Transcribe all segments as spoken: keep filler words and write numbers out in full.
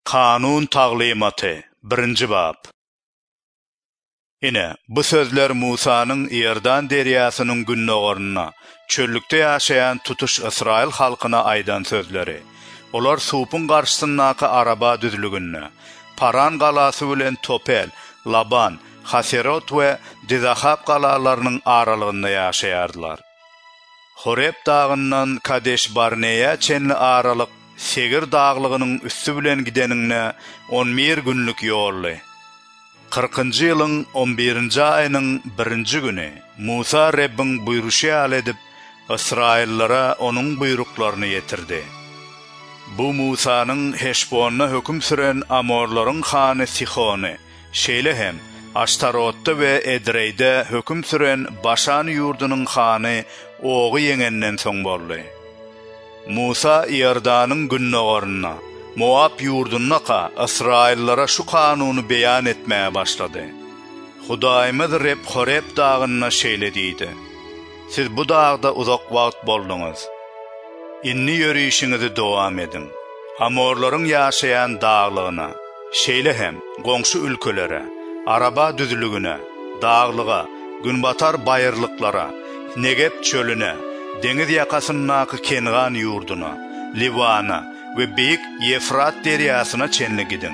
Kanun taglimatı birinci bab. Ine bu sözler Musa'nın Yerdan deryasının günnogoruna, çöllükte yaşayan tutuş İsrail halkına aydan sözleri. Olar supun karşısındaki araba düzlügünne, Paran galası bilen Topel, Laban, Haserot ve Dizahab galalarının aralığında yaşayardılar. Horeb dağından Kadeş Barne'ye çenli aralık Segir dağlığının üstü bilen gideninne on bir günlük yollu. kırkıncı yılın on birinci ayının birinci günü Musa Rabbin buyruşu al edip İsraillere onun buyruklarını yetirdi. Bu Musa'nın Heşbon'una hüküm süren Amorların hanı Sihon'u, Şeylehem, Aştarot'ta ve Edrey'de hüküm süren Başan yurdunun hanı Oğu yengenden son bollu. Musa Yerdan'ın günnogoruna, Moab yurduna ka İsraillere şu kanunu beyan etmeye başladı. Hudaýymyz Reb Horeb dağına şeýlediydi. Siz bu dağda uzak wagt boldunuz. Inni yürüyüşinizi dowam edin. Amorlaryň ýaşaýan dağlygyna, Şeylehem, goňşy ülkelere, Araba düzlügüne, dağlyga, günbatar bayırlıklara, Negeb çölüne, deniz ýakasyndaky Kengan yurduna, Livana ve Beyik Yefrat deryasına çenli gidin.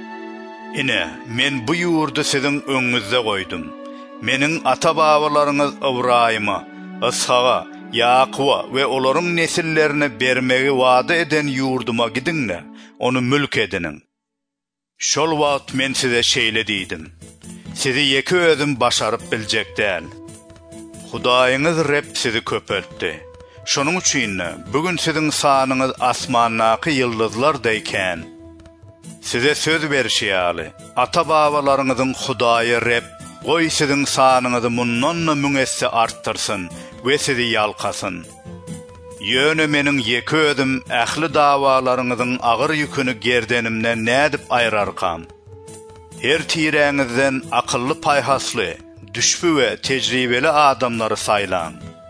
Ine, men bu yurdu sizin öňüňizde goýdum. Meniň ata-babalaryňyz Ibrahima, Ishaga, Yakuba ve olaryň nesillerine bermegi wada eden yurduma gidinle, onu mülk edinin. Şol wagt men size şeýlediydim. Sizi ýeki özüm başaryp biljek däl. Hudaýyňyz Reb sizi köpeltdi. Şonuň üçin bugün sizin sanyňyz asmannaky ýyldızlardaýken size söz berýärli. Ata-babalaryňyzyň Hudaýy Reb goý sizin sanyňyzy mundan müň esse artdyrsyn we sizi ýalkasyn. Ýöne meniň ýeki özüm ähli dawalaryňyzyň agyr ýüküni gerdenimden nädip aýrarkam. Her tireňizden akylly paýhasly, düşbü we tejribeli adamlary saýlan.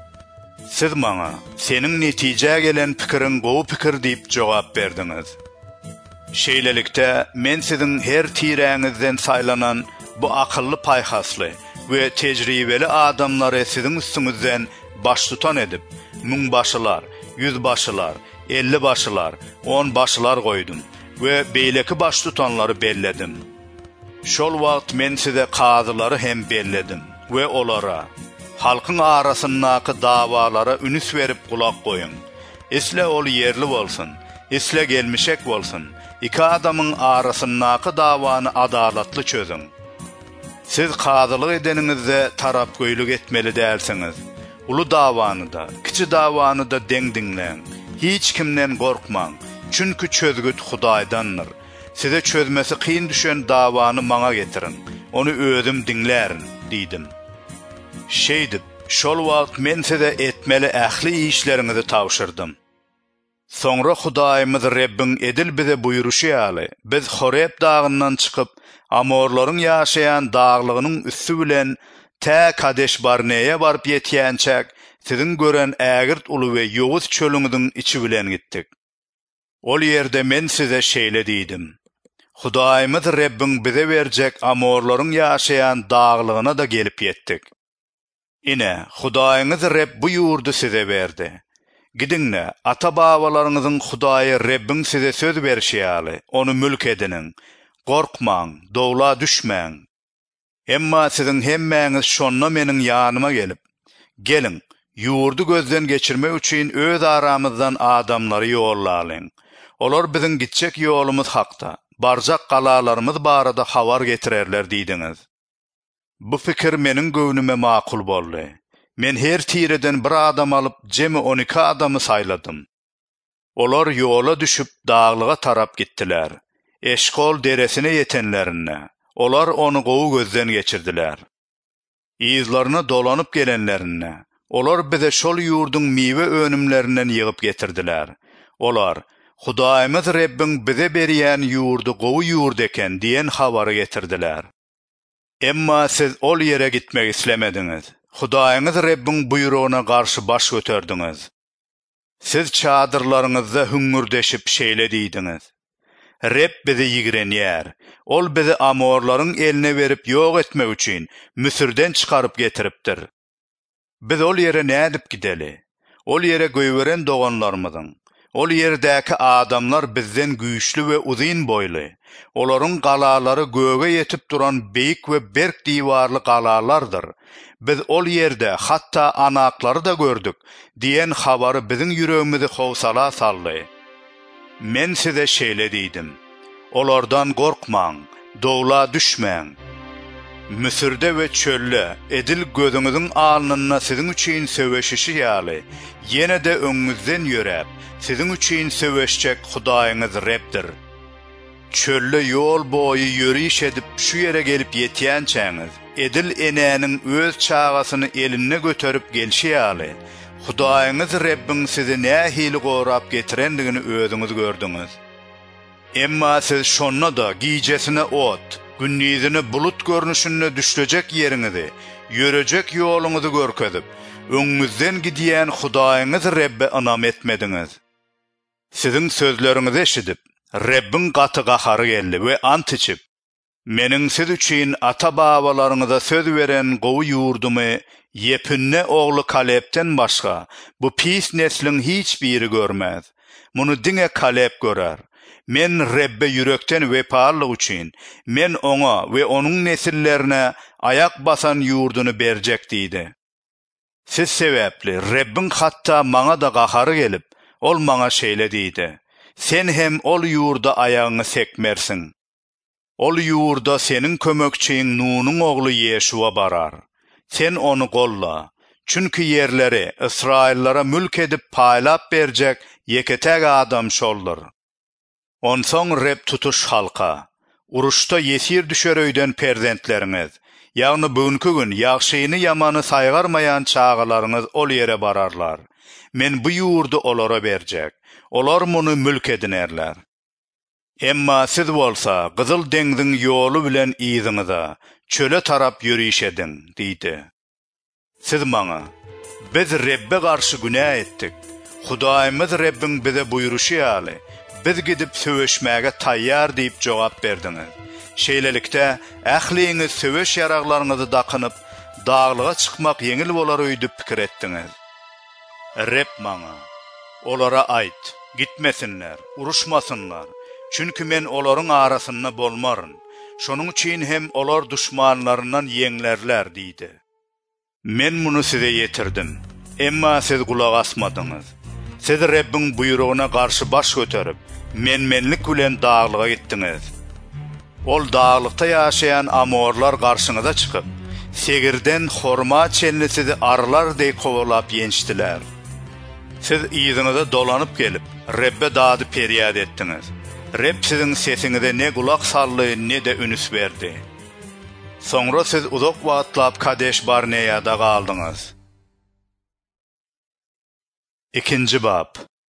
Siz maňa seniň netije gelen pikirin gowy pikir diýip jogap berdiňiz. Şeýlelikde men siziň her tireňizden saýlanan bu akylly paýhasly we tejribeli adamlary siziň üstüňizden baş tutan edip, müň başylar, yüz başylar, elli başylar, on başylar goýdum we beýleki baş tutanlary belledim. Şol wagt men size kazylary hem belledim we olara halkyň arasyndaky dawalara ünüs berip kulak goýun. Isle ol yerli bolsun, isle gelmişek bolsun. İki adamyň arasyndaky dawany adalatly çözün. Siz kazylyk edeniňizde tarap göýlük etmeli dälsiňiz. Ulu dawany da, kiçi dawany da deň diňleň. Hiç kimden gorkmaň, çünkü çözgüt Hudaýdandyr. Size çözmesi kyn düşen dawany maňa getirin. Onu özüm diňlärin, diýdim. Şeydip, şol wagt men size etmeli ähli işleriňizi tawşyrdım. Soňra Hudaýymyz Rabbin edil bize buýruşy ýaly, biz Horeb dağından çykyp Amorlaryň ýaşaýan dağlygynyň üstü bilen tä Kadeş Barne'ye baryp ýetýänçäk siziň gören ägirt uly we ýowuz çölüňiziň içi bilen gitdik. Ol ýerde men size şeýlediydim. Hudaýymyz Rabbin bize berjek Amorlaryň ýaşaýan dağlygyna da gelip ýetdik. Ine, Hudaýyňyz Reb bu yurdu size berdi. Gidinle, ata-babalaryňyzyň Hudaýy Rabbin size söz berýärli, onu mülk ediniň. Gorkmaň, dowla düşmäň. Emma siziň hemmäňiz şonna meniň ýanyma gelip, gelin, yurdu gözden geçirmek üçin öz aramyzdan adamlary ýollalyň. Olar biziň gitjek ýolumyz hakda, barjak galalarymyz barada habar getirerler diýdiňiz. Bu fikir meniň göwnüme makul boldy. Men her tireden bir adam alyp jemi on iki adamy saýladym. Olar ýola düşüp dağlyga tarap gittiler. Eşkol deresine yetenlerine. Olar onu gowy gözden geçirdiler. Ýyzlaryna dolanyp gelenlerine. Olar bize şol ýurdun miwe önümlerinden ýygyp getirdiler. Olar Hudaýymyz Rabbin bize berýän ýurdu gowy ýurd eken diýen habary getirdiler. Emma siz ol yere gitmek islemediňiz. Hudaýyňyz Rabbin buýrugyna garşy baş göterdiňiz. Siz çadırlarınızda hüngürdeşip şeýle diýdiňiz. Reb bizi yigirenýär. Ol bizi amorlaryň eline berip ýok etmek üçin Müsürden çykaryp getiripdir. Biz ol ýere nädip gideli? Ol ýere göýberen doganlarymyzyň, ol ýerdäki adamlar bizden güýçli we uzyn boýly. Olaryň galalary göge ýetip duran beýik we berk diwarly galalardyr. Biz ol ýerde hatda anaklary da gördük diýen habary biziň ýüregimizi howsala saldy. Men size şeýle diýdim. Olardan gorkmaň, dowla düşmäň. Müsürde we çölle edil gözüňiziň alnyna siziň üçin söweşişi ýaly, ýene de öňüňizden ýörep, siziň üçin söweşjek Hudaýyňyz Repdir. Çölle ýol boýy ýörüş edip şu ýere gelip ýetýänçäňiz, edil enäniň öz çağasyny eline götürüp gelşi ýaly, Hudaýyňyz Rebbin sizi nähili gorap getirendigini özüňiz gördüňiz. Emma siz şonna da giýjesine ot, günnizini bulut görnüşünde düşlejek ýeriňizi, ýörejek ýoluňyzy görkezip, öňüňizden gidýän Hudaýyňyz Rebbe anam etmediňiz. Siziň sözleriňizi eşidip, Rebbin gaty gahary geldi we ant içip, meniň siz üçin ata-babalaryňyza söz beren gowy ýurdumy Yepünne oğlu Kalep'ten başga bu pis neslin hiç biri görmez. Muny diňe Kalep görer. Men Rebbe yürekten wepalyk üçin, men oňa we onuň nesillerine ayak basan ýurduny berjek diýdi. Siz sebäpli Rebbin hatda maňa da gahary gelip, ol maňa şeýle diýdi. Sen hem ol ýurda ayagyňy sekmersiň. Ol ýurda seniň kömekçiň Nunuň ogly Ýeşua barar. Sen onu golla. Çünkü yerleri İsraillara mülk edip paylap berjek yeketek adam şoldur. Onsoň Reb tutuş halka. Uruşta yesir düşer öýden perzentleriniz. Ýagny bugünkü gün ýagşyny ýamany saýgarmaýan çağalaryňyz ol ýere bararlar. Men bu ýurdu olara berjek. Olar muny mülk edinerler. Emma siz bolsa Gyzyl deňziň ýolu bilen iziňize çöle tarap ýörüş edin, diýdi. Siz maňa, biz Rebbe garşy günah etdik. Hudaýymyz Rebbin bize buýruşy ýaly, biz gidip söweşmäge taýýar diýip jogap berdiňiz. Şeýlelikde ähliňiz söweş ýaraglaryňyzy dakynyp, daglyga çykmak ýeňil bolar öýdüp pikir etdiňiz. Reb maňa, olara aýt, gitmesinler, uruşmasynlar. Çünkü men olaryň arasynda bolmaryn. Şonuň üçin hem olar düşmanlaryndan ýeňlerler diýdi. Men muny size ýetirdim. Emma siz gulak asmadyňyz. Siz Rebbin buýrugyna garşy baş göterip, menmenlik bilen daglyga gitdiňiz. Ol daglykda ýaşaýan amorlar garşyňyza çykyp, segirden horma çellisini arlar diýip kowalap ýençdiler. Siz iziňize dolanyp gelip, Rebbe dady perýad etdiňiz. Reb siziň sesiňize ne gulak sally, ne de ünüs berdi. Soňra siz uzak wagtlap Kadeş Barneýada galdyňyz. İkinci bab.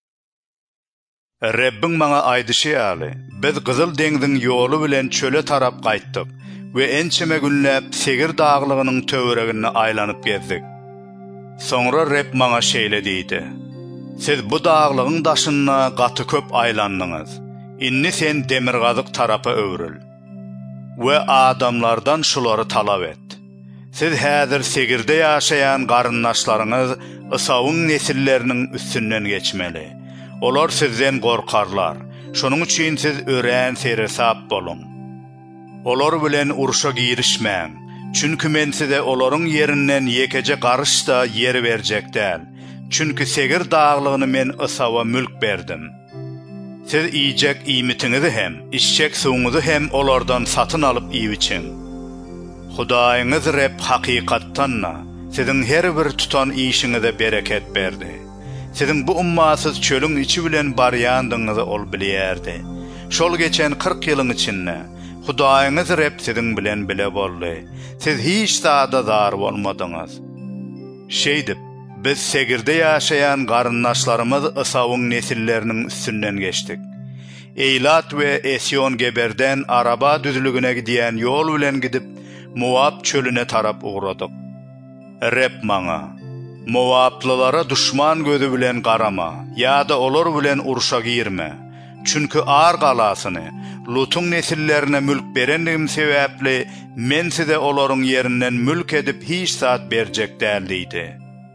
Rebbin maňa aýdyşy ýaly, biz Gyzyl deňziň ýolu bilen çöle tarap gaýtdyk we ençeme günläp Segir daglygynyň töweregine aýlanyp gezdik. Soňra Reb maňa şeýle diýdi. Siz bu daglygyň daşyna gaty köp aýlandyňyz. Inni sen demirgazyk tarapa öwrül. We adamlardan şulary talap et. Siz häzir Segirde ýaşaýan garyndaşlaryňyz Esawyň nesilleriniň üstünden geçmeli. Olar sizden gorkarlar. Şonuň üçin siz örän seresap bolun. Olar bilen uruşa girişmäň. Çünkü men size olaryň ýerinden ýekeje garşda ýer berjek däl. Çünkü Segir daglygyny men Esawa mülk berdim. Siz iýjek iýmitiňizi hem, içjek suwuňyzy hem olardan satyn alyp iýiçiň. Hudaýyňyz Reb hakykatdanna siziň her bir tutan işinize bereket berdi. Siziň bu ummasyz çölüň içi bilen barýandyňyzy ol bilýärdi. Şol geçen kırk ýylyň içinde Hudaýyňyz Reb siziň bilen bile boldy. Siz hiç sada zar bolmadyňyz. Şeýdip, biz Segirde ýaşaýan garyndaşlarymyz Esawyň nesilleriniň üstünden geçdik. Eylat we Esyon geberden araba düzlügüne gidýän ýol bilen gidip Moab çölüne tarap uğradyk. Reb maňa, Moablylara düşman gözü bilen garama, ýa-da olar bilen uruşa girme. Çünkü Ar galasyny, Lutun nesillerine mülk berendigim sebäpli men size olaryň yerinden mülk edip hiç saat berjek däldi.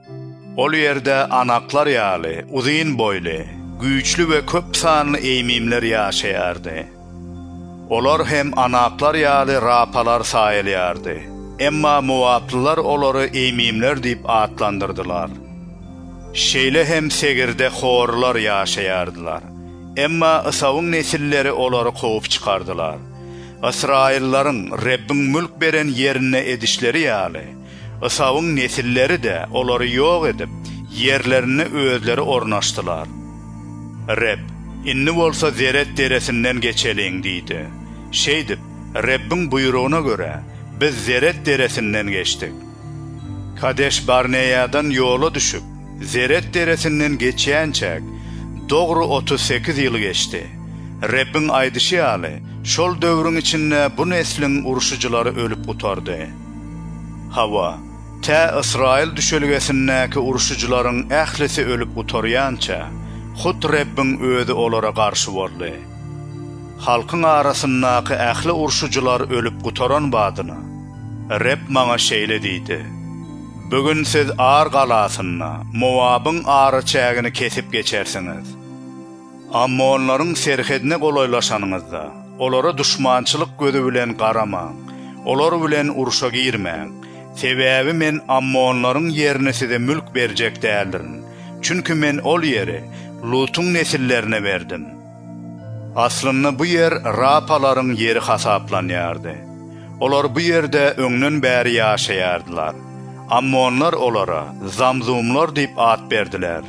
Ol ýerde anaklar ýaly, uzyn boyly, güýçlü we köp sanly eýmimler ýaşaýardy. Olar hem anaklar ýaly rapalar saýylýardy. Emma muwaplylar olary eýmimler diýip atlandyrdylar. Şeýle hem segirde horlar ýaşaýardylar. Emma Isawyň nesilleri olary kovup çykardylar. Israillaryň Rebbin mülk beren yerine edişleri ýaly, Isawyň nesilleri de olary ýok edip, yerlerini özleri ornaşdylar. Reb, inni bolsa zeret deresinden geçeliň diýdi. Şeýdip, Rebbin buyruguna göre biz zeret deresinden geçtik. Kadeş Barneyadan yola düşüp, zeret deresinden geçýänçek, dogry otuz sekiz ýyl geçti. Rebbin aýdyşy ýaly, şol döwrüň içinde bu neslin uruşujylary ölüp gutardy. Hawa, ta Israil düşelgesindäki uruşujylaryň ählisi ölüp gutarýança, hut Rebbin özi olara garşy boldy. Halkyň arasyndaky ähli uruşujylar ölüp gutaran badyna. Reb maňa şeýle diýdi: Bugün siz Ar galasyna, Mowabyň ary çägini kesip geçersiňiz. Ammonlaryň serhedine golaylaşanyňyzda, olara düşmançylyk gözi bilen garamaň, olar bilen uruşa girmäň. Sebäbi men Ammonlaryň ýerini size mülk berjek däldirin. Çünkü men ol ýeri Lutun nesillerine berdim. Aslında bu yer Rapalaryň yeri hasaplanýardy. Olar bu yerde öňden bäri ýaşaýardylar. Ammonlar olara Zamzumlar diýip at berdiler.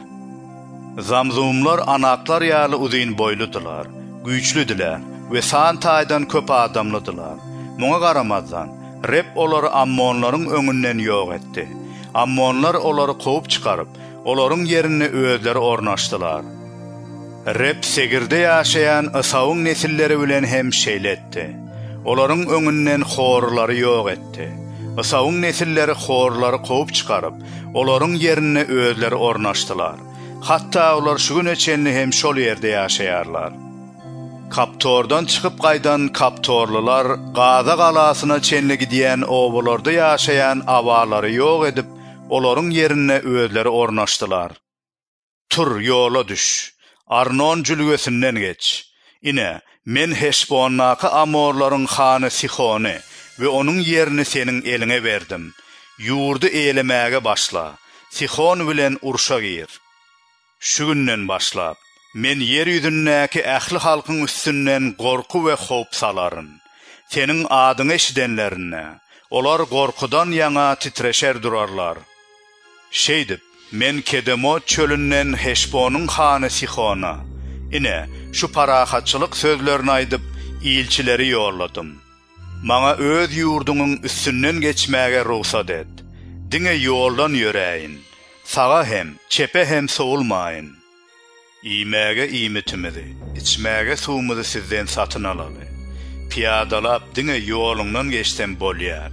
Zamzumlar anaklar ýaly uzyn boyludylar, güýçlüdiler we san taýdan köp adamlydylar. Muňa garamazdan Reb olary Ammonlaryň öňünden ýok etdi. Ammonlar olary kovup çykaryp, olaryň yerini özleri ornaşdylar. Reb segirde ýaşaýan Isawyň nesilleri bilen hem şeýletdi. Olaryň öňünden horlary ýok etdi. Isawyň nesilleri horlary kovup çykaryp, olaryň yerini özleri ornaşdylar. Hatta olar şu güne çenli hem şol ýerde ýaşaýarlar. Kaptordan çykyp gaýdan kaptorlylar Gaza galasyna çenli gidýän owalarda ýaşaýan awalary ýok edip, olaryň yerine özleri ornaşdylar. Tur yola düş, Arnon jülgesinden geç. Ine, men Heshbonnaky Amorlaryň hany Sihony we onuň yerini seniň eline berdim. Ýurdu eýlemäge başla, Sihon bilen urşa gir. Şu günden başlap, men yer ýüzündäki ähli halkyň üstünden gorku we howp salaryn. Seniň adyňy eşidenlerine, olar gorkudan ýaňa titreşer durarlar. Şeýdip, men Kedemot çölünden Heshbonyň hany Sihona, ine şu parahatçylyk sözlerini aýdyp, ilçileri ýolladym. Maňa öz ýurduňyň üstünden geçmäge ruhsat et. Diňe ýoldan ýöräýin. Sağa hem, çepe hem soğulmayın. İýmäge iýmitimizi, içmäge suwumuzy sizden satyn alaly. Piyadalap diňe ýoluňdan geçsem bolýar.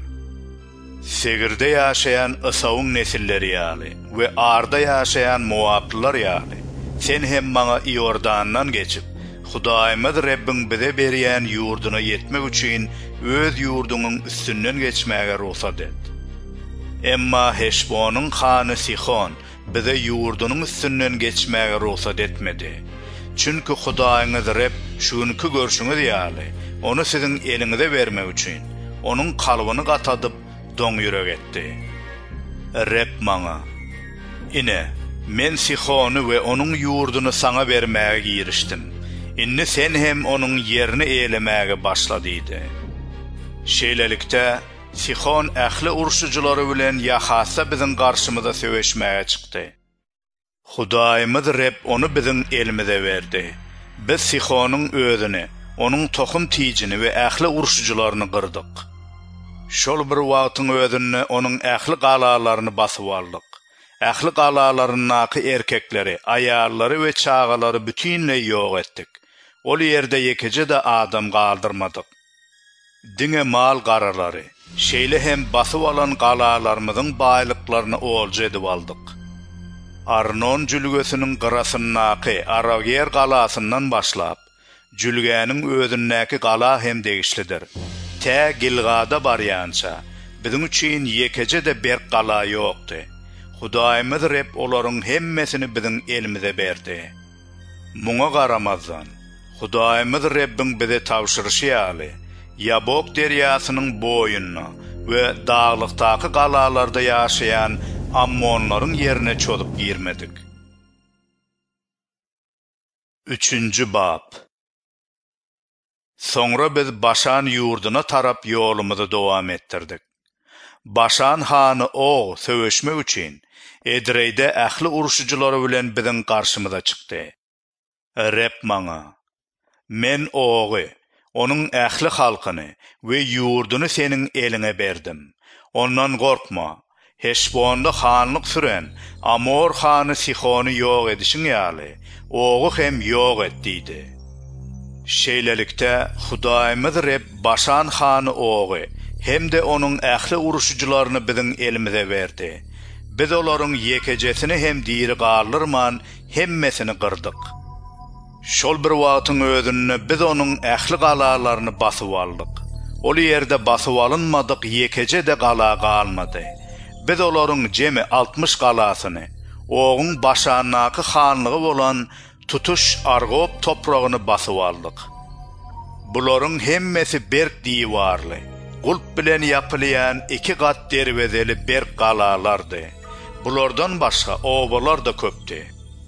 Segirde ýaşaýan Isawyň nesilleri ýaly we Arda ýaşaýan Mowabylar ýaly. Sen hem maňa Ýordandan geçip, Hudaýymyz Rebbin bize berýän ýurduny ýetmek üçin öz ýurdunyň üstünden geçmäge ruhsat et. Emma Heshbonyň hany Sihon bize ýurdunyň üstünden geçmäge ruhsat etmedi. Çünkü Hudaýyňyz Reb şuňky görşüňiz ýaly, onu siziň eliňize bermek üçin, onuň kalbyny gatadyp doň ýürek etdi. Reb maňa: Ine, men Sihony we onuň ýurduny saňa bermäge girişdim. Inni sen hem onuň yerini eýlemäge başla diýdi. Şeýlelikde Sihon ähli uruşujylary bilen ýahasa biziň garşymyza söweşmäge çykdy. Hudaýymyz Reb onu biziň elimize berdi. Biz Sihonyň özüni, onuň tohum tijini we ähli uruşujylaryny gyrdyk. Şol bir wagtyň özünde onuň ähli galalaryny basyp aldyk. Ähli galalarynyňky erkekleri, aýallary we çagalary bütünle ýok etdik. Ol ýerde ýekije de adam galdyrmadyk. Diňe mal garalary, şeýle hem basyp alan galalarymyzyň baýlyklaryny olja edip aldyk. Arnon jülgesiniň gyrasyndaky Arager galasyndan başlap, Jülgäniň özünnäki gala hem degişlidir. Tä Gilgada barýança, biziň üçin ýekece de bir gala ýokdy. Hudaýymyz Rep olaryň hemmesini biziň elimize berdi. Muňa garamazdan, Hudaýymyz Rebbiň bize tawşyryşy ýaly, Ýabok derýasynyň boýuny we daglykdaky galalarda ýaşaýan ammonlaryň ýerine çolup girmedik. Üçüncü bab. Soňra biz Başan ýurduna tarap ýolumyzy dowam etdirdik. Başan hany o söwüşmek üçin Edreyde ähli uruşujylary bilen biziň garşymyza çykdy. Rep maňa: "Men ogy, onuň ähli halkyny we ýurduny seniň eliňe berdim. Ondan gorkma. Heşbonda hanlyk süren Amor hany Sihony ýok edişiň ýaly, ogy hem ýok etdi." Şeýlelikde Hudaýymyz Rep Başan hany ogy hem de onuň ähli uruşujylaryny biziň elimize berdi. Biz olaryň ýekejesini hem diri garlyrman hemmesini gyrdyk. Şol bir wagtyň özünde biz onuň ähli galalaryny basyp aldyk. Ol ýerde basyp alynmadyk ýekece de gala galmady. Biz olaryň jemi altmış galasyny, ogyň Başannaky hanlygy bolan tutuş argop topragyny basyp aldyk. Bularyň hemmesi berk diýwarly, gulp bilen ýapylýan iki gat derwezeli berk galalardy. Bulardan başga obalar da köpdi.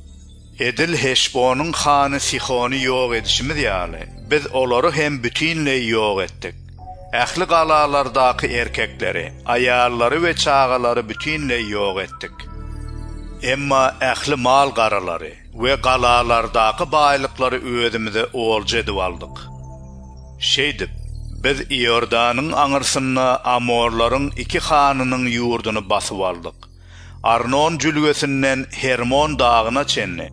Edil Heşbonyň hany Sihony ýok edişimiz ýaly, biz olary hem bütünleý ýok etdik. Ähli galalardaky erkekleri, aýallary we çagalary bütünleý ýok etdik. Emma ähli mal garalary we galalardaky baýlyklary özümize olja edip aldyk. Şeýdip, biz Ýordanyň aňyrsyna Amorlaryň iki hanynyň ýurduny basyp aldyk. Arnon jülgesinden Hermon dagyna çenli.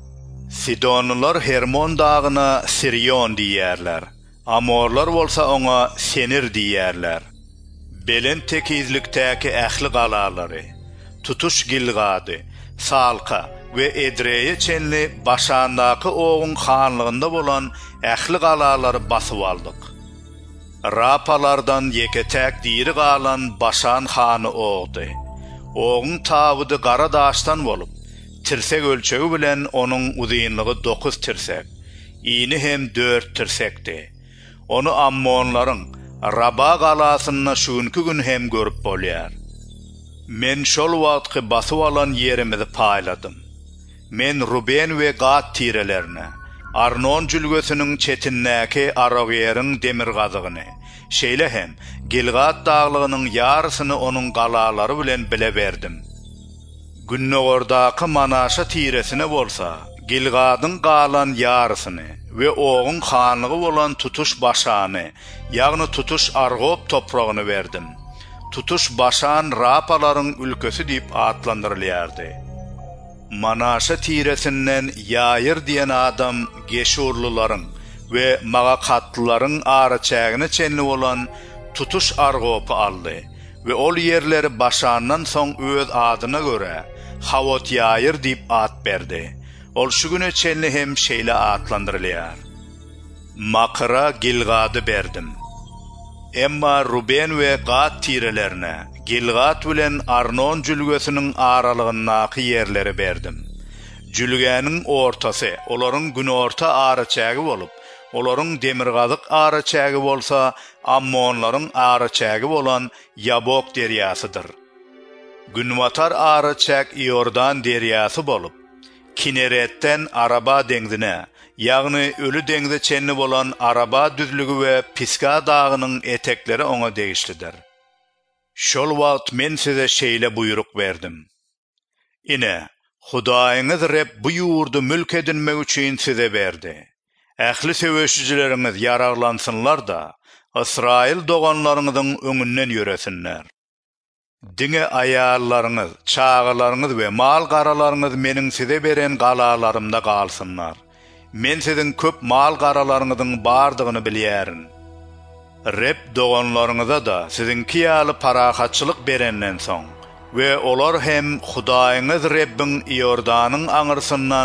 Sidonlar Hermon dagyna Sirion diýerler. Amorlar bolsa oňa Senir diýerler. Belen tekizlikdäki ähli galalary, tutuş Gilgady, Salka we Edreye çenli Başandaky ogyň hanlygynda bolan ähli galalary basyp aldyk. Rapalardan ýeketäk diri galan Başan hany ogdy. Ogyň tabydy gara daşdan bolup, tirsek ölçegi bilen onuň uzynlygy dokuz tirsek, iňi hem dört tirsekdi. Onu ammonlaryň Raba galasyna şuňky gün hem görüp bolýar. Men şol wagtky basyp alan ýerimizi paýladym. Men Ruben we Gad tirelerine, Arnon jülgesiniň çetinnäki Aragyeriň demir gazygyny, şeýle hem Gilgad daglygynyň ýarysyny onuň galalary bilen bile berdim. Günnogordaky Manaşa tiresine bolsa, Gilgadyň galan ýarysyny we ogyň hanlygy bolan tutuş Başany, ýagny tutuş Argop topragyny berdim. Tutuş Başan Rapalaryň ülkesi diýip atlandyrylýardy. Manaşa tiresinden Ýaýyr diýen adam Geshurlularyň we Magakatlylaryň araçägine çenli bolan tutuş Argopy aldy we ol ýerleri Başandan soň öz adyna göre Havot Ýaýyr diýip at berdi. Ol şu güne çenli hem şeýle atlandyrylýar. Makra Gilgady berdim. Emma Ruben we Gad tirelerine Gilgad bilen Arnon jülgesiniň aralygyndaky ýerleri berdim. Jülgäniň ortasy olaryň günorta araçägi bolup, olaryň demirgazyk araçägi bolsa ammonlaryň araçägi bolan Ýabok derýasydyr. Günwatar araçäk Ýordan derýasy bolup, Kineretden Araba deňdine, ýagny ölü deňde çenli bolan Araba düzlügi we Piska dagynyň etekleri oňa degişlidir. Şol wagt men size şeýle buyruk berdim. Ine, Hudaýyňyz Rep bu ýurdu mülk edinmek üçin size berdi. Ähli söwüşçileriniz yaraglansynlar da, Israil doganlaryňyzyň öňünden ýöresinler. Diňe aýallaryňyz, çagalaryňyz we mal garalaryňyz meniň size beren galalarymda galsynlar. Men siziň köp mal garalaryňyzyň bardygyny bilýärin. Rep doganlaryňyza da sizinki ýaly parahatçylyk berenden soň we olar hem Hudaýyňyz Rebbin Ýordanyň aňyrsyndan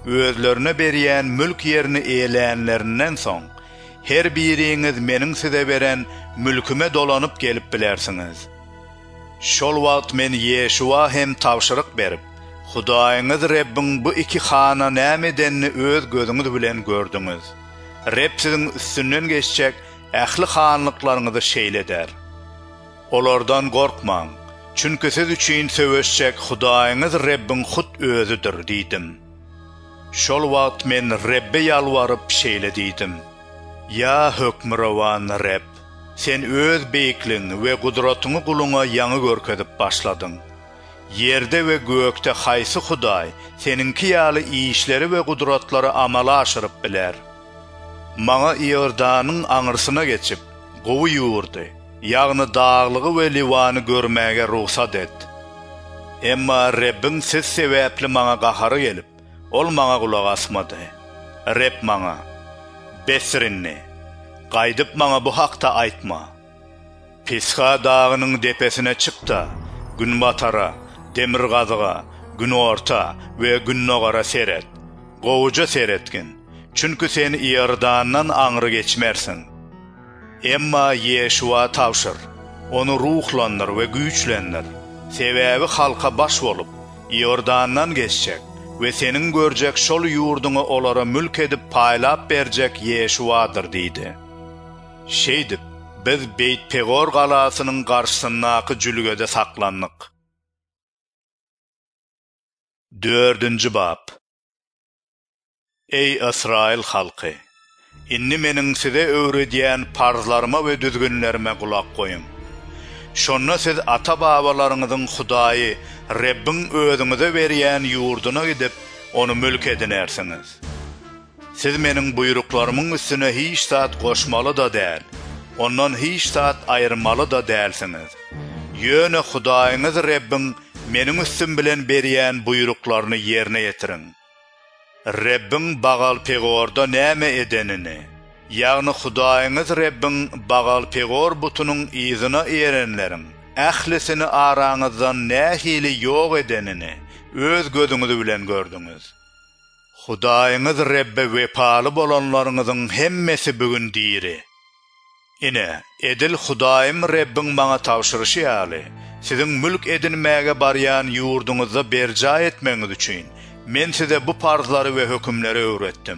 özlerine berýän mülk ýerini eýlänlerinden soň, her biriňiz meniň size beren mülküme dolanyp gelip bilersiňiz. Şol wagt men Ýeşua hem tawşyryk berip, Hudaýyňyz Rebbin bu iki hana näme edenini öz gözüňiz bilen gördüňiz. Reb siziň üstünden geçjek ähli hanlyklaryňyzy şeýleder. Olardan gorkmaň, çünki siz üçin söwüşjek Hudaýyňyz Rebbin hut özüdir diýdim. Şol wagt men Rebbe ýalwaryp şeýle diýdim. Ya hökmürawan Reb, sen öz beýikliň we gudratyňy guluňa ýaňy görkezip başladyň. Yerde we gökde haýsy Hudaý seninki ýaly işleri we gudratlary amala aşyryp biler. Maňa Ýordanyň aňyrsyna geçip gowy ýurdy, ýagny daglygy we Liwany görmäge ruhsat et. Emma Rebbin siz sebäpli maňa gahary gelip, ol maňa kulak asmady. Reb maňa, Besrinni, gaýdyp maňa bu hakda aýtma. Pisga dagynyň depesine çykda, gün batara, demir gazyga, gün orta we gün nogara seret. Gowuja seretgin, çünki sen Ýordandan aňry geçmersiň. Emma Ýeşua tawşyr, onu ruhlandyr we güýçlendir. Sebäbi halka baş bolup, Ýordandan geçjek we senin görjek şol ýurduňy olara mülk edip paýlap berjek Ýeşuadyr diýdi. Şeýdip, biz Beyt Pegor galasynyň garşysyndaky jülgede saklandyk. Dördüncü bab. Ey Israil halky! Inni meniň size öwredýän parzlaryma we düzgünlerime kulak goýun. Şonna siz ata-babalaryňyzyň Hudaýy, Rebbin özüňize berýän ýurduna gidip, onu mülk edinersiňiz. Siz meniň buyruklarymyň üstüne hiç saat goşmaly da däl, ondan hiç saat aýyrmaly da dälsiňiz. Ýöne Hudaýyňyz Rebbin meniň üstüm bilen berýän buyruklaryny ýerine ýetiriň. Rebbin Bagal Pegorda näme edenini, ýagny Hudaýyňyz Rebbin Bagal Pegor butunyň izyna erenleriň ählisini araňyzdan nähili ýok edenini öz gözüňiz bilen gördüňiz. Hudaýyňyz Rebbe wepaly bolanlaryňyzyň hemmesi bugün diýri. Ine, edil Hudaýym Rebbin maňa tawşyryşy ýaly, siziň mülk edinmäge barýan ýurduňyzda berja etmeňiz üçin men size bu parzlary we hökümleri öwretdim.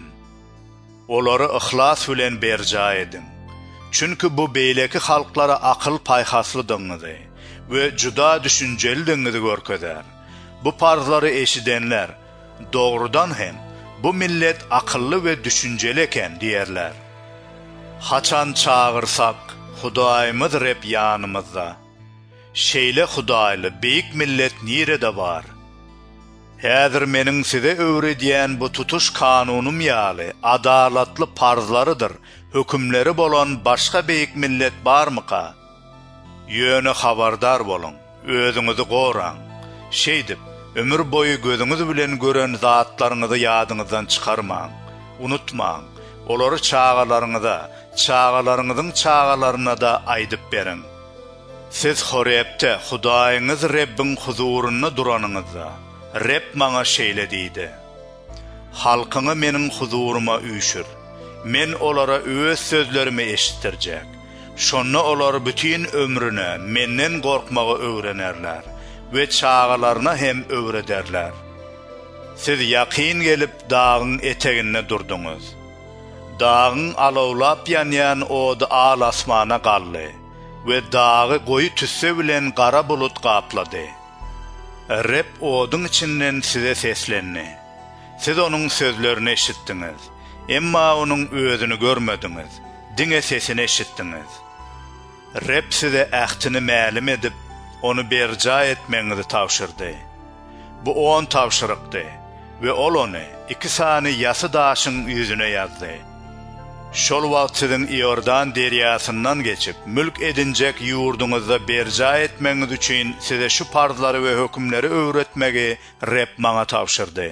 Olary ihlas bilen berja edin. Çünki bu beýleki halklara akyl paýhaslydyňyzy we juda düşünjelidiňizi görkezär. Bu parzlary eşidenler dogrudan hem bu millet akylly we düşünjeli eken diýerler. Haçan çağırsak Hudaýymyz Reb ýanymyzda. Şeýle Hudaýly beýik millet nirede bar? Häzir meniň size öwredýän bu tutuş kanunum ýaly adalatly parzlarydyr, hökümleri bolan başga beýik millet barmyka? Ýöne habardar bolun, özüňizi goraň. Şeýdip, ömür boyu gözüňiz bilen gören zatlaryňyzy ýadyňyzdan çykarmaň, unutmaň. Olary çağalaryňyza, çağalaryňyzyň çağalaryna da aýdyp beriň. Siz Horebde Hudaýyňyz Rebbin huzuryna duranyňyzda, Reb maňa şeýle diýdi. Halkyňy meniň huzuruma üýşür. Men olara öz sözlerimi eşitdirjek. Şonna olar bütün ömrüne menden gorkmagy öwrenerler we çağalaryna hem öwrederler. Siz ýakyn gelip dağın eteginde durduňyz. Dağın alawlap ýanýan od al asmana galdy we dağı goýy tüsse bilen gara bulut gaplady. Reb odun içinden size seslenni. Siz onun sözlerini eşitdiňiz, emma onun özünü görmediňiz, diňe sesini eşitdiňiz. Reb size ähtini mälim edip, onu berja etmeňizi tawşyrdy. Bu on tawşyrykdy we ol onu iki sany ýasy daşyň ýüzüne ýazdy. Şol wagt siziň Ýordan derýasyndan geçip mülk edinjek ýurduňyzda berja etmeňiz üçin size şu parzlary we hökümleri öwretmegi Reb maňa tawşyrdy.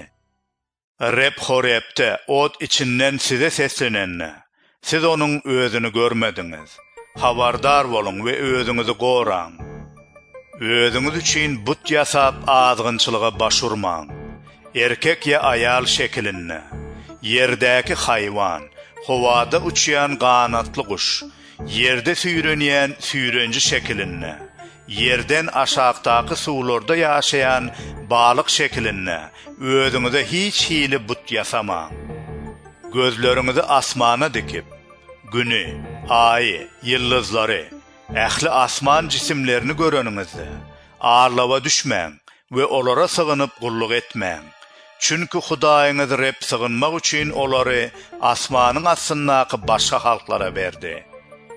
Reb Horebde ot içinden size seslenenni. Siz onuň özüni görmediňiz. Habardar bolun we özüňizi goraň. Özüňiz üçin but ýasap azgynçylyga başurmaň. erkek ya ayal şeklinne, yerdäki hayvan, hovada uçyan qanatlı kuş, yerde süýrenýän süýrenji şeklinne, yerden aşağıdaki suwlarda ýaşaýan balyk şeklinne, özüňize hiç hili but ýasamaň. Gözleriňizi asmana dikip, güni, aýy, ýyldyzlary, ähli asman cisimlerini göreniňizde ağlawa düşmäň we olara sygynyp gulluk etmäň. Çünki Hudaýyňyz Reb sygynmak üçin olary asmanyň astyndaky başga halklara berdi.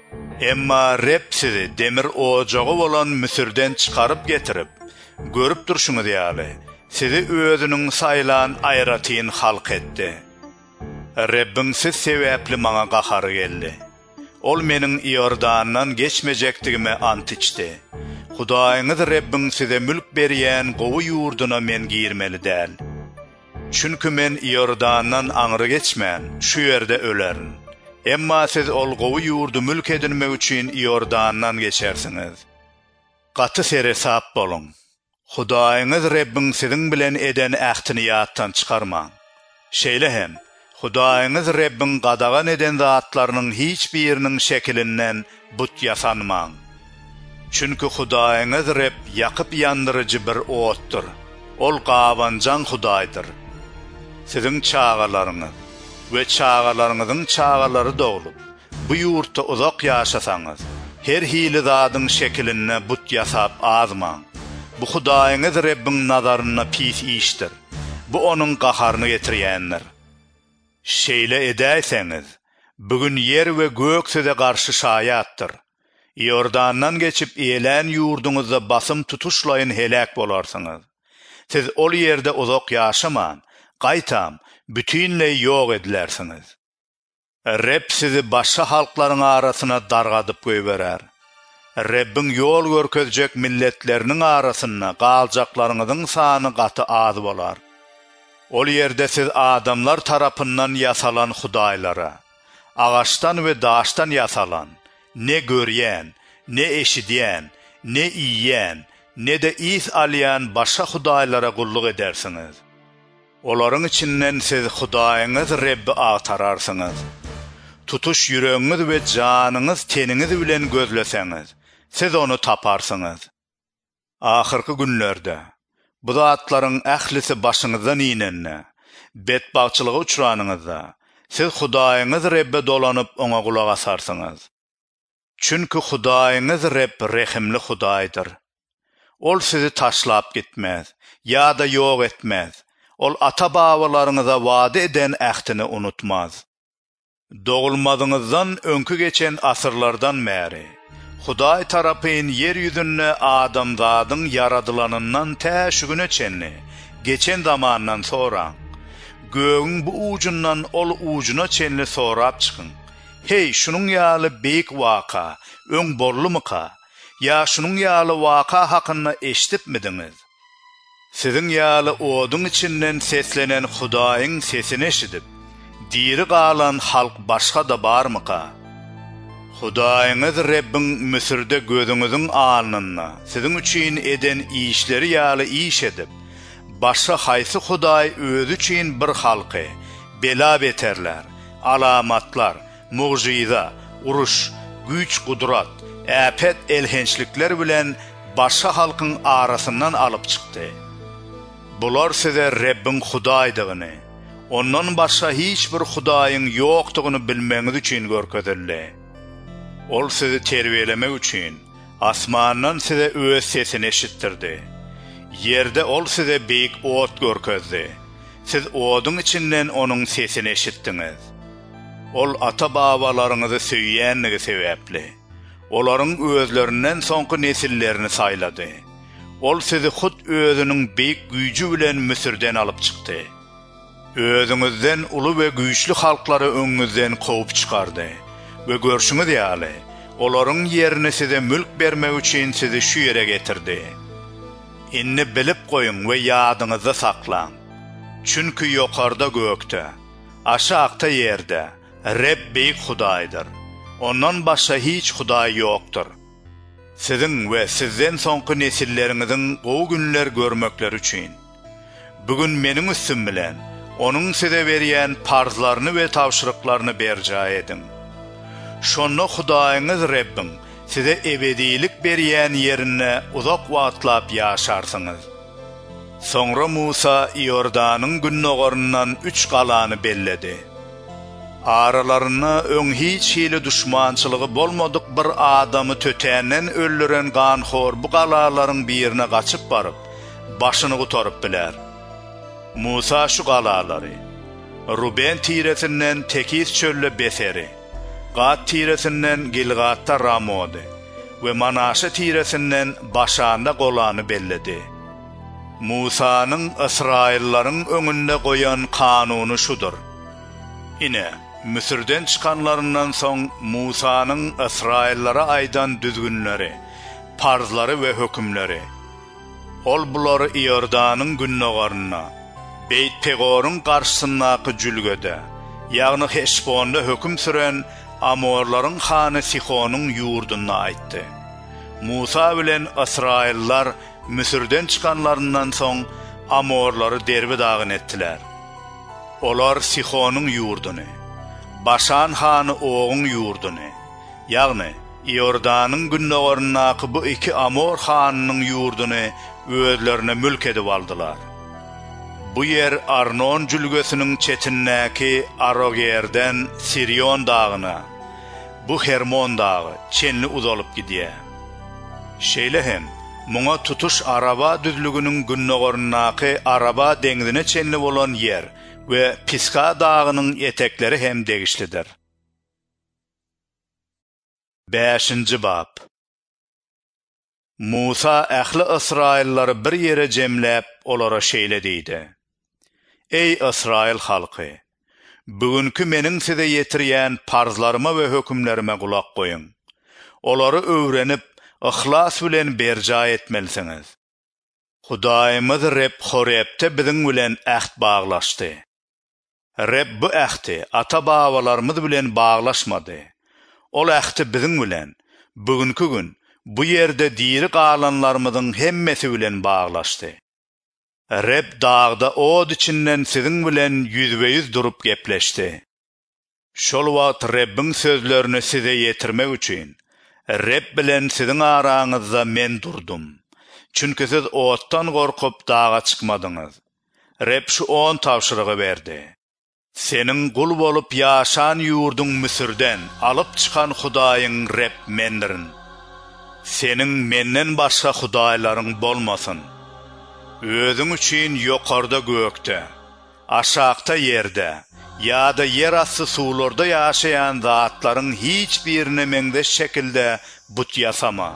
Emma Reb sizi demir ojagy bolan Müsirden çıkaryp getirip, görüp durşuňyz ýaly, sizi özüniň saýlan aýratyn halk etdi. Rebbin siz sebäpli maňa gahary geldi. Ol meniň Iordandan geçmejekdigime ant içdi. Hudaýyňyz Rebbin size mülk berýän gowy ýurduna men girmeli däl. Çünki men Iordandan aňry geçmän, şu ýerde ölerin. Emma siz ol gowy ýurdu mülk edinmek üçin Iordandan geçersiňiz. Gaty seresap bolun. Hudaýyňyz Rebbin siziň bilen eden ähtini ýatdan çykarmaň. Şeýle hem Hudaýyňyz Rebbin gadagan eden zatlarynyň hiç biriniň şekilinden but ýasanmaň. Çünki Hudaýyňyz Reb ýakyp ýandyrjy bir otdur. Ol gawanjan Hudaýdyr. Siziň çağalaryňyz we çağalaryňyzyň çağalary doglup, bu ýurtda uzak ýaşasaňyz, her hili zadyň şekiline but ýasap azmaň. Bu Hudaýyňyz Rebbin nazaryna pis işdir. Bu onuň gaharyny getirýändir. Şeýle edäýseňiz, bugün yer we gök size garşy şaýatdyr. Iordandan geçip eýlen ýurduňyzda basym tutuşlaýyn helak bolarsyňyz. Siz ol ýerde uzak ýaşaman, gaýtam, bütünle ýok edilersiňiz. Reb sizi başga halklaryň arasyna dargadyp goýberer. Rebbin ýol görkezjek milletleriniň arasyna galjaklaryňyzyň sany gaty az bolar. Ol ýerde siz adamlar tarapyndan ýasalan hudaýlara, agaçdan we daşdan ýasalan, ne görýän, ne eşidýän, ne iýýän, ne de is alýan başga hudaýlara gulluk edersiňiz. Olaryň içinden siz Hudaýyňyz Rebbi agtararsyňyz. Tutuş ýüregiňiz we janyňyz teniňiz bilen gözleseňiz, siz onu taparsyňyz. Ahyrky günlerde bu zatlaryň ählisi başyňyzdan iýnenne, betbagçylyga uçranyňyzda, siz Hudaýyňyz Rebbe dolanyp oňa gulak asarsyňyz. Çünki Hudaýyňyz Reb rehimli Hudaýdyr. Ol sizi taşlap gitmez, ýa-da ýok etmez. Ol ata-babalaryňyza wada eden ähtini unutmaz. Dogulmadyňyzdan öňkü geçen asyrlardan bäri Hudaý tarapyn yer ýüzünde adamzadyň yaradylanynyň tä şu güne çenli geçen zamandan sonra göğün bu ucundan ol ucuna çenli sorap çykyn. Hey, şunun ýaly beýik waka, öň borlumyka, ýa şunun ýaly waka hakynda eşitipmidiňiz? Siziň ýaly oduň içinden seslenen Hudaýyň sesini eşidip, diri galan halk başga da barmyka? Hudaýyňyz Rebbin Müsirde gözüňiziň alnyna, siziň üçin eden işleri ýaly iş edip, başga haýsy Hudaý özü üçin bir halky, bela beterler, alamatlar, muğjiza, uruş, güç, gudrat, äpet, elhençlikler bilen başga halkyň arasyndan alyp çykdy. Bular size Rebbin Hudaýdygyny, ondan başga hiç bir Hudaýyň ýokdugyny bilmeňiz üçin görkezildi. Ol sizi terbiýelemek üçin asmandan size öz sesini eşittirdi. Yerde ol size beýik ot görkezdi. Siz oduň içinden onuň sesini eşitdiňiz. Ol ata-babalaryňyzy söýýänligi sebäpli, olaryň özlerinden soňky nesillerini saýlady. Ol sizi hut özünün beýik güýji bilen Müsirden alyp çykdy. Özüňizden uly we güýçli halklary öňüňizden gowy çykardy. We görşüňiz ýaly, olaryň ýerine size mülk bermek üçin sizi şu ýere getirdi. Inni bilip goýun we ýadyňyzda saklaň. Çünki ýokarda gökde, aşağıda ýerde Reb beýik Hudaýdyr. Ondan başga hiç Hudaý ýokdur. Siziň we sizden soňky nesilleriňiziň gowy günler görmekleri üçin bugün menin üstüm bilen onun size veriyen parzlarını ve tavşırıklarını berca edin. Şonno Hudaýyňyz Rabbim size ebedilik berýän yerine uzak wagtlap ýaşarsyňyz. Soňra Musa Ýordanyň günnogorundan üç galany belledi. Aralaryna öň hiç hili düşmançylygy bolmadyk bir adamy tötänden öldüren ganhor bu galalaryň birine gaçyp baryp başyny gutorup biler. Musa şu galalary Ruben tiresinden Tekis çölle Beseri, Gad tiresinden Gilgatta Ramody we Manashe tiresinden Başanda golany belledi. Musanyň Israillaryň öňünde goýan kanuny şudur. Ine Müsirden çıkanlarından soň Musanyň Israillara aýdan düzgünleri, parzlary we hökümleri. Ol bulary Ýordanyň günnogaryna, Beyt Pegoryň garşysyndaky jülgede, ýagny Heshbonda höküm süren Amorlaryň hany Sihonyň ýurduna aýtdy. Musa bilen Israillar Müsirden çıkanlarından soň Amorlary derbedagyn etdiler. Olar Sihonyň ýurduny, Başan hany Ogyň ýurduny, ýagny Ýordanyň günnogarynaky bu iki Amor hanynyň ýurduny özlerine mülk edip aldylar. Bu yer Arnon jülgesiniň çetinäki Arogerden Sirion dagyna, bu Hermon dagy çenli uzalyp gidýär. Şeýle hem muňa tutuş Araba düzlüginiň günnogarynaky Araba deňizine çenli bolan yer we Piska dagynyň etekleri hem degişlidir. beşinji bab. Musa ähli Israillary bir yere jemläp olara şeýle diýdi. Ey Israil halky, bugünkü meniň size ýetirýän parzlaryma we hökümlerime gulak goýun. Olary öwrenip, ihlas bilen berja etmelisiňiz. Hudaýymyz Reb Horeb'te biziň bilen ähd baglaşdy. Reb bu ähdi ata-babalarymyz bilen baglaşmady. Ol ähdi biziň bilen bugünkü gün bu ýerde diri galanlarymyzyň hemmesi bilen baglaşdy. Reb dağda od içinden siziň bilen yüzbeýüz durup gepleşdi. Şol wagt Rebbiň sözlerini size ýetirmek üçin Reb bilen siziň araňyzda men durdum. Çünki siz otdan gorkup dağa çykmadyňyz. Reb şu on tawşyrygy berdi. Seniň gul bolup ýaşan ýurduň Müsirden alyp çykan Hudaýyň Reb mendirin. Seniň menden başga hudaýlaryň bolmasyn. Özüň üçin ýokarda gökde, aşağıda yerde, ýa-da yer asty suwlarda ýaşaýan zatlaryň hiç birine meňdeş şekilde but ýasama.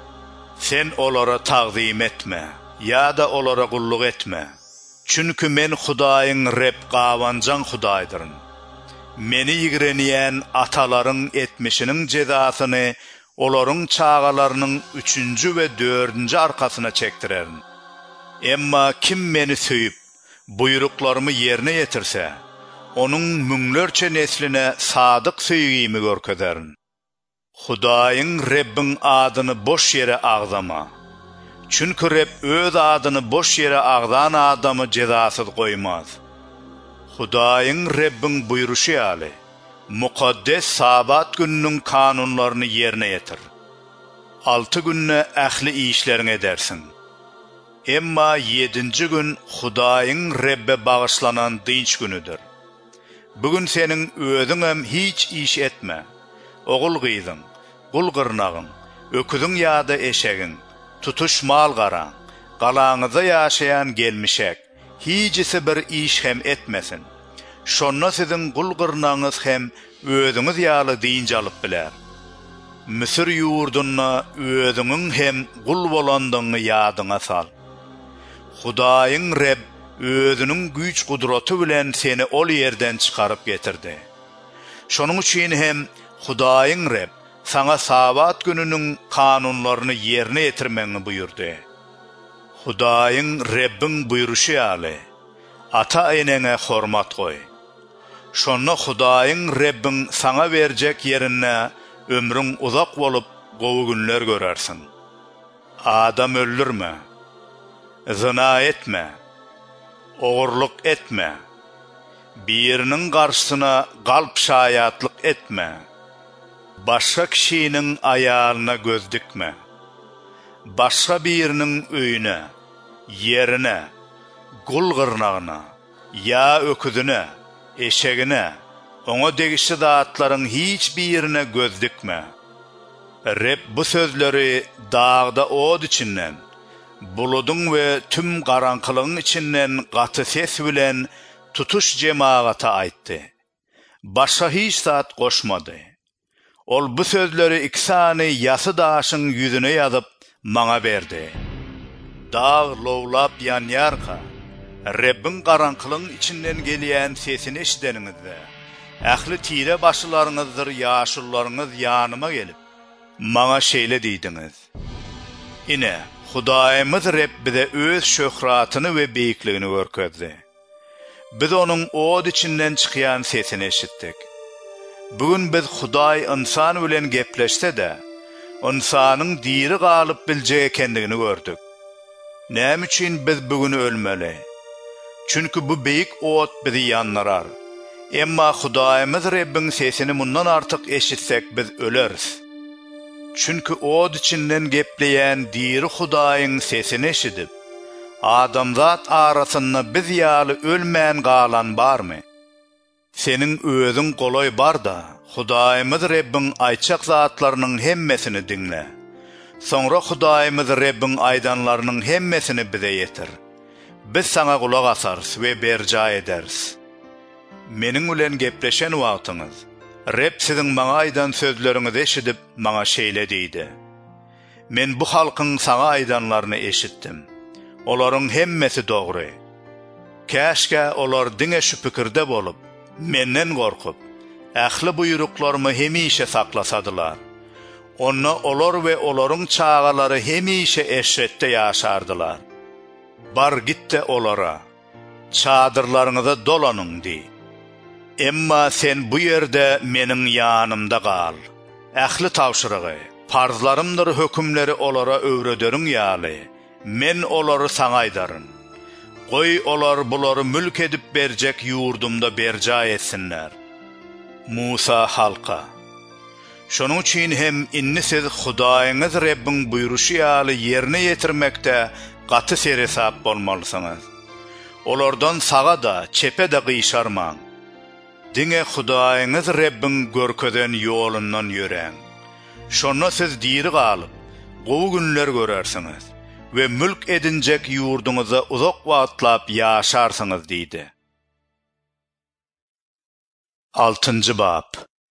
Sen olara tagzim etme, ýa-da olara gulluk etme. Çünki men Hudaýyň Reb gawanjan Hudaýdyryn. Meni ýigrenýän atalaryň etmişiniň jezasyny olaryň çağalarynyň üçünji we dördünji arkasyna çekdirerin. Emma kim meni söýüp, buyruklarymı yerine yetirse, onun müňlerçe nesline sadyk söýgimi görkezerin. Hudaýyň Rebbiň adyny boş yere agzama. Çünki Reb öz adyny boş yere agzan adamy jezasyz goýmaz. Hudaýyň Rebbiň buyruşy ýaly, mukaddes sabat gününiň kanunlaryny yerine yetir. Altı günne ähli işlerini edersin. Emma yedinci gün Hudaýyň Rebbe bagyşlanan dynç günüdür. Bugün seniň özüň hem hiç iş etme. Ogul gyýdyň, gul gyrnagyň, öküziň ýa-da eşegiň, tutuş mal garaň, galaňyza ýaşaýan gelmişek, hiçisi bir iş hem etmesin. Şonna siziň gul gyrnagyňyz hem özüňiz ýaly dynç alyp biler. Müsir ýurduna özüňiň hem gul bolandygyny ýadyňa sal. Hudaýyň Reb özüniň güýç gudraty bilen seni ol ýerden çykaryp getirdi. Şonuň üçin hem Hudaýyň Reb sana sabat gününiň kanunlaryny yerine ýetirmeňi buyurdy. Hudaýyň Rebbiň buyruşy ýaly, ata enene hormat goý. Şonda Hudaýyň Rebbiň sana berjek ýerine ömrüň uzak bolup gowy günler görersin. Adam öldürme, zina etme, oğurluk etme, birinin karşısına galp şayatlık etme, başka kişinin ayağına göz dikme, başka birinin öyüne, yerine, kul gırnağına, ya öküdüne, eşeğine, ona degişli dağıtların hiçbirine göz dikme. Reb bu sözleri dağda od içinden, buludun ve tüm qarankılığın içinden qatı ses bilen tutuş cemaata aytdı. Başka hiç saat koşmadı. Ol bu sözleri iksani yası daşın yüzüne yazıp maňa berdi. Dağ lowlap yanyarka, Rebbin qarankılığın içinden geliyen sesini eşideningizde, ähli tire başılarınızdır yaşullarınız yanıma gelip, maňa şeýle diýdiňiz. Ine, Hudaýymyz Reb bize öz şöhratyny we beýikligini görkezdi. Biz onuň od içinden çykýan sesini eşitdik. Bugün biz Hudaý insan bilen gepleşse de, insanyň diri galyp biljek ekendigini gördük. Näme üçin biz bugün ölmeli? Çünkü bu beýik od bizi yanlarar. Emma Hudaýymyz Rebbin sesini mundan artyk eşitsek biz öleriz. Çünkü od içinden gepleyen diri Hudaýyň sesini eşidip, adamzat arasynda biz ýaly ölmän galan barmy? Senin özüň goloy bar da, Hudaýymyz Rebbin aýçak zatlarynyň hemmesini dinle. Sonra Hudaýymyz Rebbin aýdanlarynyň hemmesini bize yetir. Biz sana kulak asarız ve berca ederiz. Meniň bilen gepleşen wagtyňyz, Reb siziň maňa aýdan sözleriňizi eşidip maňa şeýle diýdi. Men bu halkyň saňa aýdanlaryny eşitdim. Olaryň hemmesi dogry. Käşke olar diňe şu pikirde bolup, menden gorkup, ähli buyruklarymı hemişe saklasadylar. Onna olar we olaryň çağalary hemişe eşretde ýaşardylar. Bar gitte olara, çadırlarınıza dolanın di. Emma sen bu yerde meniň yanımda gal. Ähli tawşyrygy, farzlarymdyr hökümleri olara öwrederiň ýaly. Men olary saňa aýdaryn. Goý olar bulary mülk edip berjek ýurdumda berja etsinler. Musa halka. Şonuň üçin hem inni siz Hudaýyňyz Rebbin buýruşy ýaly ýerine ýetirmekde gaty seresap bolmalysyňyz. Olardan sağa da, çepe de gıyşarmaň. Diňe Hudaýyňyz Rebbin görkeden ýolundan ýöreň. Şonu siz diri galyp, gowy günler görersiňiz we mülk edinjek ýurduňyza uzak wagtlap ýaşarsyňyz diýdi. altıncı bab.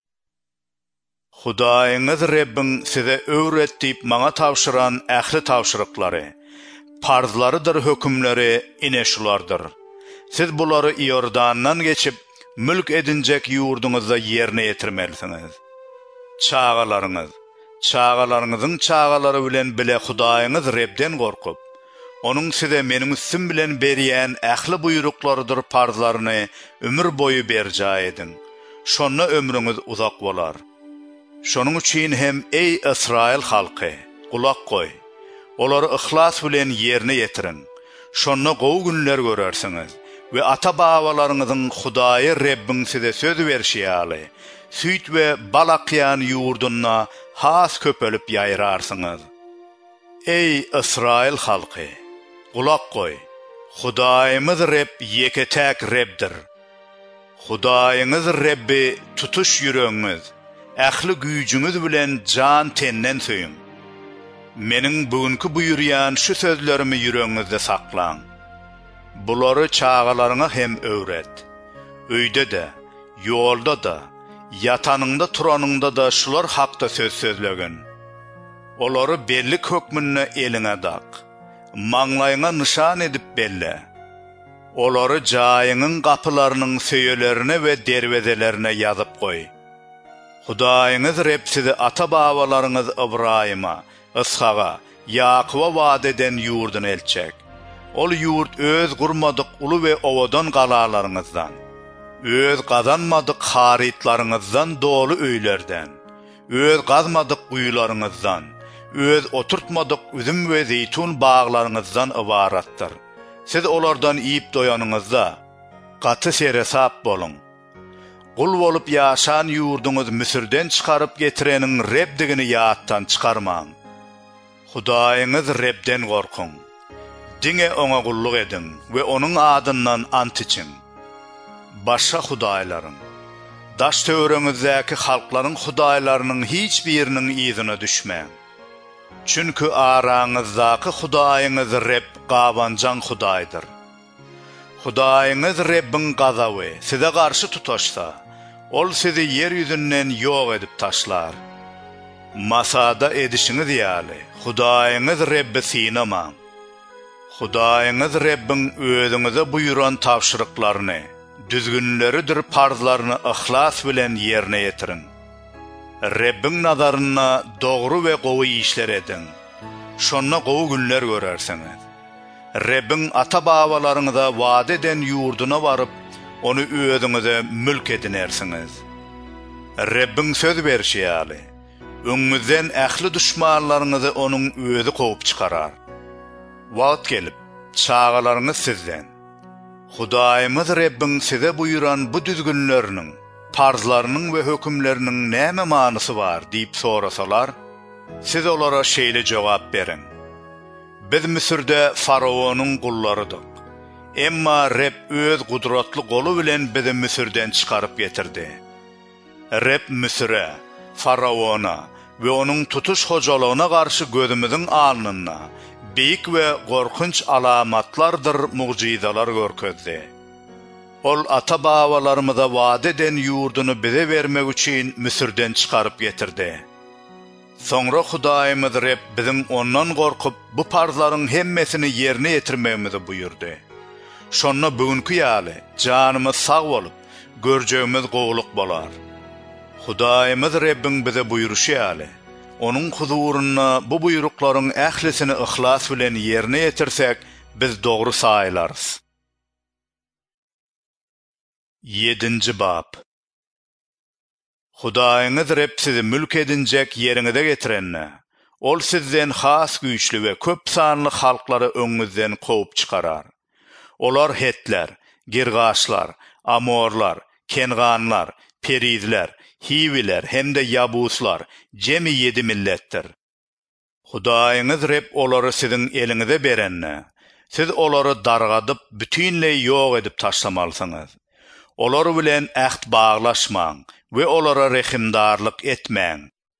Hudaýyňyz Rebbin size öwretdip maňa tawşyran ähli tawşyryklary, farzlarydyr hökümleri ine şulardyr. Siz bulary Ýordandan geçip mülk edinjek ýurduňyza ýerine ýetirmelisiňiz. Çağalaryňyz, çağalaryňyzyň çağalary bilen bile Hudaýyňyz Rebden gorkup, onuň size meniň üstüm bilen berýän ähli buýruklarydyr farzlaryny ömür boyu berja edin. Şonna ömrüňiz uzak bolar. Şonuň üçin hem ey Israil halky, kulak goý. Olary ihlas bilen ýerine ýetirin. Şonna gowy günler görersiňiz we ata-babalaryňyzyň Hudaýy Rebbin size söz berşi ýaly, süýt we balakyan ýurduna has köpelip ýaýrarsyňyz. Ey Israil halky, kulak goý. Hudaýymyz Reb ýeketäk Rebdir. Hudaýyňyz Rebbi tutuş ýüregiňiz, ähli güýjüňiz bilen jan tenden söýüň. Meniň bugünkü buýurýan şu sözlerimi ýüregiňizde saklaň. Bulary çağalaryňa hem öwret. Öýde de, ýolda da, ýatanyňda turanyňda da şular hakda söz sözlegin. Olary bellik hökmüne eliňe dak. Maňlaýyňa nişan edip belle. Olary jaýynyň gapylarynyň söýelerine we derwezelerine ýazyp goý. Hudaýyňyz Reb sizi ata-babalaryňyz Ibrahima, Ishaga, Yakuba wad eden ýurduny elçek. Ol ýurt öz gurmadyk uly we owadan galalaryňyzdan, öz gazanmadyk haritlaryňyzdan dolu öýlerden, öz gazmadyk guýlaryňyzdan, öz oturtmadyk üzüm we zeytun baglaryňyzdan ibaratdyr. Siz olardan iyip doyanыңızda, qatı seresap bolun. Qul bolup yaşan yurdunuz Müsürden çıkarıp getirenin Rebdigini yaattan çıkarman. Hudaýyňyz Rebden gorkun. Dine ona gulluk edin ve onun adından ant için. Başka hudaýlaryň, daş töwerenizdäki halklaryň hudaýlarynyň hiç biriniň izine düşmäň. Çünkü araňyzdaky hudaýyňyz Reb gabanjan hudaýdyr. Hudaýyňyz Rebbin gazaby size garşy tutaşsa, ol sizi yer ýüzünden ýok edip taşlar. Masada edişiňiz ýaly, Hudaýyňyz Rebbi sinamaň. Hudaýyňyz Rebbin özüňize buyuran tawşyryklaryny, düzgünleridir parzlaryny ihlas bilen ýerine ýetirin. Rebbin nazaryna dogry we gowy işler edin. Şonna gowy günler görersiňiz. Rebbin ata-babalaryňyza wada eden ýurduna baryp, onu özüňize mülk edinersiňiz. Rebbin söz berişi ýaly, öňüňizden ähli düşmanlaryňyzy onuň özü gowy çykarar. Wagt gelip, çağalaryňyz sizden. Hudaýymyz Rebbin size buyuran bu düzgünleriniň, parzlarynyň we hökümleriniň näme manysy bar diýip sorasalar, siz olara şeýle jogap berin. Biz Müsürde Faraonyň gullarydyk. Emma Reb öz gudratly golu bilen bizi Müsürden çıkarıp getirdi. Reb Müsüre, Faraona we onuň tutuş hojalygyna garşy gözümizin alnyna beýik we gorkunç alamatlardyr mucizalar görkezdi. Ol ata-babalarymyza wada eden ýurduny bize bermek üçin Müsürden çıkarıp getirdi. Soňra Hudaýymyz Reb biziň ondan gorkup bu parzlaryň hemmesini ýerine ýetirmegimizi buyurdy. Şonna bugünkü ýaly janymyz sag bolup, görjegimiz gowluk bolar. Hudaýymyz Rebbin bize buyuruşy ýaly, onuň huzuryna bu buyruklaryň ählisini ihlas bilen ýerine ýetirsek, biz dogry saýlarys. Yedinci bab. Hudaýyňyz Reb sizi mülk edinjek ýeriňize getirenne, ol sizden has güýçli we köp sanly halklary öňüňizden gowy çykarar. Olar Hetler, Girgaşlar, Amorlar, Kenganlar, Perizler, Hiviler hemde Yabuslar, jemi yedi millettir. Hudaýyňyz Reb olary siziň eliňize berenne, siz olary dargadyp bütünleý ýok edip taşlamalysyňyz. Olar bilen ähd baglaşmaň we olara rehimdarlyk etmäň.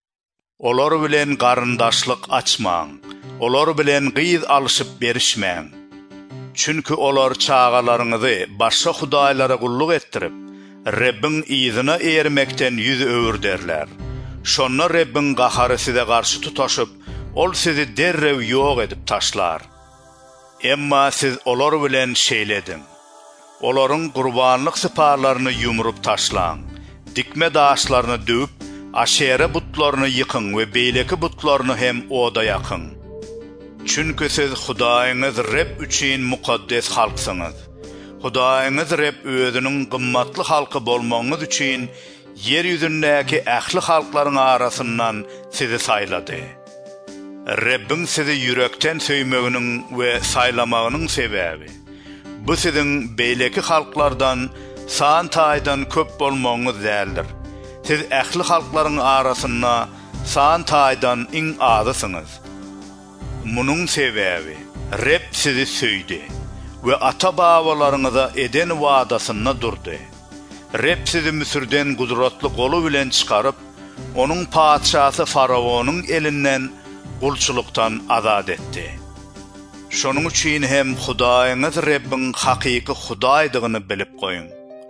Olar bilen garyndaşlyk açmaň, olar bilen gyz alyşyp berişmäň. Çünkü olar çağalaryňyzy başga hudaýlara gulluk ettirip, Rebbin izine eýermekden ýüz öwürderler. Şonna Rebbin gahary size garşy tutaşyp, ol sizi derrew ýok edip taşlar. Emma siz olar bilen şeýledin. Olaryň gurbanlyk syparlaryny ýumrup taşlaň. Dikme daşlaryny döwüp, aşere butlaryny ýykyň we beýleki butlaryny hem oda ýakyň. Çünkü siz Hudaýyňyz Reb üçin mukaddes halksyňyz. Hudaýyňyz Reb özüniň gymmatly halky bolmagyňyz üçin yer ýüzündäki ähli halklaryň arasyndan sizi saýlady. Rebbin sizi yürekten söýmeginiň we saýlamagynyň sebäbi, bu siziň beýleki halklardan san taýdan köp bolmagyňyz däldir. Siz ähli halklaryň arasynda san taýdan iň azysyňyz. Munuň sebäbi, Reb sizi söýdi we ata-babalaryňyza eden wadasyna durdy. Reb sizi Müsürden gudratly golu bilen çykaryp, onuň padşasy Faraonyň elinden gulçulukdan azad etdi. Şonuň üçin hem Hudaýyňyz Rebbin hakyky Hudaýdygyny bilip goýun.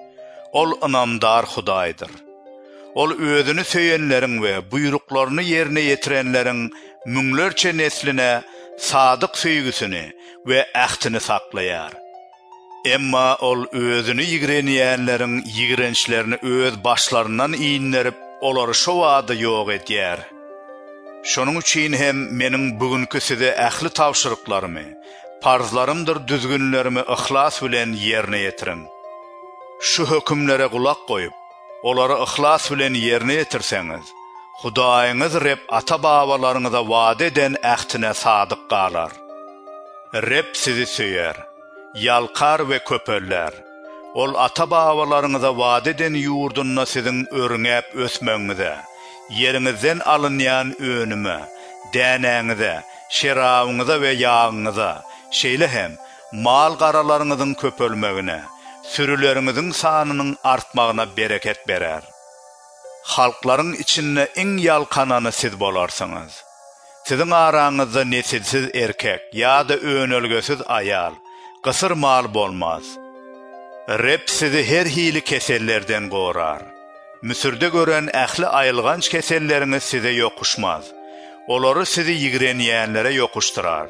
Ol inamdar Hudaýdyr. Ol özüni söýenleriň we buyruklaryny ýerine ýetirenleriň müňlerçe nesline sadyk söýgüsini we ähtini saklaýar. Emma ol özüni ýigrenýänleriň ýigrençlerini öz başlaryndan iýinlerip, olary şo wada ýok edýär. Şonuň üçin hem meniň bugünkü size ähli tawşyryklarymy, parzlarymdyr düzgünlerimi ihlas bilen ýerine ýetirin. Şu hökümlere gulak goýup, olary ihlas bilen ýerine ýetirseňiz, Hudaýyňyz Reb ata-babalaryňyza wada eden ähtine sadyk galar. Reb sizi söýär, yalqar ve köpöller. Ol ata-babalarynıza wada eden ýurdunna sizin örüňäp ösmeňize, ýeriňizden alynýan önüme, dänäňize, şerabyňyza we ýağyňyza, şeýle hem mal garalaryňyzyň köpölmegine, sürüleriňiziň sanynyň artmagyna bereket berer. Halklaryň içinde iň ýalkanany siz bolarsyňyz. Siziň araňyzda nesilsiz erkek ýa-da önölgesiz ayal, gysır mal bolmaz. Rep sizi her hili kesellerden gorar. Müsürde gören ähli ayılganç keselleriniz size yokuşmaz. Olary sizi ýigrenýänlere yokuşturar.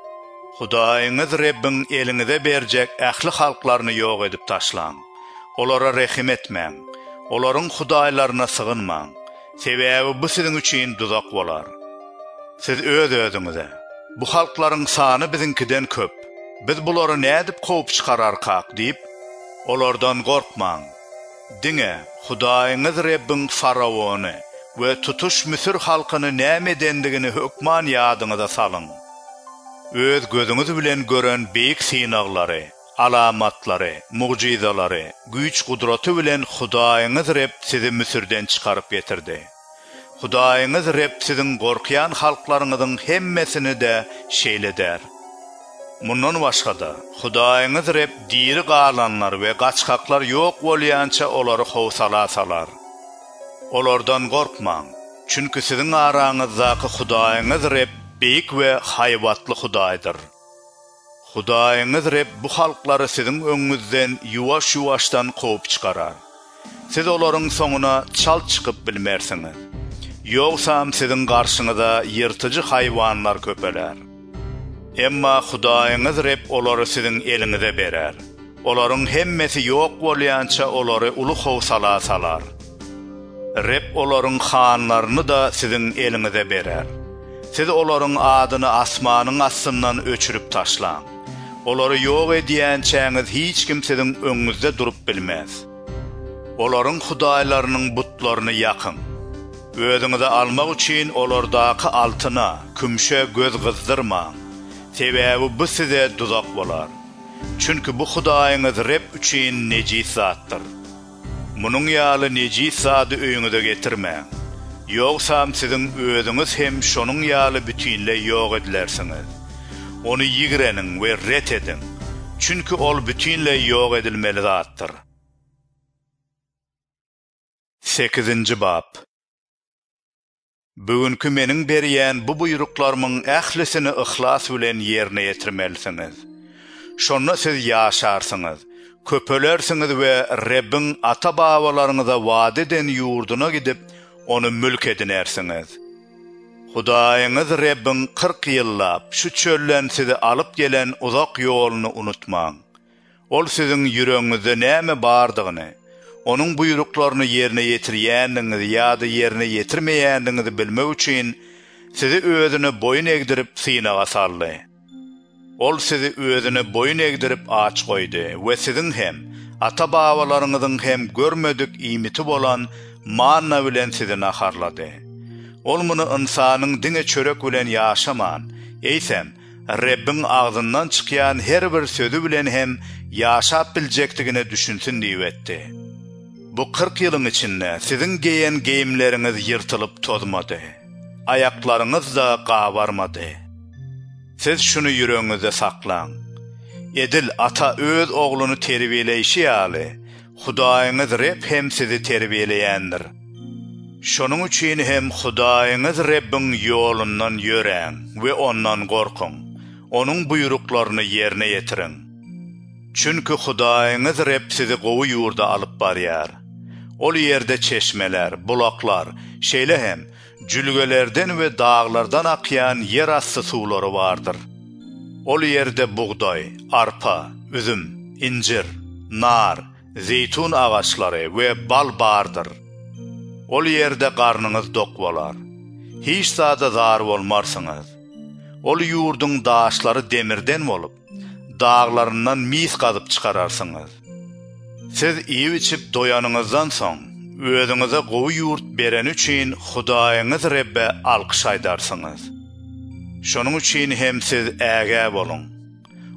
Hudaýyňyz Rebbin elinize berjek ähli halklaryny ýok edip taşlaň. Olara rehim etmeň. Olaryň hudaýlaryna sığınmaň. Sebäbi bu siziň üçin duzak bolar. Siz öz özüňize, bu halklaryň sany bizinkiden köp. Biz bulary nädip gowy çykararkak diýip olardan gorkmaň. Diňe, Hudaýyňyz Rebbin Farawony we tutuş Müsür halkyny näme edendigini hökman ýadyňyza salyň. Öz gözüňiz bilen gören beýik synaglary, alamatlary, mugjizalary, güýç gudraty bilen Hudaýyňyz Rebb sizi Müsürden çykaryp getirdi. Hudaýyňyz Rebb siziň gorkýan halklaryňyzyň hemmesini de şeýleder. Mundan başgada, Hudaýyňyz Rebb diri galanlar we gaçkaklar ýok bolýança olary howsala salar. Olardan gorkmaň, çünki siziň araňyzdaky Hudaýyňyz Rebb beýik we haýwatly Hudaýdyr. Hudaýyňyz Rebb bu halklary siziň öňüňizden ýuwaş-ýuwaşdan gowy çykarar. Siz olaryň soňuna çal çykyp bilmersiňiz. Ýogsam siziň garşyňyza ýyrtyjy haýwanlar köpeler. Emma Hudaýyňyz Rebb olary siziň elinize berer. Olaryň hemmesi ýok bolýança olary uly howsala salar. Rebb olaryň hanlaryny da siziň elinize berer. Siz olaryň adyny asmanyň astyndan öçürüp taşlaň. Olary ýok edýänçäňiz hiç kim siziň öňüňizde durup bilmez. Olaryň hudaýlarynyň butlaryny ýakyn. Özüňize almak üçin olardaky altyna, kümşe göz gyzdyrmaň. Sebäbi bu size duzak bolar. Çünki bu Hudaýyňyz Rebb üçin nejis zatdyr. Munyň ýaly nejis zady öýüňize getirmeň. Ýogsam siziň özüňiz hem şonuň ýaly bütünlej ýok edilersiňiz. Onu ýigrenin we ret edin. Çünki ol bütünlej ýok edilmeli zatdyr. sekizinji bab. Bugünkü meniň berýän bu buyruklarymyň ählisini ihlas bilen ýerine ýetirmelisiňiz. Şonda siz ýaşarsyňyz, köpelersiňiz we Rebbin ata-babalaryňyza wada eden ýurduna gidip onu mülk edinersiňiz. Hudaýyňyz Rebbin kırk ýyllap şu çöllen sizi alyp gelen uzak ýoluny unutmaň. Ol siziň ýüregiňizde näme bardygyny, onun buyruklarını yerine yetirýändiňizi ýa-da yerine yetirmeýändiňizi bilmek üçin sizi özüne boyun egdirip synaga saldy. Ol sizi özüne boyun egdirip aç goýdy we siziň hem ata-babalaryňyzyň hem görmedik iýmiti bolan manna bilen sizi naharlady. Ol muny insanyň diňe çörek bilen ýaşaman, eýsem Rebbin agzyndan çykýan her bir sözü bilen hem ýaşap biljekdigine düşünsin diýip etdi. Bu kırk ýylyň içinde siziň geýen geyimleriňiz ýyrtylyp tozmady. Aýaklaryňyz da gawarmady. Siz şunu ýüregiňizde saklaň. Edil ata öz ogluny terbiýeleýişi ýaly, Hudaýyňyz Rebb hem sizi terbiýeleýändir. Şonuň üçin hem Hudaýyňyz Rebbin ýolundan ýöreň we ondan gorkun. Onuň buýruklaryny ýerine ýetiriň. Çünki Hudaýyňyz Rebb sizi gowy ýurda alyp barýar. Ol ýerde çeşmeler, bulaklar, şeýle hem jülgelerden we dağlardan akýan yer asty suwlary bardyr. Ol ýerde buğday, arpa, üzüm, incir, nar, zeytun ağaçlary we bal bardyr. Ol ýerde garnyňyz dok bolar. Hiç zada zar bolmarsyňyz. Ol ýurduň daşlary demirden bolup, dağlarından mis gazyp çykararsınız. Siz iýip içip doýanyňyzdan soň özüňize gowy ýurt beren üçin Hudaýyňyz Rebbe alkyş aýdarsyňyz. Şonuň üçin hem siz äge bolun.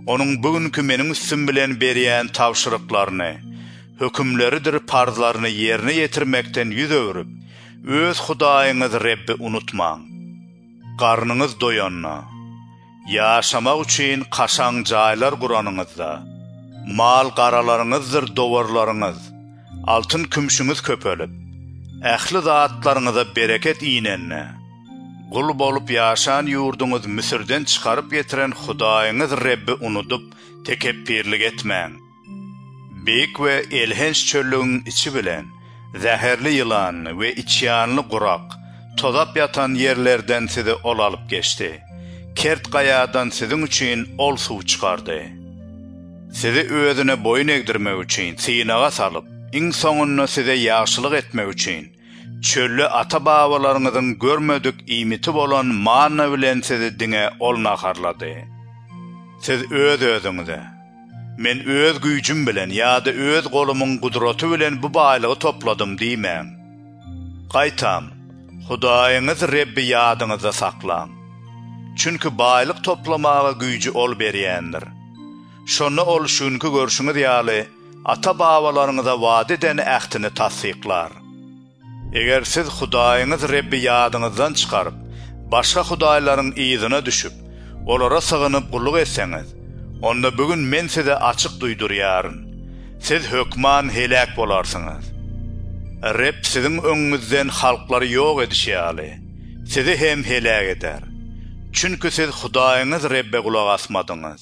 Onun bugünkü menin üstüm bilen berýän tawşyryklarını, hökümleridir parzlaryny ýerine ýetirmekden ýüz öwürüp, öz Hudaýyňyz Rebbi unutmaň. Garnyňyz doýanna, ýaşamak üçin kaşaň jaýlar guranyňyzda, mal garalaryňyzdyr dowarlaryňyz, altyn kümşüňiz köpelip, ähli zatlaryňyza bereket iýnenne. Gul bolup ýaşan ýurduňyz Misirden çykaryp getiren Hudaýyňyz Rebbi unutup tekebbirlik etmäň. Beýik we elhenç çöllüğün içi bilen zäherli ýylan we içýanly gurak tozap ýatan ýerlerden sizi ol alyp geçdi. Kert gaýadan sizin üçin ol suw çykardy. Sizi özüne boyun egdirmek üçin synaga salyp, iň soňunda size ýaşylyk etmek üçin çöllü ata-babalaryňyzyň görmedik iýmiti bolan manna bilen sizi diňe ol naharlady. Siz öz özüňize, men öz güýjüm bilen ýa-da öz golumyň gudraty bilen bu baýlygy topladym diýmäň. Gaýtam, Hudaýyňyz Rebbi ýadyňyzda saklaň. Çünki baýlyk toplamaga güýji ol berýändir. Şonu ol şunkü görşüňiz ýaly ata-babalaryňyza wada eden ähdini tasdiklar. Eger siz Hudaýyňyz Rebbi ýadyňyzdan çykaryp, başga hudaýlaryň ýyzyna düşüp, olara sygynyp gulluk etseňiz, onda bugün men size açyk duýdurýaryn. Siz hökman helak bolarsyňyz. Reb sizin öňüňizden halklary ýok edişýäli, sizi hem helak eder. Çünki siz Hudaýyňyz Rebbe gulak asmadyňyz.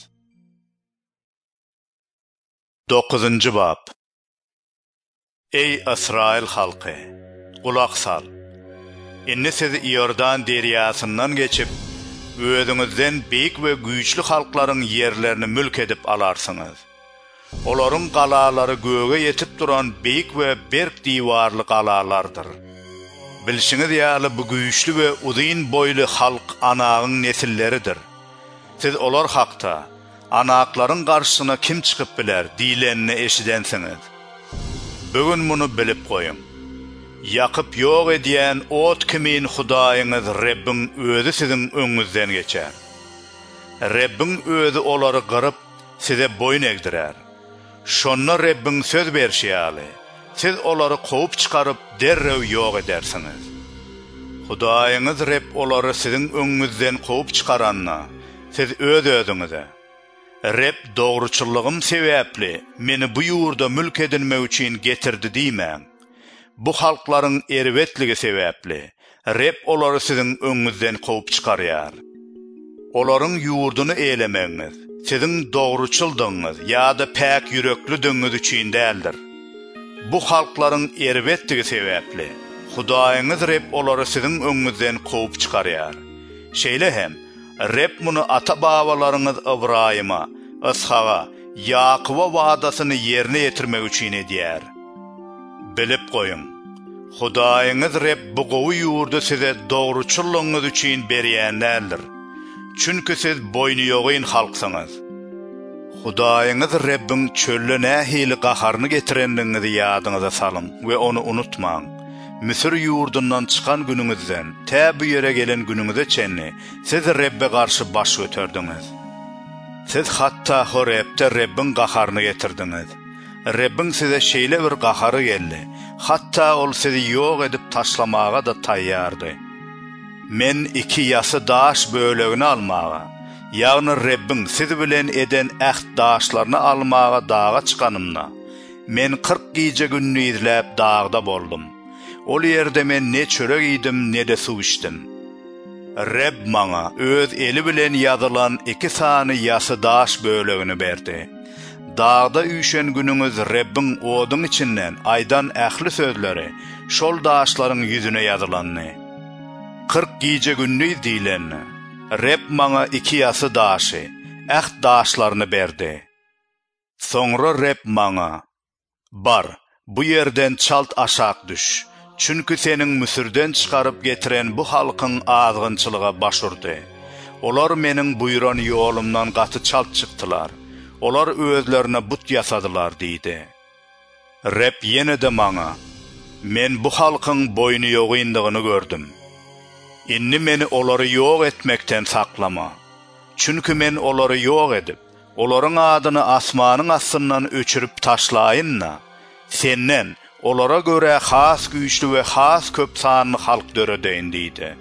dokuzuncu bab. Ey Israil halky, gulak sal. Inni siz Ýordan derýasyndan geçip, özüňizden beýik we güýçli halklaryň ýerlerini mülk edip alarsyňyz. Olaryň galalary göge ýetip duran beýik we berk diýwarly galalardyr. Bilşiňiz ýaly bu güýçli we uzyn boýly halk anagyň nesilleridir. Siz olar hakda anaklaryň garşysyna kim çykyp biler diýlenini eşidensiňiz. Bugün muny bilip goýun. Ýakyp ýok edýän ot kimin Hudaýyňyz Rebbiň özü sizin öňüňizden geçer. Rebbiň özü olary gyryp size boyun egdirer. Şonna Rebbiň söz berşýäli, siz olary gowy çykaryp derrew ýok edersiňiz. Hudaýyňyz Reb olary sizin öňüňizden gowy çykaranna, siz öz özüňize Reb dogruçylygym sebäpli meni bu ýurda mülk edinmek üçin getirdi diýmäň. Bu halklaryň erwetligi sebäpli Reb olary sizin öňüňizden gowy çykarýar. Olaryň ýurduny eýlemeňiz sizin dogruçyldygyňyz ýa-da päk ýürekli döňüz üçin däldir. Bu halklaryň erwetligi sebäpli Hudaýyňyz Reb olary sizin öňüňizden gowy çykarýar. Şeýle hem Reb muny ata-babalaryňyz Ibrahima, Ishaga, Yakuba wadasyny ýerine ýetirmek üçin edýär. Bilip goýun. Hudaýyňyz Reb bu gowy ýurdu size dogruçylygyňyz üçin berýändir. Çünki siz boynu ýogyn halksyňyz. Hudaýyňyz Rebbiň çölle nähili gaharyny getirendiňizi ýadyňyza salyn we onu unutmaň. Misir ýurdundan çykan günüňizden tä bu ýere gelen günüňize çenni siz Rebbe garşy baş göterdiňiz. Siz hatda Horepde Rebbiň gaharyny getirdiňiz. Rebbiň size şeýle bir gahary geldi. Hatda ol sizi ýok edip taşlamaga da taýýardy. Men iki ýasy daş bölegini almaga, ýagny Rebbiň sizi bilen eden ähd daşlaryny almaga dağa çykanymda, men kırk gije günni izläp dağda boldum. Ol ýerde men ne çörek ýedim, ne de suw içdim. Reb maňa öz eli bilen ýazylan iki sany ýasy daş bölegini berdi. Dağda üýşen günüňiz Rebbiň oduň içinden aýdan ähli sözleri şol daşlaryň ýüzüne ýazylandy. kırk gije günni diýlenni. Reb maňa iki ýasy daşy, ähd daşlaryny berdi. Soňra Reb maňa, bar, bu ýerden çalt aşak düş. Çünki seniň Misirden çykaryp getiren bu halkyň azgynçylyga başurdy. Olar meniň buýran ýolumdan gaty çalt çykdylar. Olar özlerine but ýasadylar diýdi. Reb ýene-de maňa, men bu halkyň boynu ýogyndygyny gördüm. Inni meni olary ýok etmekden saklama. Çünki men olary ýok edip, olaryň adyny asmanyň astyndan öçürüp taşlaýynna, senden olara göre has güýçlü we has köp sanly halk döredeýin diýdi.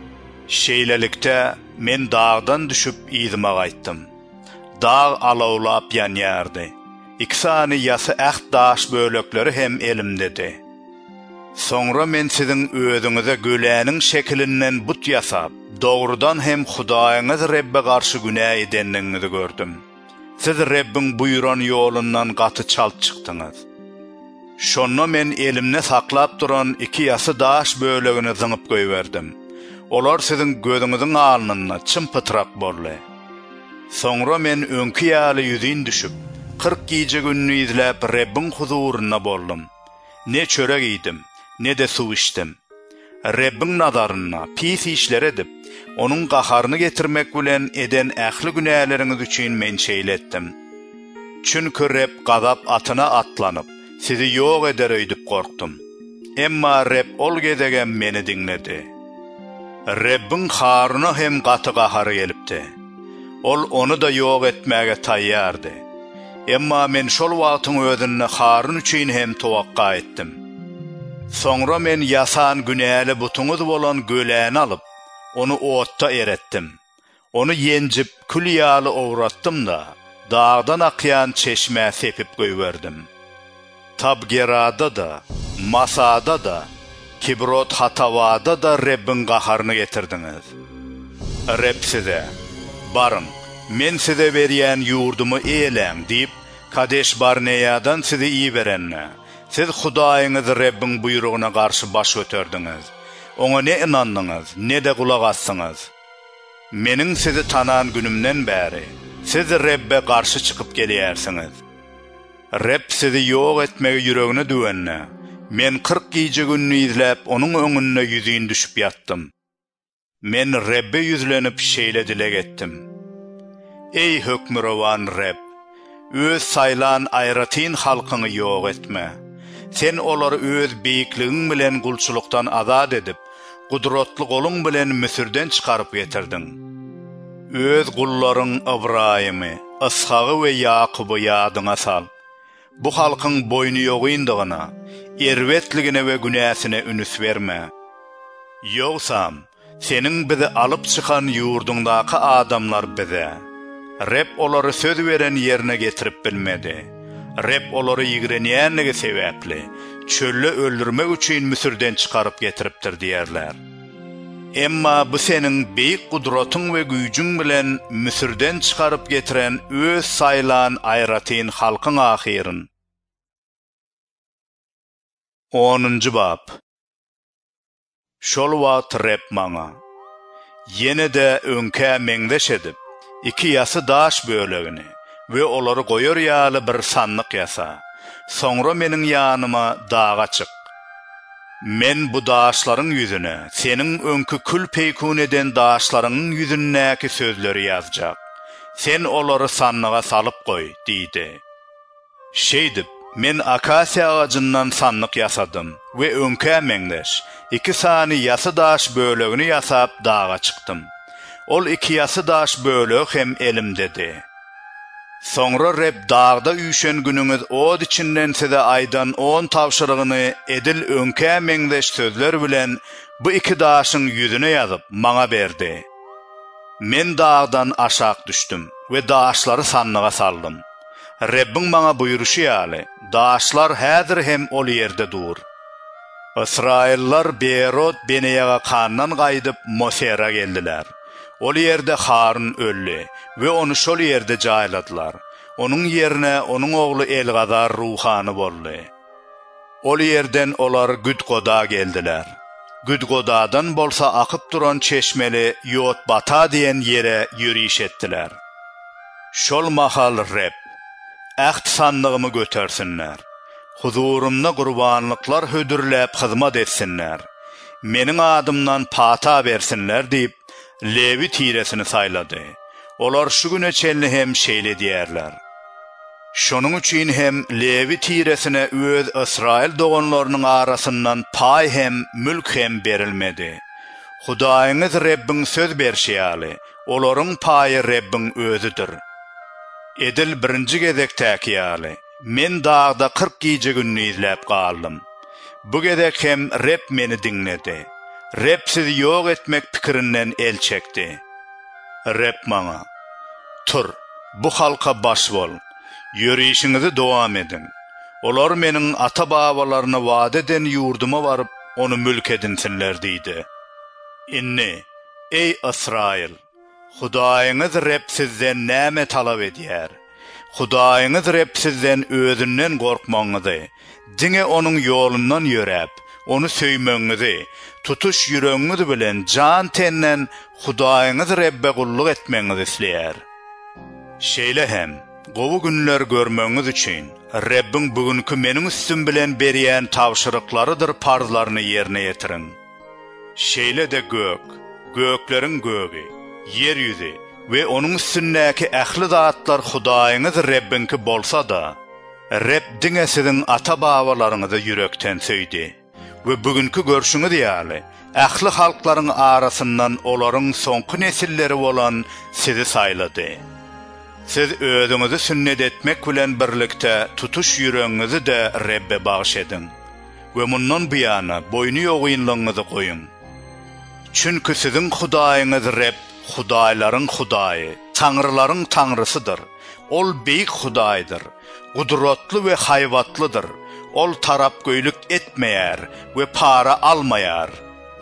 Şeýlelikde men dağdan düşüp ýyzyma gaýtdym. Dağ alawlap ýanýardy. İksany ýasy äht daş bölekleri hem elimdedi. Soňra men siziň özüňize göläniň şekilinden but ýasap, dogrudan hem Hudaýyňyz Rebbe garşy günä edenliňizi gördüm. Siz Rebbiň buyuran ýolundan gaty çalt çykdyňyz. Şonda men elimne saklap duran iki ýasy daş bölegini zyňyp goýberdim. Olar siziň gözüňiziň alnyna çympytrak boldy. Soňra men öňkü ýaly ýüzüň düşüp, kırk gece gününü izläp Rebbiň huzuryna boldum. Ne çörek ýedim, ne de su içdim. Rebbiň nazaryna pis işler edip, onuň gaharyny getirmek bilen eden ähli günäleriňiz üçin men şeýletdim. Çünkü Reb gazap atyna atlanyp, sizi ýok eder öýdüp korktum. Emma Reb ol gezegen meni dinledi. Rebbiň haryna hem gaty gahary gelipdi. Ol onu da ýok etmäge taýýardy. Emma men şol wagtyň özünde haryn üçin hem towakka etdim. Soňra men ýasan günäli butuňyz bolan göläni alyp, onu otda eretdim. Onu ýenjip külýaly owratdym da, dağdan akyan çeşme sepip goýberdim. Tabgerada da, Masada da, Kibrot Hatavada da Rebbiň gaharyny getirdiňiz. Reb size, barın, men size berýän ýurdumy eýleň diýip, Kadeş Barneýadan sizi iyi berenne. Siz Hudaýyňyz Rebbiň buyrugyna garşy baş öterdiňiz. Oňa ne inandyňyz, ne de kulak assyňyz. Meniň sizi tanan günümden bäri, siz Rebbe garşy çykyp gelýärsiňiz. Reb sizi ýok etmegi ýüregine düwenne. Men kırk gece gününü izläp, onuň öňüne ýüzüň düşüp ýatdym. Men Rebbe ýüzlenip şeýle dilek etdim. Ey hökmürowan Reb, öz saylan aýratyn halkyny ýok etme. Sen olary öz beýikligiň bilen gulçulukdan azad edip, gudratly goluň bilen Misirden çykaryp getirdiň. Öz gullaryň Ibrahimy, Ishagy we Yakuby ýadyňa sal. Bu halkyň boynu ýogyndygyna, erwetligine we günäsine ünüs berme. Ýogsam, seniň bizi alyp çykan ýurduňdaky adamlar bize Reb olary söz beren ýerine getirip bilmedi. Reb olary ýigrenýänligi sebäpli çölle öldürmek üçin Misirden çykaryp getiripdir diýerler. Emma bu seniň beýik gudratyň we güýjüň bilen Misirden çykaryp getiren öz saylan aýratyn halkyň ahyryn. onuncu bab. Şol wagt Reb maňa ýene de öňkä meňdeş edip, iki ýasy daş bölegini we olary goýar ýaly bir sanlyk ýasa. Soňra meniň ýanyma dağa çyk. Men bu daşlaryň ýüzüne, seniň öňkü kül peýkun eden daşlaryň ýüzündäki sözleri ýazjak. Sen olary sanlyga salyp goý, diýdi. Şeýdip, men akasiya ağacından sanlyk ýasadym we öňkä meňdeş iki sany ýasy daş bölegini ýasap dağa çykdym. Ol iki ýasy daş bölek hem elimdedi. Soňra Reb dağda üýşen günüňiz od içinden size aýdan on tawşyrygyny edil öňkä meňdeş sözler bilen bu iki daşyň ýüzüne ýazyp maňa berdi. Men dağdan aşak düşdüm we daşlary sanlyga saldym. Rebbiň maňa buyuruşy ýaly, daşlar häzir hem ol ýerde dur. Israillar Beerot Beneyaga kandan gaýdyp Mosera geldiler. Ol ýerde Harun öldü we onu şol ýerde jaýladylar. Onuň ýerine onuň ogly Elgazar ruhany boldy. Ol ýerden olar Güdgoda geldiler. Güdgodadan bolsa akyp duran çeşmeli Yotbata diýen ýere ýürüş etdiler. Şol mahal Reb, äht sanlygymy götersinler. Huzurumda gurbanlyklar hödürläp hyzmat etsinler. Meniň adymdan pata bersinler diýip Levi tiresini saylady. Olar şu güne çenli hem şeýle diýerler. Şonuň üçin hem Levi tiresine öz Israil doganlarynyň arasyndan pay hem mülk hem berilmedi. Hudaýyňyz Rebbiň söz berşi ýaly, olaryň paýy Rebbiň özüdir. Edil birinci gezek täkiýaly. Men dağda kırk gece günni izläp galdım. Bu gezek hem rep meni dinledi. Rep sizi yok etmek pikirinden el çekti. Rep maňa: "Tur, bu halka baş bol. Yürüyişinizi dowam edin. Olar meniň ata-babalaryna wada eden ýurduma baryp onu mülk edinsinler" diýdi. Inni, ey Israil, Hudaýyňyz Rep sizden näme talap edýär? Hudaýyňyz Rep sizden özünden gorkmaňyzy, diňe onuň ýolundan ýöräp, onu söýmeňizi, tutuş ýüregiňiz bilen jan tenden Hudaýyňyz Rebbe gulluk etmeňizi isleýär. Şeýle hem, gowy günler görmeňiz üçin Rebbin bugünkü meniň üstüm bilen berýän tawşyryklarydyr parzlaryny ýerine ýetirin. Şeýle de gök, gökleriň gögi, yer ýüzi we onuň üstündäki ähli zatlar Hudaýyňyz Rebbinki bolsa da, Reb diňe siziň ata-babalaryňyzy ýürekden söýdi we bugünkü görşüňiz ýaly ähli halklaryň arasyndan olaryň soňky nesilleri bolan sizi saýlady. Siz özüňizi sünnet etmek bilen birlikde tutuş ýüregiňizi de Rebbe bagş edin we mundan buýana boýny ýogyňyňyzy goýun. Çünki siziň Hudaýyňyz Reb Hudaýlaryň Hudaýy, taňrylaryň taňrysydyr. Ol beýik Hudaýdyr, gudratly we haýwatlydyr. Ol tarap göýlük etmeýär we para almaýar.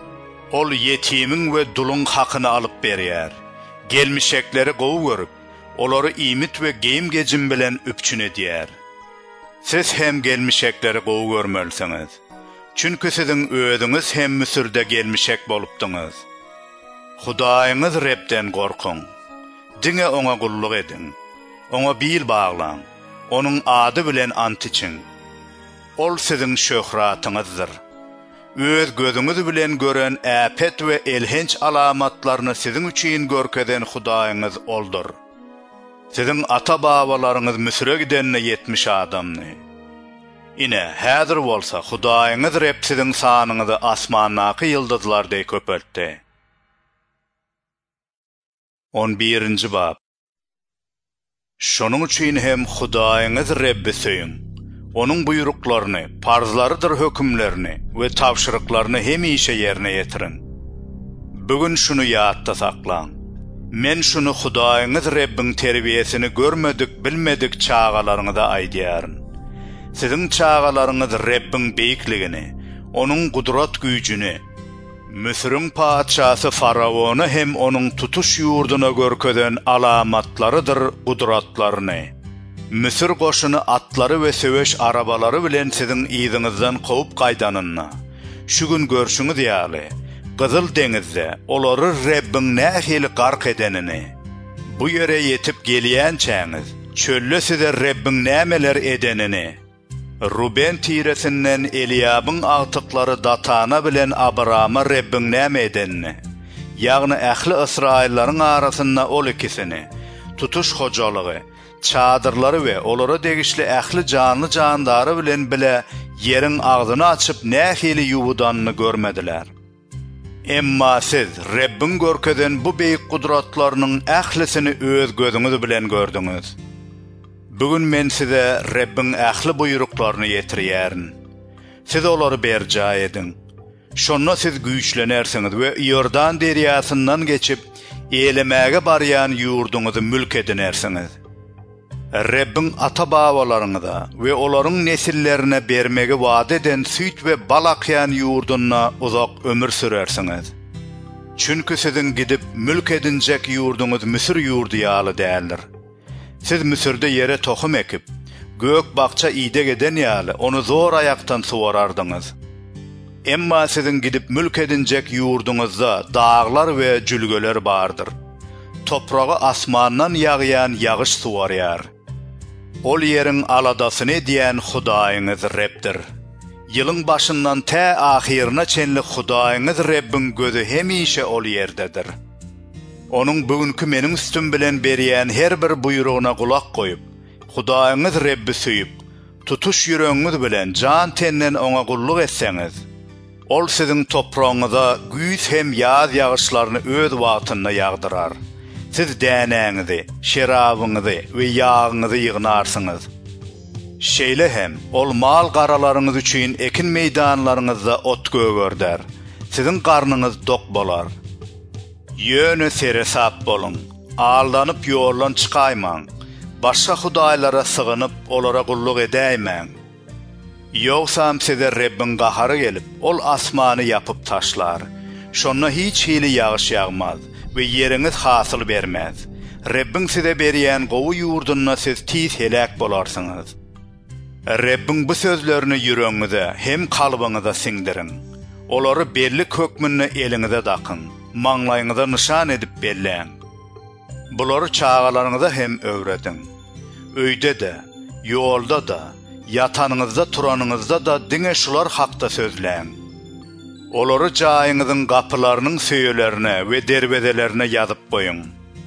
Ol yetimiň we duluň hakyny alyp berýär. Gelmişekleri gowy görüp, olary iýmit we geyim gejim bilen öpçün edýär. Siz hem gelmişekleri gowy görmeliňiz. Çünki siziň özüňiz hem Müsürde gelmişek bolupdyňyz. Hudaýyňyz Rebden gorkun. Diňe oňa gulluk edin. Oňa bil baglaň. Onuň ady bilen ant için. Ol siziň şöhratyňyzdyr. Öz gözüňiz bilen gören äpet we elhenç alamatlaryny siziň üçin görkeden Hudaýyňyz oldur. Siziň ata-babalaryňyz Müsüre gidenine yetmiş adamny. Ine häzir bolsa Hudaýyňyz Reb siziň sanyňyzy asmannaky ýyldızlarday köpeltdi. on birinci bab. Şonuň üçin hem Hudaýyňyz Rebbi söýün. Onuň buýruklaryny, parzlarydyr hökümlerini we tawşyryklaryny hemişe ýerine ýetirin. Bugün şunu ýatda saklaň. Men şunu Hudaýyňyz Rebbiň terbiýesini görmedik, bilmedik çağalaryňyza aýdýaryn. Siziň çağalaryňyz Rebbiň beýikligini, onuň gudrat güýjüni, Müsürün paçasy Farawony hem onuň tutuş ýurduna görkeden alamatlarydyr gudratlaryny. Müsür goşuny atlary we söweş arabalary bilen siziň ýyzyňyzdan gowy gaýdanyna. Şu gün görşüňiz ýaly, Gyzyl deňizde olary Rebbiň nähili gark edenini. Bu ýere ýetip gelýän çäňiz, çölle size Rebbiň nämeler edenini. Ruben tiresinden Eliabyň agtyklary Datana bilen Abrama Rebbiň näme edenini. Ýagny ähli Israillaryň arasynda ol ikisini, tutuş hojalygy, çadırlary we olara degişli ähli canly jandary bilen bile ýeriň agzyny açyp nähili ýuwudanyny görmediler. Emma siz Rebbiň görkeden bu beýik gudratlarynyň ählisini öz gözüňiz bilen gördüňiz. Bugün men size Rebbiň ähli buýruklaryny ýetirýärin. Siz olary berja edin. Şonda siz güýçlenersiňiz we Ýordan derýasyndan geçip eýlemäge barýan ýurduňyzy mülk edinersiňiz. Rebbiň ata-babalaryňyza we olaryň nesillerine bermegi wada eden süýt we bal akýan ýurduna uzak ömür sürersiňiz. Çünki siziň gidip mülk edinjek ýurduňyz Müsür ýurdu ýaly däldir. Siz Müsürde ýere tohum ekip, gök bakça ide geden ýaly onu zor ayaktan suwarardyňyz. Emma siziň gidip mülk edinjek ýurduňyzda dağlar we jülgeler bardyr. Topragy asmandan ýagýan ýagyş suwarýar. Ol ýeriň aladasyny diýen Hudaýyňyz Rebdir. Ýylyň başyndan tä ahirine çenli Hudaýyňyz Rebbiň gözü hemişe ol ýerdedir. Onuň bugünkü meniň üstüm bilen berýän her bir buýrugyna gulak goýup, Hudaýyňyz Rebbi söýüp, tutuş ýüregiňiz bilen jan tenden oňa gulluk etseňiz, ol siziň topragyňyza güýs hem ýaz ýagyşlaryny öz wagtynda ýagdyrar. siz dänäňizi, şerabıňyzy we ýağyňyzy ýygnarsynız. Şeýle hem ol mal garalaryňyz üçin ekin meýdanlaryňyzda ot gögörder. Sizin garnyňyz dok bolar. Ýöne sere sap bolun. Aldanyp ýoldan çykaýmaň. Başga hudaýlara sygynyp olara gulluk edäýmäň. Ýogsam size Rebbin gahary gelip ol asmany yapyp taşlar. Şonna hiç hili ýağış ýagmaz we ýeriňiz hasyl bermez. Rebbin size berýän gowy ýurduna siz tiz helak bolarsyňyz. Rebbin bu sözlerini ýüregiňize hem kalbyňyza siňdirin. Olary berlik hökmüni eliňize dakyn, maňlaýyňyza nişan edip belläň. Bulary çağalaryňyza hem öwredin. Öýde de, ýolda da, yatanyňyzda turanyňyzda da diňe şular hakda sözläň. Olary jaýyňyzyň gapylarynyň söýelerine we derbedelerine ýazyp goýun.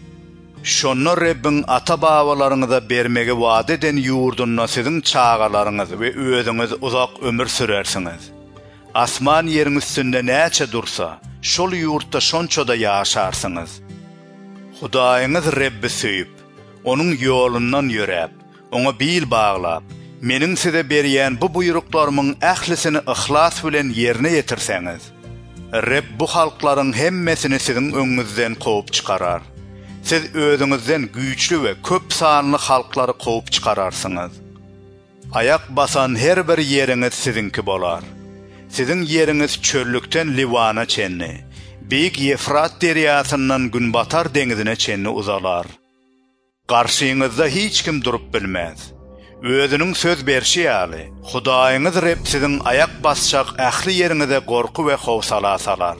Şonno Rebbin ata-babalaryňyza bermege wada eden ýurduna siziň çağalaryňyz we özüňiz uzak ömür sürersiňiz. Asman ýeriň üstünde näçe dursa, şol ýurtda şonçoda ýaşarsyňyz. Hudaýyňyz Rebbi söýüp, onuň ýolundan ýörep, oňa bil baglap, meniň size berýän bu buyruklarymyň ählisini ihlas bilen ýerine ýetirseňiz, Reb bu halklaryň hemmesini siziň öňüňizden gowy çykarar. Siz özüňizden güýçlü we köp sanly halklary gowy çykararsyňyz. Ayak basan her bir ýeriňiz siziňki bolar. Siziň ýeriňiz çöllükden Liwana çenni, Beyik Efrat derýasyndan Günbatar deňizine çenni uzalar. Garşyňyzda hiç kim durup bilmez. Özüniň söz berşi ýaly, Hudaýyňyz Reb siziň ayak basjak ähli ýeriňize gorku we howsala salar.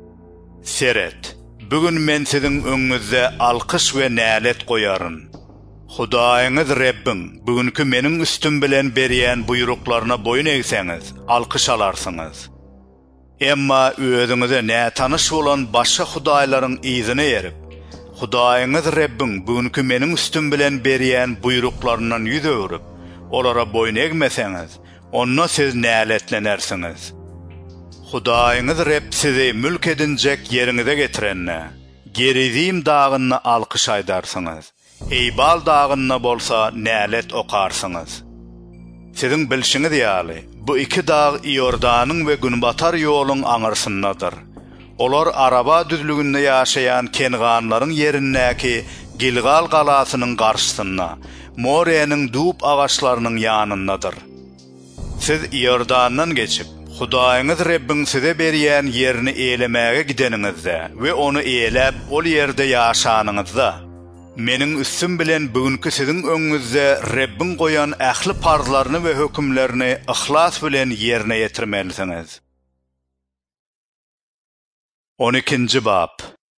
Seret, bugün men siziň öňüňizde alkyş we nälet goýaryn. Hudaýyňyz Rebbin bugünkü meniň üstüm bilen berýän buýruklaryna boyun egseňiz, alkyş alarsyňyz. Emma özüňize nä tanyş bolan başga hudaýlaryň izine erip, Hudaýyňyz Rebbin bugünkü meniň üstüm bilen berýän buýruklaryndan ýüz öwrüp, olara boyun egmeseňiz, onda siz näletlenersiňiz. Hudaýyňyz Rebb sizi mülk edinjek ýeriňize getirenne, Gerizim dagyna alkyş aýdarsyňyz. Eybal dagyna bolsa nälet okarsynız. Siziň bilşiňiz ýaly, bu iki dağ Ýordanyň we Günbatar ýoluň aňyrsyndadyr. Olar araba düzlügünde ýaşaýan kenganlaryň ýerindäki Gilgal galasynyň garşysynda, Moreýanyň dup agaçlarynyň ýanyndadyr. Siz Ýordandan geçip, Hudaýyňyz Rebbin size berýän ýerini eýlemäge gideniňizde we onu eýlep ol ýerde ýaşanyňyzda, meniň üstüm bilen bugünkü siziň öňüňizde Rebbin goýan ähli parzlaryny we hökümlerini ihlas bilen ýerine ýetirmelisiňiz. on ikinji bab.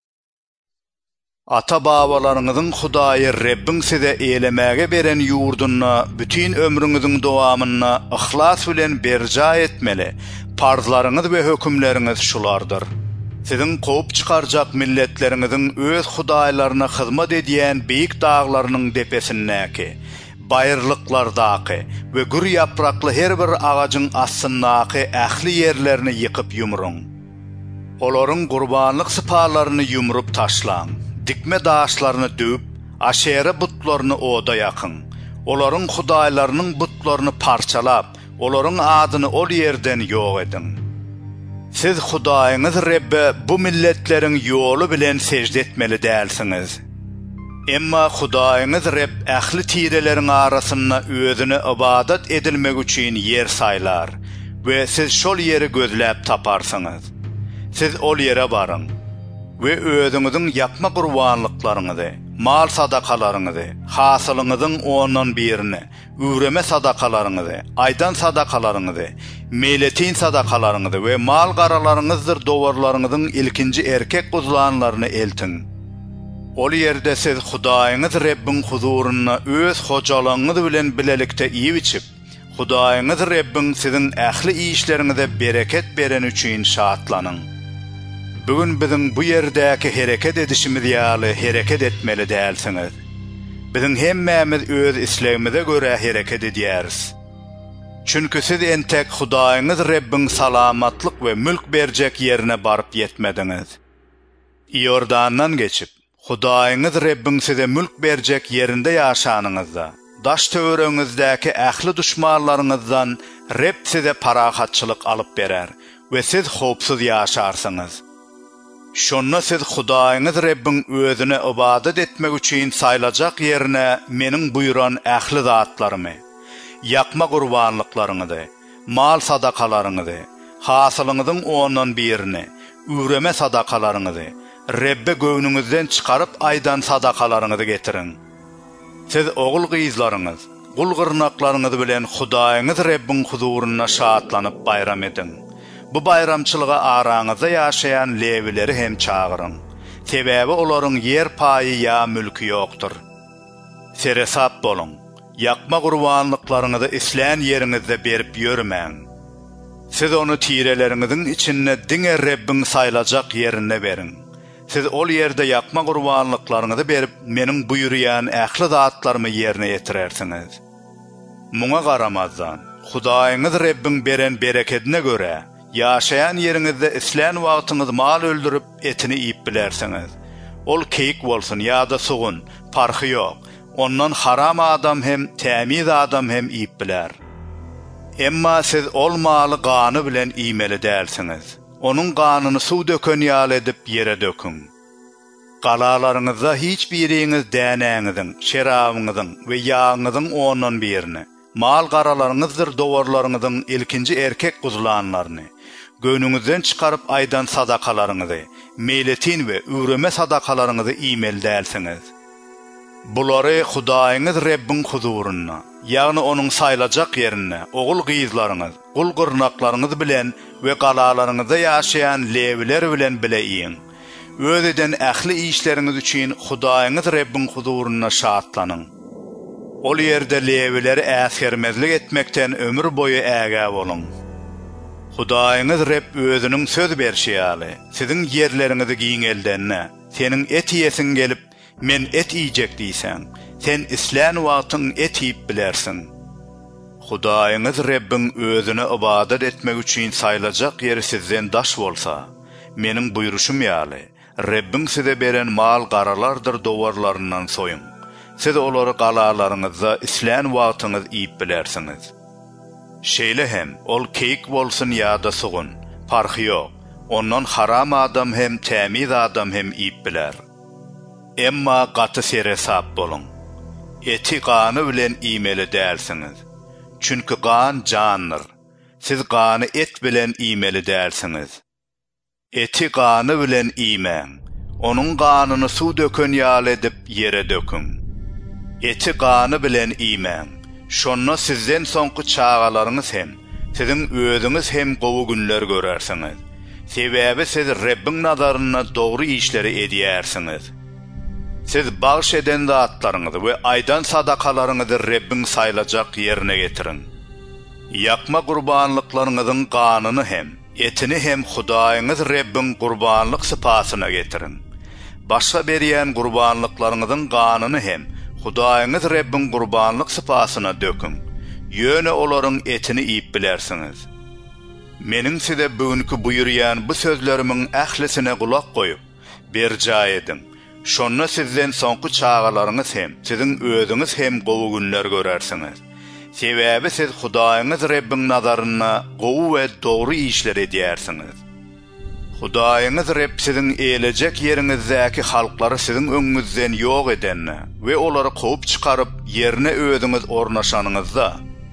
Ata-babalaryňyzyň Hudaýy Rebbin size eýlemäge beren ýurduna bütün ömrüňiziň dowamyna ihlas bilen berja etmeli. Parzlaryňyz we hökümleriňiz şulardyr. Siziň gowy çykarjak milletleriňiziň öz hudaýlaryna hyzmat edýän beýik dağlarynyň depesindäki, baýrlyklardaky we gür ýaprakly her bir agajyň astyndaky ähli ýerlerini ýykyp ýumruň. Olaryň gurbanlyk sypalaryny ýumrup taşlaň. Dikme daşlaryny döwüp, aşere butlaryny oda ýakyn. Olaryň hudaýlarynyň butlaryny parçalap, olaryň adyny ol ýerden ýok edin. Siz Hudaýyňyz Rebbe bu milletleriň ýolu bilen secde etmeli dälsiňiz. Emma Hudaýyňyz Reb ähli tireleriň arasynda özüne ibadat edilmek üçin ýer saýlar we siz şol ýeri gözläp taparsyňyz. Siz ol ýere baryň we özüňiziň yapma gurbanlyklaryňyzy, mal sadakalaryňyzy, hasylyňyzyň ondan birini, üwreme sadakalaryňyzy, aýdan sadakalaryňyzy, meletin sadakalaryňyzy we mal garalaryňyzdyr dowarlaryňyzyň ilkinji erkek guzlanlaryny eltin. Ol ýerde siz Hudaýyňyz Rebbin huzuryna öz hojalygyňyz bilen bilelikde iýip içip, Hudaýyňyz Rebbin siziň ähli işleriňize bereket beren üçin şatlanyň. Bugün biziň bu ýerdäki hereket edişimiz ýaly hereket etmeli dälsiňiz. Biziň hemmämiz öz islegimize göre hereket edýäris. Çünkü siz entek Hudaýyňyz Rebbin salamatlyk we mülk berjek ýerine baryp ýetmediňiz. Ýordandan geçip, Hudaýyňyz Rebbin size mülk berjek yerinde ýaşanyňyzda, daş töwereňizdäki ähli duşmanlaryňyzdan Rebb size parahatçylyk alyp berer we siz hopsuz ýaşarsyňyz. Şonna siz Hudaýyňyz Rebbin özüne ibadet etmek üçin saýlajak yerine meniň buyuran ähli zatlarymy, ýakma gurbanlyklaryňyzy, mal sadakalaryňyzy, hasylyňyzyň ondan birini, üreme sadakalaryňyzy, Rebbe göwnüňizden çykaryp aýdan sadakalaryňyzy getirin. Siz ogul gyzlaryňyz, gul gyrnaklaryňyz bilen Hudaýyňyz Rebbin huzuruna şatlanyp bayram edin. Bu bayramçylyga araňyzda ýaşaýan lewileri hem çağırın. Sebäbi olaryň yer paýy ýa mülki ýokdur. Seresap bolun. Ýakma gurbanlyklaryňyzy isläň ýeriňizde berip ýörmäň. Siz onu tireleriňiziň içinde diňe Rebbin saýlajak yerine berin. Siz ol ýerde ýakma gurbanlyklaryňyzy berip meniň buyurýan ähli zatlarymy ýerine ýetirersiniz. Muňa garamazdan Hudaýyňyz Rebbin beren bereketine göre ýaşaýan ýeriňizde isläň wagtyňyz mal öldürip etini iýip bilersiňiz. Ol keyik bolsun ýa-da sugun, parhy ýok. Ondan haram adam hem tämiz adam hem iýip biler. Emma siz ol maly gany bilen iýmeli dälsiňiz. Onun ganyny suw döken ýaly edip ýere dökün. Galalaryňyzda hiç biriňiz däneňiziň, şerabyňyzyň we ýağyňyzyň ondan birini, mal garalaryňyzdyr dowarlaryňyzyň ilkinji erkek guzulanlaryny, göwnüňizden çykaryp aýdan sadakalaryňyzy, meýletin we üreme sadakalaryňyzy iýmeli dälsiňiz. Bulary Hudaýyňyz Rebbin huzuruna, ýagny onuň saýlajak ýerine, ogul gyzlaryňyz, gul gyrnaklaryňyz bilen we galalaryňyzda ýaşaýan lewiler bilen bileýin. Özeden ähli işleriňiz üçin Hudaýyňyz Rebbin huzuruna şatlanyň. Ol ýerde lewileri äsgermezlik etmekden ömür boyu äge bolun. Hudaýyňyz Rebb özüniň söz berşýäli, siziň ýerleriňizi giňeldenne, seniň et ýesin gelip men et yiyecek diýsen, sen isläň wagtyň et ýip bilersin. Hudaýyňyz Rebbin özüne ibadet etmek üçin saýlajak ýeri sizden daş bolsa, meniň buyuruşum ýaly, Rebbin size beren mal garalardyr dowarlaryndan soýun. Siz olary galalaryňyzda isläň wagtyňyz iýip bilersiňiz. Şeýle hem ol keyik bolsun ýa-da sugun, parhy ýok. Ondan haram adam hem tämiz adam hem iýip biler. Emma gaty seresap bolun. Eti gany bilen iýmeli dälsiňiz. Çünki gan jandyr. Siz gany et bilen iýmeli dälsiňiz. Eti gany bilen iýmeň. Onuň ganyny suw döken ýaly edip ýere dökün. Eti gany bilen iýmeň. Şonna sizden soňky çağalaryňyz hem, siziň özüňiz hem gowy günler görersiňiz. Sebäbi siz Rebbin nazaryna dogry işleri edýärsiňiz. Siz bagş eden zatlaryňyzy we aýdan sadakalaryňyzy Rebbin saýlajak ýerine getirin. Ýakma gurbanlyklaryňyzyň ganyny hem, etini hem Hudaýyňyz Rebbin gurbanlyk sypatyna getirin. Başga berýän gurbanlyklaryňyzyň ganyny hem Hudaýyňyz Rebbin gurbanlyk sypatyna dökün. Ýöne olaryň etini iýip bilersiňiz. Meniň size bugünkü buyurýan bu sözlerimiň ählisine gulak goýup berja edin. Şonna sizden soňky çağalaryňyz hem, siziň özüňiz hem gowy günler görersiňiz. Sebäbi siz Hudaýyňyz Rebbin nazaryna gowy we dogry işler edýärsiňiz. Hudaýyňyz Rebb siziň eýlejek ýeriňizdäki halklary siziň öňüňizden ýok edenni we olary gowy çykaryp ýerine özüňiz ornaşanyňyzda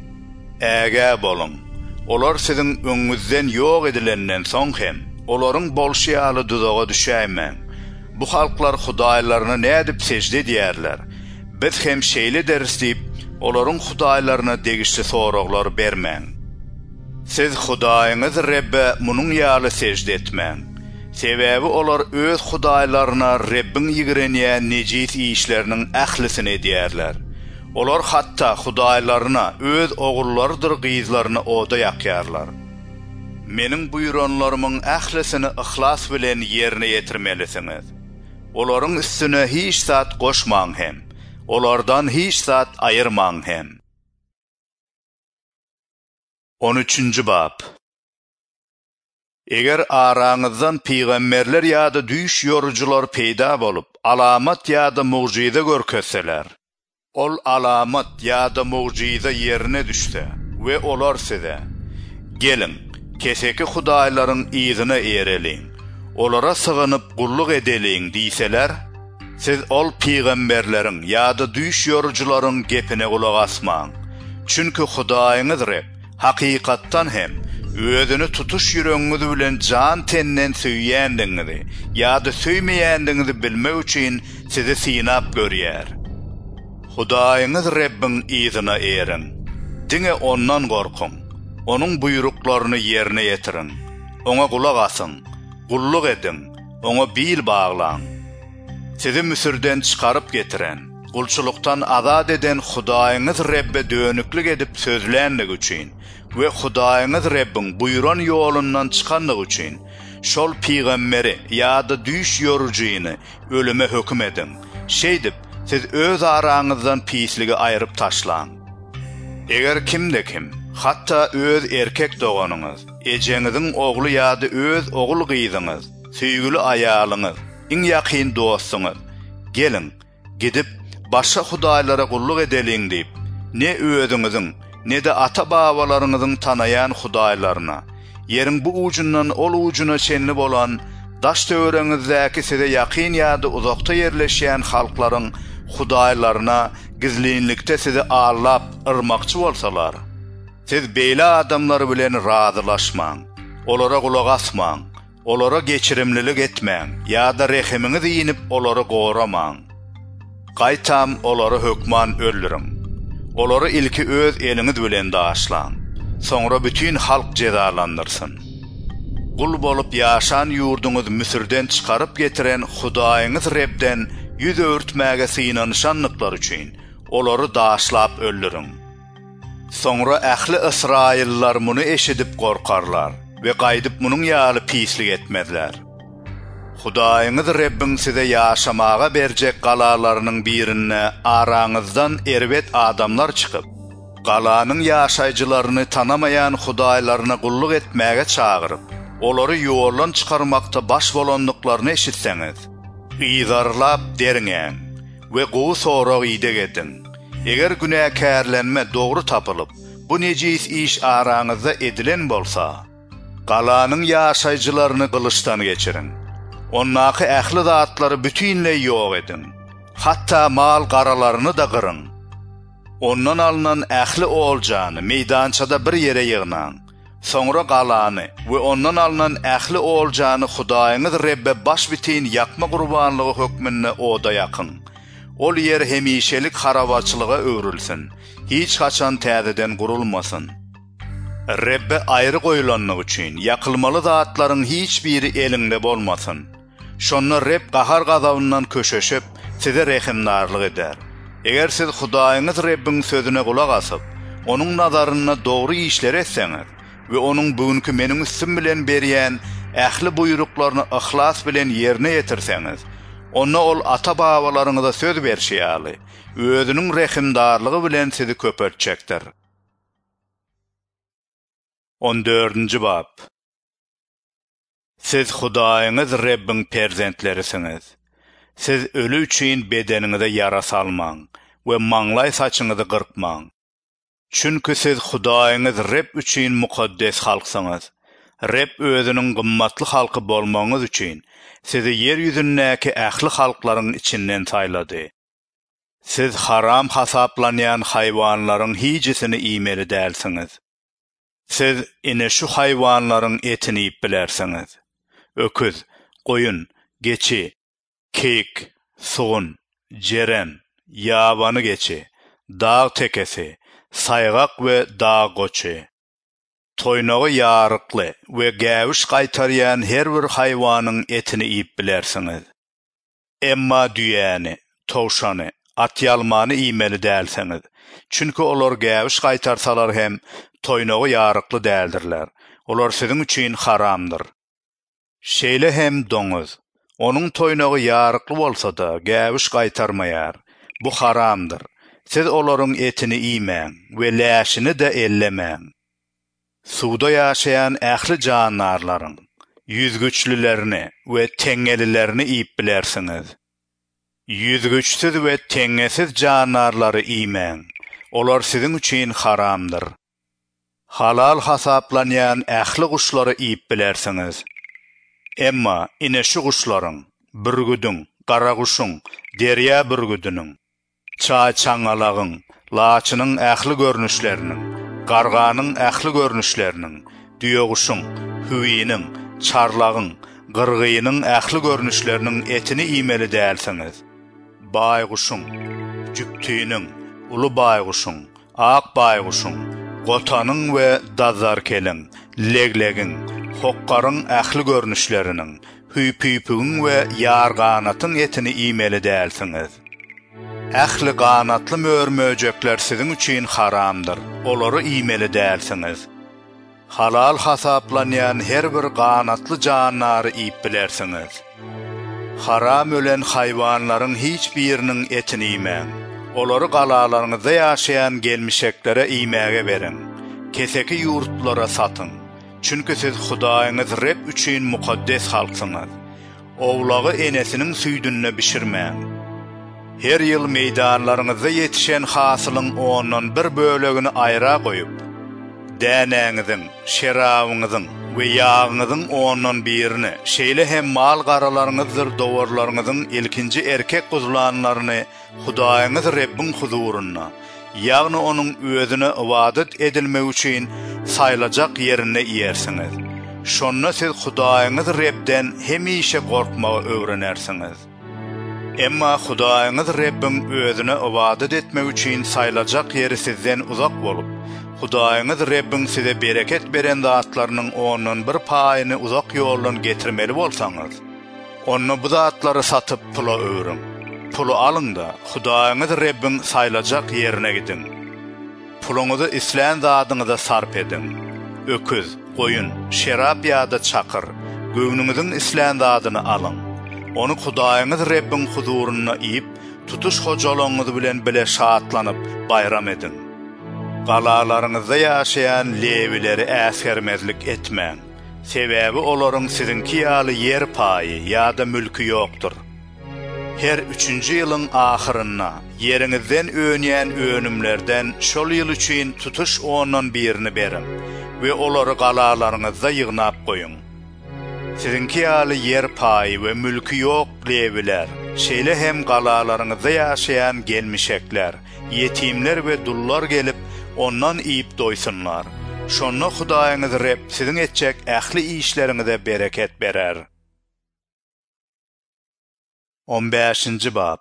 äge bolun. Olar siziň öňüňizden ýok edilenden soň hem olaryň bolşýaly duzaga düşäýmen. Bu halklar Hudaýlaryna nädip secde edýärler. Biz hem şeýle ders diýip olaryň Hudaýlaryna degişli soraglar bermäň. Siz Hudaýyňyz Rebbe munyň ýaly secde etmäň. Sebäbi olar öz Hudaýlaryna Rebbin ýigrenýän nejis işleriniň ählisini edýärler. Olar hatda Hudaýlaryna öz ogullardyr gyzlaryny oda ýakýarlar. Meniň buyuranlarymyň ählisini ihlas bilen ýerine ýetirmelisiňiz. Olaryň üstüne hiç zat goşmaň hem, olardan hiç zat aýyrmaň hem. on üçinji bab. Eger araňyzdan peýgamberler ýa-da düýş ýorujular peýda bolup, alamat ýa-da mucize görkezseler, ol alamat ýa-da mucize ýerine düşse we olar size: "Gelin, keseki hudaýlaryň izine ereliň, olara sygynyp gulluk edeliň" diýseler, siz ol peýgamberleriň ýa-da düýş ýorujularyň gepine gulak asmaň. Çünki Hudaýyňyz Reb hakykatdan hem özüni tutuş ýüregiňiz bilen jan tenden söýýändiňizi ýa-da söýmeýändiňizi bilmek üçin sizi synap görýär. Hudaýyňyz Rebbiň izine eriň. Diňe ondan gorkun. Onuň buýruklaryny ýerine ýetirin. Oňa gulak asyň, gulluk edin, oňa bil baglaň. Sizi Müsirden çykaryp getiren, gulçuluktan azad eden Hudaýyňyz Rebbe dönüklik edip sözlendik üçin we Hudaýyňyz Rebbiň buýran ýolundan çykandyk üçin şol peýgamberi ýa-da düýş ýorujuny ölüme höküm edin. Şeýdip, siz öz araňyzdan pisligi aýryp taşlaň. Eger kimde kim, hatta öz erkek doganyňyz, ejeňiziň ogly ýa-da öz ogul gyzyňyz, süýgüli aýalyňyz, iň ýakyn dostsyňyz, gelin, gidip başga hudaýlara gulluk edeliň diýip, ne özüňiziň, ne de ata-babalaryňyzyň tanaýan hudaýlaryna, ýeriň bu ujundan ol ujuna şenli bolan, daş töwereňizdäki size ýakyn ýa-da uzakda ýerleşýän halklaryň hudaýlaryna gizlinlikde sizi ağlap ırmakçı bolsalar, siz beýle adamlar bilen razylaşmaň, olara gulak asmaň, olara geçirimlilik etmäň, ýa-da rehimiňiz ýinip olara goramaň. Gaýtam olara hökman öldüriň. Olara ilki öz eliňiz bilen daşlaň. Soňra bütün halk cezalandyrsyn. Gul bolup ýaşan ýurduňyz Müsirden çykaryp getiren Hudaýyňyz Rebden yüz örtmäge synanyşanlyklar üçin olary daşlap öldüriň. Soňra ähli Israillar muny eşidip gorkarlar we gaýdyp munyň ýaly pislik etmezler. Hudaýyňyz Rebbiň size ýaşamaga berjek galalarynyň birine araňyzdan erbet adamlar çykyp, galanyň ýaşaýjylaryny tanamayan hudaýlaryna gulluk etmäge çagyryp, olary ýoldan çykarmakda baş bolanlyklaryny eşitseňiz, ýyzarlap deriňeň we gowy sorag ýydyk edin. Eger günäkärlenme dogry tapylyp, bu nejis iş araňyzda edilen bolsa, galanyň ýaşaýjylaryny gylyçdan geçirin. Onnaky ähli zatlary bütünle ýok edin. Hatta mal garalaryny da gyryň. Ondan alynan ähli oğuljany meydançada bir ýere ýygnaň. Soňra galany we ondan alynan ähli oğuljany Hudaýyňyz Rebbe baş bitin ýakma gurbanlygy hökmünde oda ýakyn. Ol ýer hemişelik harabaçylyga öwrülsin. Hiç haçan täzeden gurulmasyn. Rebbe aýry goýulanlyk üçin ýakylmaly zatlaryň hiç biri elinde bolmasyn. Şonda Reb gahar gazabyndan köşeşip size rehimdarlyk eder. Eger siz Hudaýyňyz Rebbiň sözüne gulak asyp, onuň nazaryna dogry işler etseňiz we onuň bugünkü meniň üstüm bilen berýän ähli buýruklaryny ihlas bilen ýerine ýetirseňiz, onda ol ata-babalaryňyza söz berýärli, özüniň rehimdarlygy bilen sizi köpertjekdir. on dördünji bab. Siz Hudaýyňyz Rebbiň perzentlerisiňiz. Siz ölü üçin bedeniňize ýara salmaň we maňlay saçyňyzy gyrpmaň. Çünki siz Hudaýyňyz Reb üçin mukaddes halksyňyz. Reb özüniň gymmatly halky bolmaňyz üçin sizi ýer ýüzündäki ähli halklaryň içinden saýlady. Siz haram hasaplanýan haýwanlaryň hiçesini iýmeli dälsiňiz. Siz ine şu haýwanlaryň etini ýip bilersiňiz. Öküz, goýun, geçi, keyik, sugun, jeren, ýabany geçi, dağ tekesi, saýgak we dağ goçy. Toýnagy ýarykly we gäwiş gaýtarýan her bir haýwanyň etini ýip bilersiňiz. Emma düýäni, towşany, atýalmany iýmeli dälsiňiz. Çünki olar gäwiş gaýtarsalar hem toýnagy ýarykly däldirler. Olar siziň üçin haramdyr. Şeýle hem doňuz, onuň toýnagy ýarykly bolsa da gäwiş gaýtarmaýar. Bu haramdyr. Siz olaryň etini iýmeň we läşini de ellemäň. Suwda ýaşaýan ähli janlarlaryň, yüzgüçlülerini ve tengelilerini iyip bilersiňiz. Yüzgüçsiz ve tengesiz canarları iýmeň. Olar sizin üçin haramdır. Halal hasaplanýan ähli guşlary iýip bilersiňiz. Emma ineşi guşlaryň, bürgüdüň, gara guşuň, derýa bürgüdüniň, çay çaňalagyň, laçynyň ähli görnüşleriniň, garganyň ähli görnüşleriniň, düýeguşuň, hüwiniň, çarlagyň, gyrgynyň ähli görnüşleriniň etini iýmeli dälsiňiz. Baýguşuň, jüptüýüniň, ulu baýguşuň, ak baýguşuň, gotanyň we dazarkeliň, leglegiň, hokkaryň ähli görnüşleriniň, hüýpüýpügiň we ýarganatyň etini iýmeli dälsiňiz. Ähli ganatly möörmöjekler sizin üçin haramdyr. Olary iýmeli dälsiňiz. Halal hasaplanýan her bir ganatly jannary iýip bilersiňiz. Haram ölen hayvanlaryň hiç biriniň etini iýmeň. Olary galalaryňyzda ýaşaýan gelmişeklere iýmäge beriň. Keseki ýurtlara satyň. Çünki siz Hudaýyňyz Reb üçin mukaddes halksyňyz. Owlagy enesiniň süýdünne bişirmäň. Her ýyl meýdanlaryňyzda ýetişen hasylyň ondan bir bölegini aýra goýup, däneňiziň, şerabyňyzyň we ýağyňyzyň ondan birini, şeýle hem mal garalaryňyzdyr dowarlaryňyzyň ilkinji erkek guzulanlaryny Hudaýyňyz Rebbiň huzuruna, ýagny onuň özüne ibadet edilmek üçin saýlajak ýerine iýersiňiz. Şonda siz Hudaýyňyz Rebden hemişe gorkmagy öwrenersiňiz. Emma Hudaýyňyz Rebbiň özüne ibadet etmek üçin saýlajak ýeri sizden uzak bolup, Hudaýyňyz Rebbiň size bereket beren zatlarynyň ondan bir paýyny uzak ýoldan getirmeli bolsaňyz, onu bu zatlary satyp pula öwrüň. Pulu alyň da Hudaýyňyz Rebbiň saýlajak ýerine gidin. Puluňyzy isläň zadyňyza sarp edin. Öküz, goýun, şerap ýa-da çakyr, göwnüňiziň isläň zadyny alyň. Onu Hudaýyňyz Rebbiň huzuruna iýip, tutuş hojalagyňyz bilen bile şatlanyp bayram edin. Galalaryňyzda ýaşaýan lewileri äsgermezlik etmäň. Sebäbi olaryň sizinki ýaly ýer paýy ýa-da mülki ýokdur. Her üçünji ýylyň ahyryna ýeriňizden öňýän önümlerden şol ýyl üçin tutuş ondan birini berin we olary galalaryňyzda ýygnap goýun. Sizinki ýaly ýer paýy we mülki ýok lewiler, şeýle hem galalaryňyzda ýaşaýan gelmişekler, ýetimler we dullar gelip ondan iýip doýsunlar. Şonda Hudaýyňyz Reb siziň etjek ähli işleriňize bereket berer. on beşinji bab.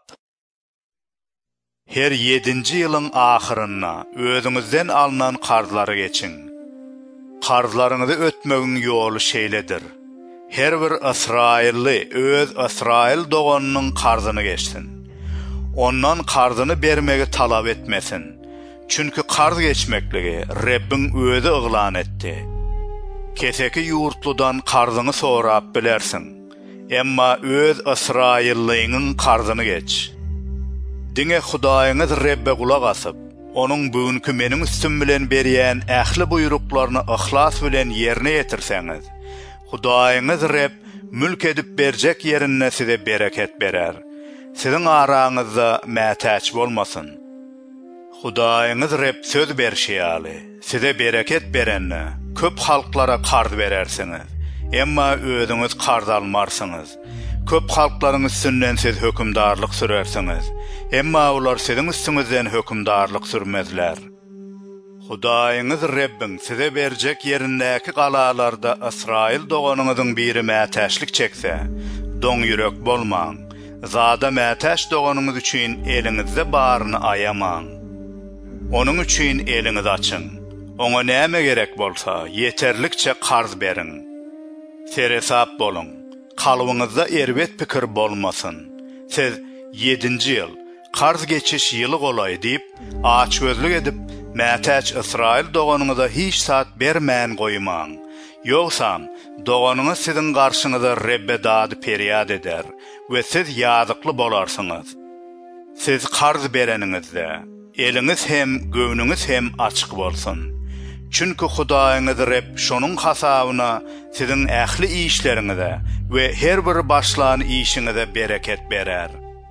Her yedinji ýylyň ahyryna özüňizden alynan qarzlary geçiň. Qarzlaryňyzy ötmegiň ýoly şeýledir. Her bir Israilli öz Israil doganynyň qarzyny geçsin. Ondan qarzyny bermegi talap etmesin. Çünkü qarz geçmekligi Rebbiň özü yglan etdi. Keseki ýurtludan qarzyny sorap bilersiň. Emma öz Israilliňiň qarzyny geç. Diňe Hudaýyňyz Rebbe gulak asyp, onuň bugünkü meniň üstüm bilen berýän ähli buýruklaryny ihlas bilen ýerine ýetirseňiz, Hudaýyňyz Reb mülk edip berjek ýerine size bereket berer. Siziň araňyzda mätäç bolmasyn. Hudaýyňyz Reb söz berşýäli, size bereket berenne, köp halklara qarz berersiňiz. Emma özüňiz qarz almarsyňyz. Köp halklaryň üstünden siz hökümdarlyk sürersiňiz. Emma olar siziň üstüňizden hökümdarlyk sürmezler. Hudaýyňyz Rebbiň size berjek ýerindäki galalarda Israil doganyňyzyň biri mätäçlik çekse, doň ýürek bolmaň. Zada mätäç doganyňyz üçin eliňizde baryny aýamaň. Onuň üçin eliňizi açyň. Oňa näme gerek bolsa, ýeterlikçe qarz beriň. Seresap bolun. Kalbyňyzda erbet pikir bolmasyn. Siz yedinji ýyl qarz geçiş ýyly golay diýip, açgözlük edip, mätäç Israil doganyňyza hiç saat bermän goýmaň. Ýogsa, doganyňyz siziň garşyňyzda Rebbe dady periýad eder we siz ýazykly bolarsyňyz. Siz qarz bereniňizde eliňiz hem göwnüňiz hem açyk bolsun. Çünkü Hudaýyňyz Reb şonuň hasabyna siziň ähli işleriňize we her bir başlan işiňize bereket berer.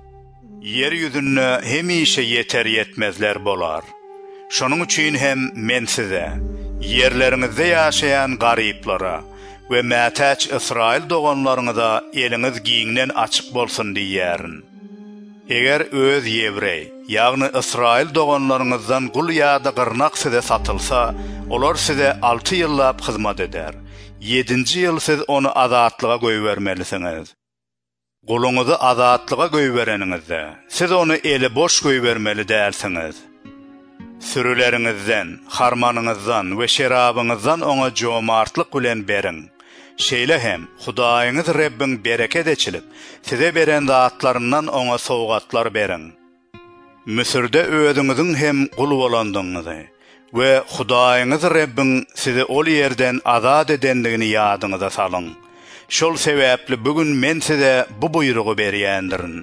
Yer ýüzünde hemişe yeter yetmezler bolar. Şonuň üçin hem men size yerleriňizde ýaşaýan garyplara we mätäç Israil doganlaryňyza eliňiz giňden açyk bolsun diýärin. Eger öz Ýevrey, ýagny Israil doganlaryňyzdan gul ýa-da gyrnak size satylsa, olar size alty ýyllap hyzmat eder. yedinji ýyl siz onu azatlyga goýbermelisiniz. Guluňyzy azatlyga goýbereniňizde, siz onu eli boş goýbermeli dälsiňiz. Sürüleriňizden, harmanyňyzdan we şerabyňyzdan oňa jomartlyk bilen berin. Şeýle hem Hudaýyňyz Rebbin bereket eçilip, size beren zatlaryndan oňa sowgatlar berin. Misirde özüňiziň hem gul bolandyňyzy we Hudaýyňyz Rebbin size ol ýerden azat edendigini ýadyňyza salyň. Şol sebäpli bugün men size bu buýrugy berýändirin.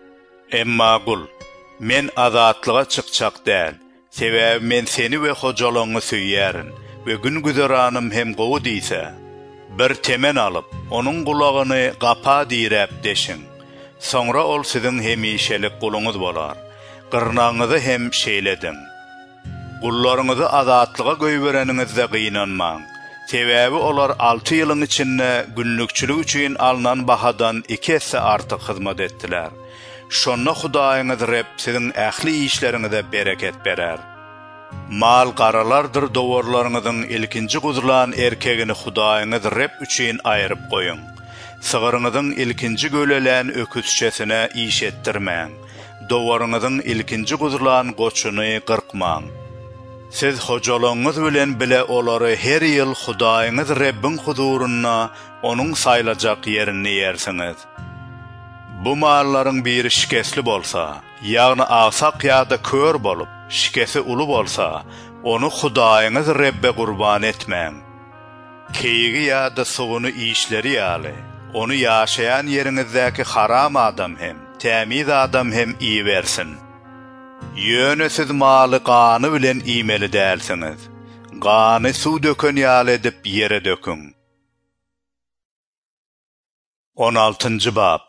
Emma gul, men azatlyga çykjak däl. Sebäbi men seni we hojalaňy söýýärin we gün güzeranym hem gowy diýse, bir temen alyp, onuň gulagyny gapa diýrep deşiň. Soňra ol siziň hemişelik guluňyz bolar. Gyrnaňyzy hem şeýledin. Gullaryňyzy azatlyga goýbereniňizde gynanmaň. Sebäbi olar alty ýylyň içinde günlükçilik üçin alynan bahadan iki esse artyk hyzmat etdiler. Şonda Hudaýyňyz Reb siziň ähli işleriňize bereket berer. Mal garalardyr dowarlaryňyzyň ilkinji guzurlan erkegini Hudaýyňyz Reb üçin aýryp goýun. Sygyryňyzyň ilkinji gölelen öküzçesine iş etdirmäň. Dowaryňyzyň ilkinji guzurlan goçuny gyrkmaň. Siz hojalaňyz bilen bile olary her ýyl Hudaýyňyz Rebbin huduryna onuň saýlajak ýerini ýersiňiz. Bu mallaryň biri şikesli bolsa, ýagny agsak ýa-da kör bolup, şikesi ulu bolsa, onu Hudaýyňyz Rebbe gurban etmäň. Keýigi ýa-da suwuny işleri ýaly, onu ýaşaýan ýeriňizdäki haram adam hem, tämiz adam hem iý bersin. Ýöne siz maly gany bilen iýmeli dälsiňiz. Gany suw döken ýaly edip ýere dökün. on altynjy bab.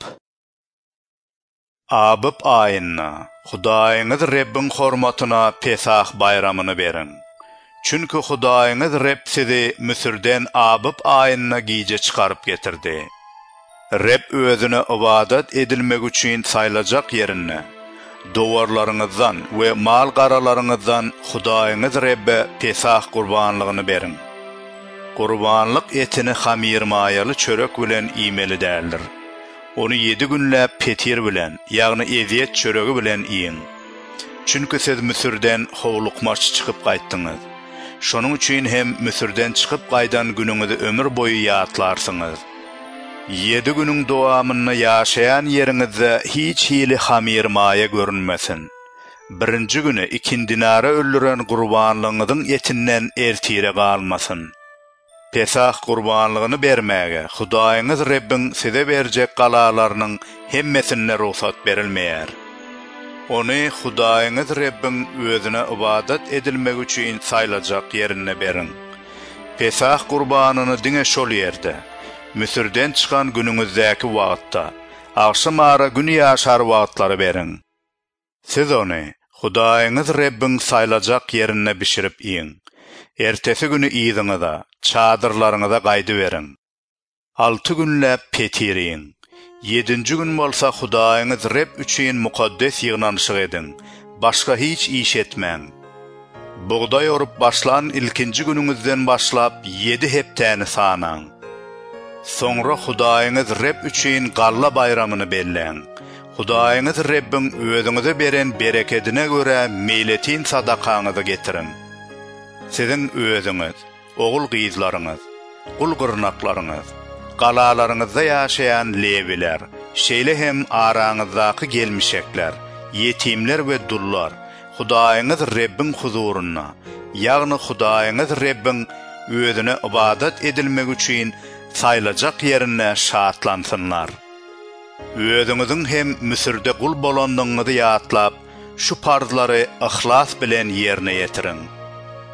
Abyp aýyna, Hudaýyňyz Rebbin hormatyna Pesah bayramyny berin. Çünki Hudaýyňyz Reb sizi Misirden Abyp aýyna giýje çykaryp getirdi. Reb özüne ibadat edilmek üçin saýlajak ýerine, dowarlaryňyzdan we mal garalaryňyzdan Hudaýyňyz Rebbe Pesah gurbanlygyny berin. Gurbanlyk etini hamir maýaly çörek bilen iýmeli däldir. Onu yedi günläp petir bilen, ýagny eziyet çöregi bilen iýin. Çünki siz Misirden howlukmaç çykyp gaýtdyňyz. Şonuň üçin hem Misirden çykyp gaýdan günüňizi ömür boyu ýatlarsyňyz. Yedi günüň dowamyny ýaşaýan ýeriňizde hiç hili hamir maýa görünmesin. Birinji güni ikindinara öldüren gurbanlygyňyzyň etinden ertire galmasyn. Pesah gurbanlygyny bermäge Hudaýyňyz Rebbin size berjek galalarynyň hemmesine ruhsat berilmeýär. Ony Hudaýyňyz Rebbin özüne ibadat edilmek üçin saýlajak ýerine berin. Pesah gurbanyny diňe şol ýerde, Misirden çykan günüňizdäki wagtda, akşam ara güni ýaşar wagtlary berin. Siz ony Hudaýyňyz Rebbin saýlajak ýerine bişirip iýin. Ertesi günü iýdiňizde, çadırlaryňyza gaýdy berin. Alty günläp petiriň. Yedinji gün bolsa Hudaýyňyz Reb üçin mukaddes ýygnanyşyk edin. Başga hiç iş etmäň. Buğday orup başlan ilkinji günüňizden başlap yedi heptäni sanaň. Soňra Hudaýyňyz Reb üçin galla bayramyny belläň. Hudaýyňyz Rebbin özüňize beren bereketine göre meýletin sadakaňyzy getirin. Siziň özüňiz, ogul gyzlaryňyz, gul gyrnaklaryňyz, galalaryňyzda ýaşaýan lebiler, şeýle hem araňyzdaky gelmişekler, yetimler we dullar, Hudaýyňyz Rebbin huzuryna, ýagny Hudaýyňyz Rebbin özüne ibadat edilmek üçin saýlajak ýerine şatlansynlar. Özüňiziň hem Misirde gul bolandygyňyzy ýatlap, şu parzlary ihlas bilen ýerine ýetirin.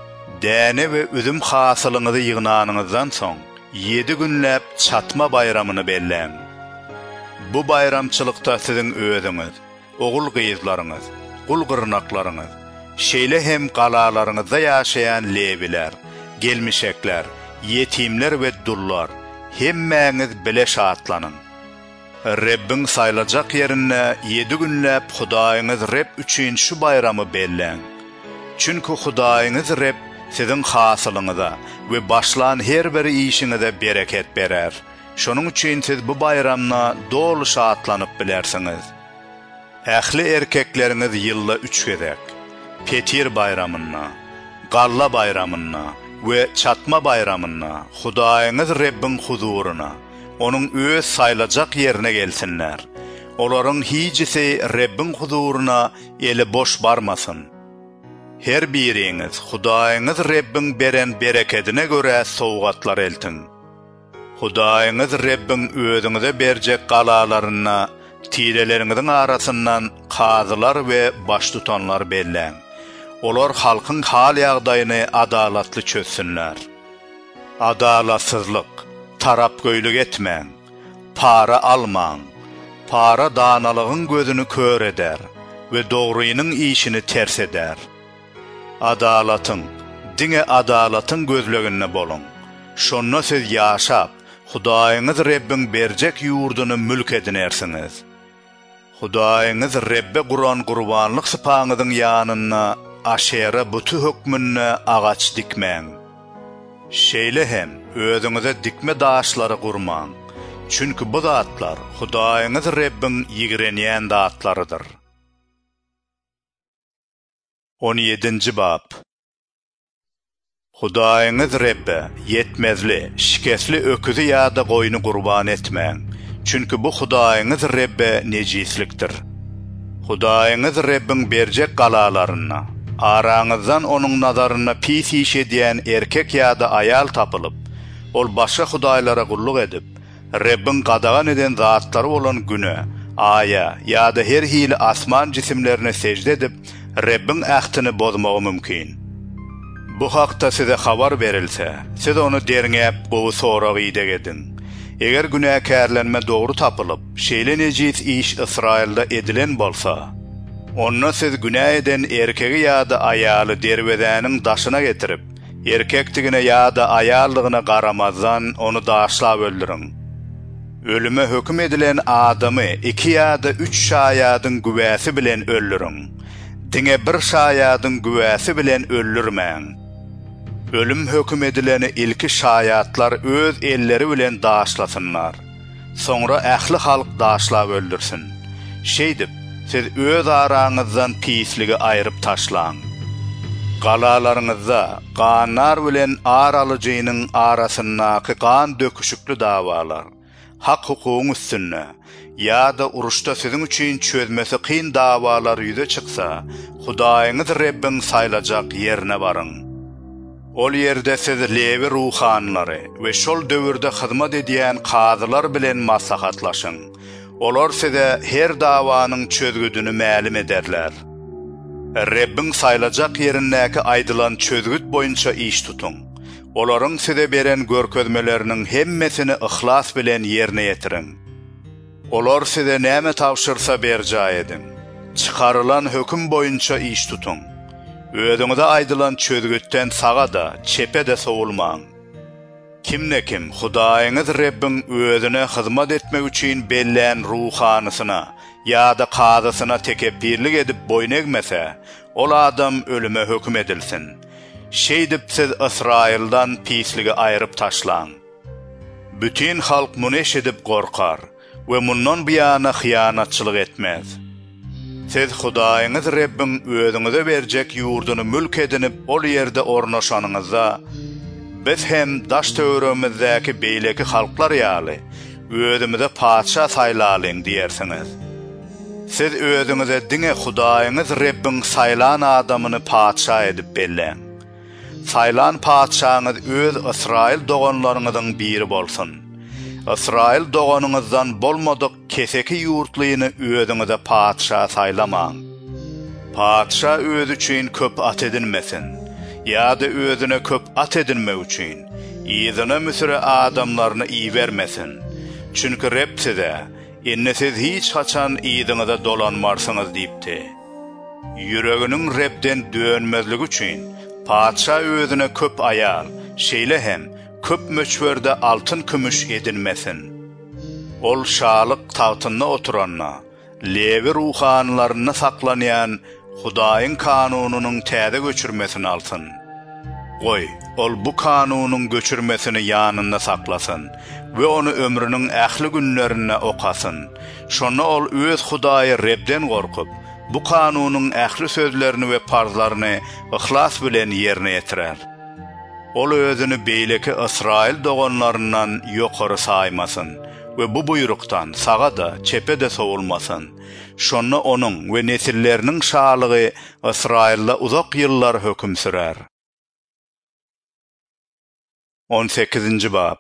Däne we üzüm hasylyňyzy ýygnanyňyzdan soň yedi günläp çatma bayramyny belläň. Bu bayramçylykda siziň özüňiz, ogul gyýyzlaryňyz, gul gyrnaklaryňyz, şeýle hem galalaryňyzda ýaşaýan lebiler, gelmişekler, yetimler we dullar, hemmäňiz bile şatlanyň. Rebbin saylajak ýerine yedi günläp Hudaýyňyz Reb üçin şu bayramy belläň. Çünki Hudaýyňyz Reb siziň hasylyňyza we başlan her bir işiňize bereket berer. Şonuň üçin siz bu bayramna dolu şatlanyp bilersiňiz. Ähli erkekleriniz ýylda üç gezek, Petir bayramyna, Galla bayramyna we çatma bayramyna Hudaýyňyz Rebbin huzuruna, onuň öz saylajak ýerine gelsinler. Olaryň hiçisi Rebbin huzuruna eli boş barmasyn. Her biriňiz Hudaýyňyz Rebbin beren bereketine göre sowgatlar eltin. Hudaýyňyz Rebbin özüňize berjek galalaryna tiýreleriňiziň arasyndan kazylar we baş tutanlar belläň. Olar halkyň hal ýagdaýyny adalatly çözsünler. Adalatsızlyk, tarapgöýlük etmäň, para almaň, para danalygyň gözüni kör eder we dogrynyň işini ters eder. Adalatyň, diňe adalatyň gözleginde boluň. Şonda siz ýaşap, Hudaýyňyz Rebbin berjek ýurduny mülk edinersiňiz. Hudaýyňyz Rebbe Guran gurbanlyk sypaňyzyň ýanyna aşera buty hökmünde agaç dikmäň. Şeýle hem özüňize dikme daşlary gurmaň. Çünki bu zatlar Hudaýyňyz Rebbin ýigrenýän zatlarydyr. on ýedinji bab. Hudaýyňyz Rebbe yetmezli, şikesli öküzi ýa-da goýuny gurban etmäň. Çünki bu Hudaýyňyz Rebbe nejislikdir. Hudaýyňyz Rebbin berjek galalaryna, araňyzdan onuň nazaryna pis iş edýän erkek ýa-da aýal tapylyp, ol başga hudaýlara gulluk edip, Rebbin gadagan eden zatlary bolan güne, aya ýa-da her hili asman jisimlerine secde edip, Rebbin ähtini bozmagy mümkin. Bu hakda size habar berilse, siz onu derňäp gowy sorag ýydak edin. Eger günäkärlenme dogry tapylyp, şeýle nejis iş Israilda edilen bolsa, onna siz günä eden erkegi ýa-da aýaly derwezäniň daşyna getirip, erkektigine ýa-da aýallygyna garamazdan onu daşlap öldüriň. Ölüme höküm edilen adamy iki ýa-da üç şaýadyň güwäsi bilen öldüriň. Diňe bir şaýadyň güwäsi bilen öldürmäň. Ölüm höküm edileni ilki şaýatlar öz elleri bilen daşlasınlar. Soňra ähli halk daşlap öldürsin. Şeýdip, siz öz araňyzdan pisligi aýryp taşlaň. Galalaryňyzda ganlar bilen ar alyjynyň arasyndaky gan döküşükli dawalar, hak hukugyň üstünde ýa-da uruşda siziň üçin çözmesi kyn dawalar ýüze çyksa, Hudaýyňyz Rebbin saylajak ýerine baryň. Ol ýerde siz lewi ruhanlary we şol döwürde hyzmat edýän kazylar bilen maslahatlaşyň. Olar size her dawanyň çözgüdüni mälim ederler. Rebbin saylajak ýerindäki aýdylan çözgüt boýunça iş tutuň. Olaryň size beren görkezmeleriniň hemmesini ihlas bilen ýerine ýetiriň. Olar size näme tawşyrsa berja edin. Çıkarılan höküm boýunça iş tutuň. Özüňize aýdylan çözgütten sağa da, çepe de sowulmaň. Kimne kim Hudaýyňyz Rebbin özüne hyzmat etmek üçin bellän ruhanysyna ýa-da kazysyna tekebbirlik edip boyun egmese, ol adam ölüme höküm edilsin. Şeýdip siz Israildan pisligi aýryp taşlaň. Bütün halk muny eşidip gorkar we mundan buýana hyýanatçylyk etmez. Siz Hudaýyňyz Rebbin özüňize berjek ýurduny mülk edinip ol ýerde ornaşanyňyzda, biz hem daş töweremizdäki beýleki halklar ýaly özümize paça saýlalyň diýersiňiz. Siz özüňize diňe Hudaýyňyz Rebbin saylan adamyny paça edip belläň. Saylan paçaňyz öz Israil doganlaryňyzyň biri bolsun. Israil doganyňyzdan bolmadyk keseki ýurtlyny özüňize paça saýlamaň. Paça öz üçin köp at edilmesin. ýa-da özüne köp at edinmek üçin ýyzyna müsire adamlaryny iý bermesin. Çünki Reb size enne siz hiç haçan ýyzyňyza dolanmarsyňyz diýipdi. Yüreginiň Rebden dönmezligi üçin paça özüne köp ayal, şeýle hem köp möçberde altyn kümüş edinmesin. Ol şalyk tagtyna oturanna, Levi ruhanlaryna saklanýan Hudaýyň kanunynyň täze göçürmesini alsyn. Goý, ol bu kanunyň göçürmesini ýanynda saklasyn we onu ömrüniň ähli günlerine okasyn. Şonu ol öz Hudaýy Rebden gorkup, bu kanunyň ähli sözlerini we parzlaryny ihlas bilen ýerine ýetirer. Ol özüni beýleki Israil doganlaryndan ýokary saýmasyn we bu buyrukdan sağa da çepe de sowulmasyn. Şonu onuň we nesilleriniň şalygy Israilda uzak ýyllar höküm sürer. on sekizinji bab.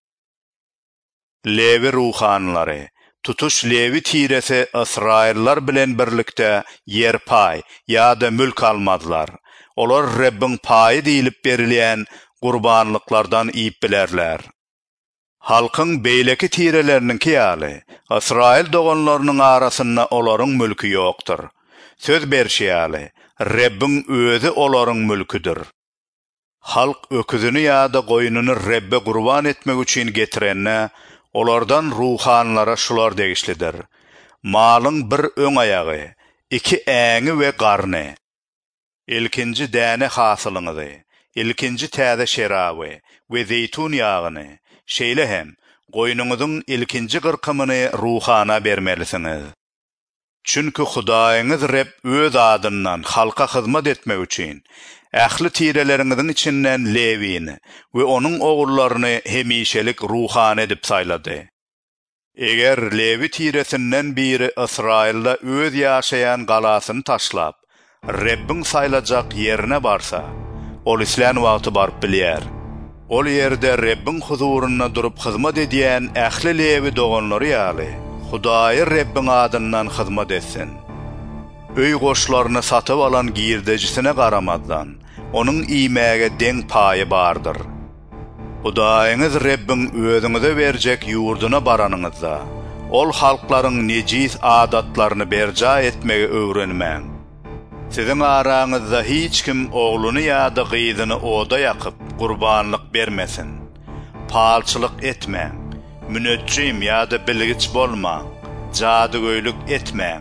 Levi ruhanlary. Tutuş Levi tiresi Israillar bilen birlikde yer pay ýa-da mülk almadylar. Olar Rebbiň paýy diýilip berilýän gurbanlyklardan iýip bilerler. Halkyň beýleki tireleriniň kiýaly, Israil doganlarynyň arasynda olaryň mülki ýokdur. Söz berşýäli, Rebbiň özü olaryň mülküdür. Halk öküzünü ýa-da goýunyny Rebbe gurban etmek üçin getirenne, olardan ruhanlara şular degişlidir. Malyň bir öň aýagy, iki äňi we garny. Ilkinji däne hasylyňyzy, ilkinji täze şeraby we zeytun ýagyny, şeýle hem goýunuňyzyň ilkinji gyrkymyny ruhana bermelisiňiz. Çünki Hudaýyňyz Reb öz adyndan halka hyzmat etmek üçin ähli tireleriňiziň içinden Lewini we onuň ogullaryny hemişelik ruhan edip saýlady. Eger Lewi tiresinden biri Israilda öz ýaşaýan galasyny taşlap, Rebbiň saýlajak ýerine barsa, ol islen wagty baryp bilýär. Ol ýerde Rebbiň huzuryna durup hyzmat edýän ähli Lewi doganlary ýaly, Hudaýy Rebbiň adyndan hyzmat etsin. Öý goşlaryny satyp alan girdejisine garamazdan, onuň iýmäge deň paýy bardyr. Hudaýyňyz Rebbiň özüňize berjek ýurduna baranyňyzda, ol halklaryň nejis adatlaryny berja etmege öwrenmäň. Siziň araňyzda hiç kim ogluny ýa-da gyzyny oda ýakyp gurbanlyk bermesin. Palçylyk etmäň, münejjim ýa-da bilgiç bolmaň, jadygoýluk etmäň.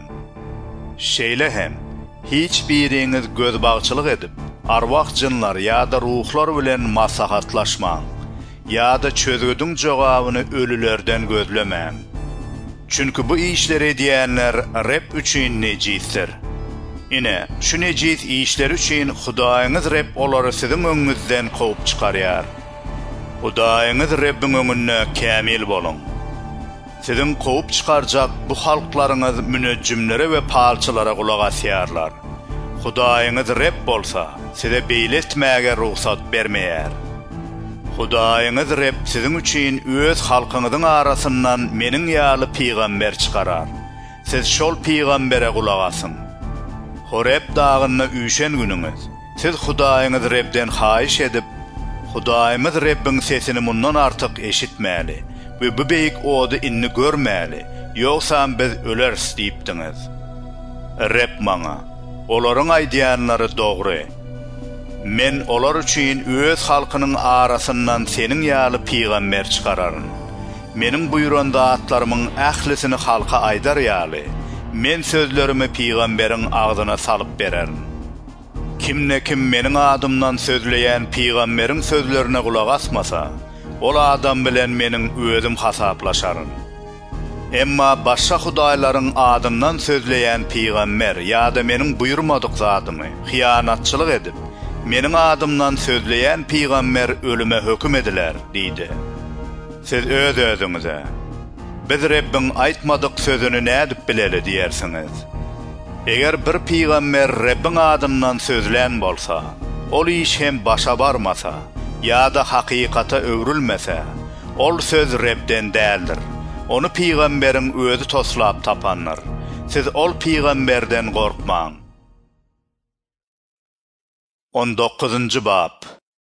Şeýle hem hiç biriňiz gözbagçylyk edip, arwah jynlar ýa-da ruhlar bilen maslahatlaşmaň, ýa-da çözgüdiň jogabyny ölülerden gözlemäň. Çünki bu işleri edýänler Reb üçin nejisdir. Ine şu nejis işler üçin Hudaýyňyz Reb olary siziň öňüňizden gowy çykarýar. Hudaýyňyz Rebbiň öňünde kämil bolun. Siziň gowy çykarjak bu halklaryňyz münejjimlere we palçylara gulak asýarlar. Hudaýyňyz Reb bolsa, size beýletmäge ruhsat bermeýär. Hudaýyňyz Reb siziň üçin öz halkyňyzyň arasyndan meniň ýaly peýgamber çykarar. Siz şol peýgambere gulak asyň. Horeb dagyna üýşen günüňiz, siz Hudaýyňyz Rebden haýyş edip, Hudaýymyz Rebbiň sesini mundan artyk eşitmäli we bu beýik ody inni görmäli, ýogsa biz ölers diýipdiňiz. Reb maňa, olaryň aýdýanlary dogry. Men olar üçin öz halkynyň arasyndan seniň ýaly peýgamber çykararyn. Meniň buýranda atlarymyň ählisini halka aýdar ýaly. Men sözlerimi peýgamberiň agzyna salyp bererim. Kimne kim meniň adymdan sözleýän peýgamberiň sözlerine gulak asmasa, ol adam bilen meniň özüm hasaplaşaryn. Emma başga hudaýlaryň adymdan sözleýän peýgamber ýa-da meniň buýurmadyk zadymy hyýanatçylyk edip, meniň adymdan sözleýän peýgamber ölüme höküm ediler, diýdi. Siz öz özüňize biz Rebbiň aýtmadyk sözüni nädip bileli diýersiňiz. Eger bir peýgamber Rebbiň adymdan sözlän bolsa, ol iş hem başa barmasa, ýa-da hakykata öwrülmese, ol söz Rebden däldir. Onu peýgamberiň özü toslap tapanlar. Siz ol peýgamberden gorkmaň. on dokuzuncu bab.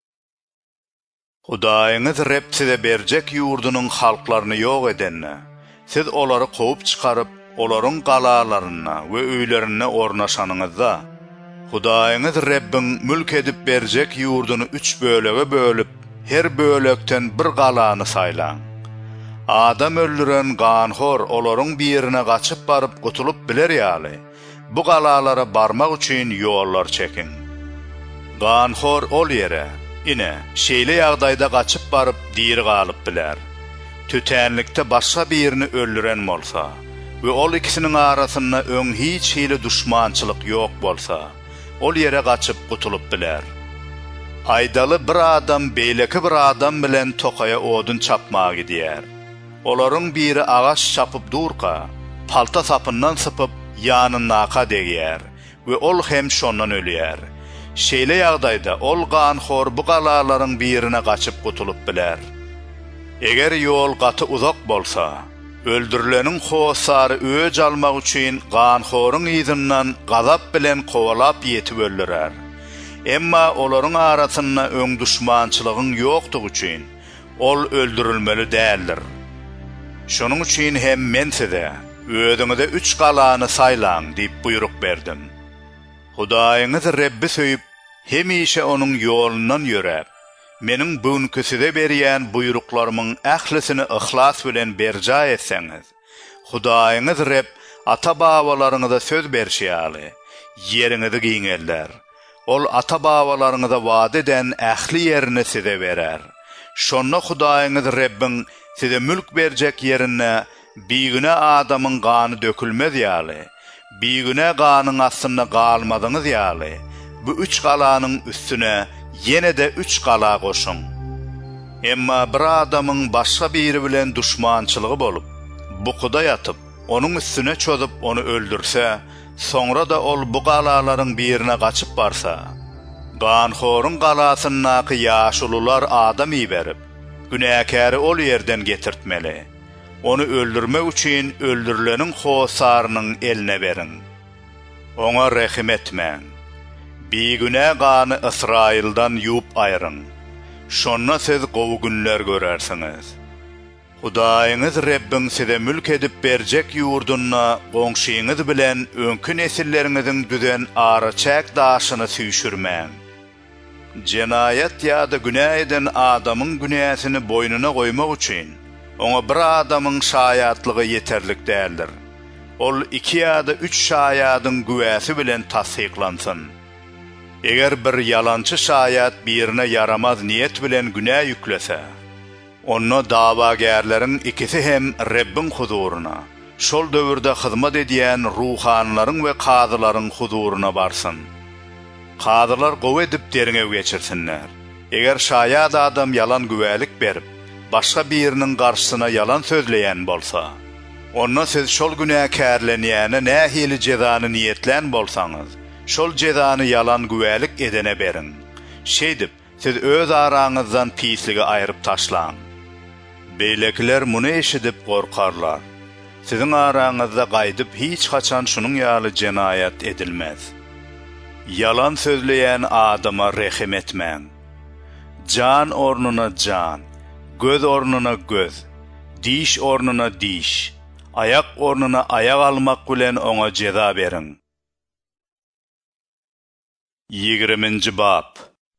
Hudaýyňyz Rep size berjek ýurdunun halklaryny ýok edenne, siz olary gowy çykaryp, olaryň galalaryna we öýlerine ornaşanyňyzda, Hudaýyňyz Rebbin mülk edip berjek ýurduny üç bölege bölüp, her bölekden bir galany saýlaň. Adam öldüren ganhor olaryň birine gaçyp baryp gutulup biler ýaly. Bu galalara barmak üçin ýollar çekin. Ganhor ol ýere, ine, şeýle ýagdaýda gaçyp baryp diýir galyp biler. Tütänlikde başga birini öldüren bolsa we ol ikisiniň arasynda öň hiç hili duşmançylyk ýok bolsa, ol ýere gaçyp gutulup biler. Aydaly bir adam beýleki bir adam bilen tokaýa odun çapmagy gidýär. Olaryň biri agaç çapyp durka, palta sapyndan sypyp ýanyna degýär we ol hem şondan ölýär. Şeýle ýagdaýda ol ganhor bu galalaryň birine gaçyp gutulup biler. Eger ýol gaty uzak bolsa, öldürileniň howsary öj almak üçin ganhoryň ýzynyň gazap bilen kowalap ýetip öldürer. Emma olaryň arasynda öň duşmançylygyň ýokdugy üçin ol öldürilmeli däldir. Şonuň üçin hem men size öýüňizde üç galany saýlaň diýip buyruk berdim. Hudaýyňyz Rebbi söýüp, hemişe onuň ýolundan ýörep, meniň bugünkü size berýän buyruklarymyň ählisini ihlas bilen berja etseňiz, Hudaýyňyz Reb ata-babalaryňyza söz berýärli, ýeriňizi giňerler. Ol ata-babalaryňyza wada eden ähli ýerini size berer. Şonda Hudaýyňyz Rebbin size mülk berjek ýerine biýgüne adamyň gany dökülmez ýaly, biýgüne ganyň aslynda galmadyňyz ýaly, bu üç galanyň üstüne ýene de üç gala goşuň. Emma bir adamyň başga biri bilen duşmançylygy bolup, bukuda ýatyp, onuň üstüne çödüp onu öldürse, soňra da ol bu galalaryň birine gaçyp barsa, ganhoryň galasynaky ýaşulular adam berip, günäkäri ol ýerden getirtmeli. Onu öldürmek üçin öldürileniň howsarynyň eline berin. Oňa rehim etmeň. Biýgüne gany Israildan ýup aýryň. Şonda siz gowy günler görersiňiz. Hudaýyňyz Rebbin size mülk edip berjek ýurduny goňşyňyz bilen öňkü nesilleriňiziň düzen araçak daşyny süýşürmäň. Jenaýat ýa-da günä eden adamyň günäsini boynuna goýmak üçin oňa bir adamyň şaýatlygy ýeterlik däldir. Ol iki ýa-da üç şaýadyň güwäsi bilen tasdiklansyn. Eger bir ýalançy şaýat birine yaramaz niýet bilen günä ýüklese, onu dawagärleriň ikisi hem Rebbin huzuruna, şol döwürde hyzmat edýän ruhanlaryň we kazylaryň huzuruna barsyn. Kazylar gowy edip deriňe geçirsinler. Eger şaýat adam yalan güwälik berip, başga biriniň garşysyna yalan sözleýän bolsa, onda siz şol günäkärlenýäne nähili jezany niýetlen bolsaňyz, şol jezany yalan güwälik edene berin. Şeýdip, siz öz araňyzdan pisligi aýryp taşlaň. Beýlekiler muny eşidip gorkarlar. Siziň araňyzda gaýdyp hiç haçan şunuň ýaly jenaýat edilmez. Yalan sözleýän adama rehim etmeň. Can ornuna can, göz ornuna göz, diş ornuna diş, ayak ornuna ayak almak bilen oňa jeza berin. ýigriminji bab.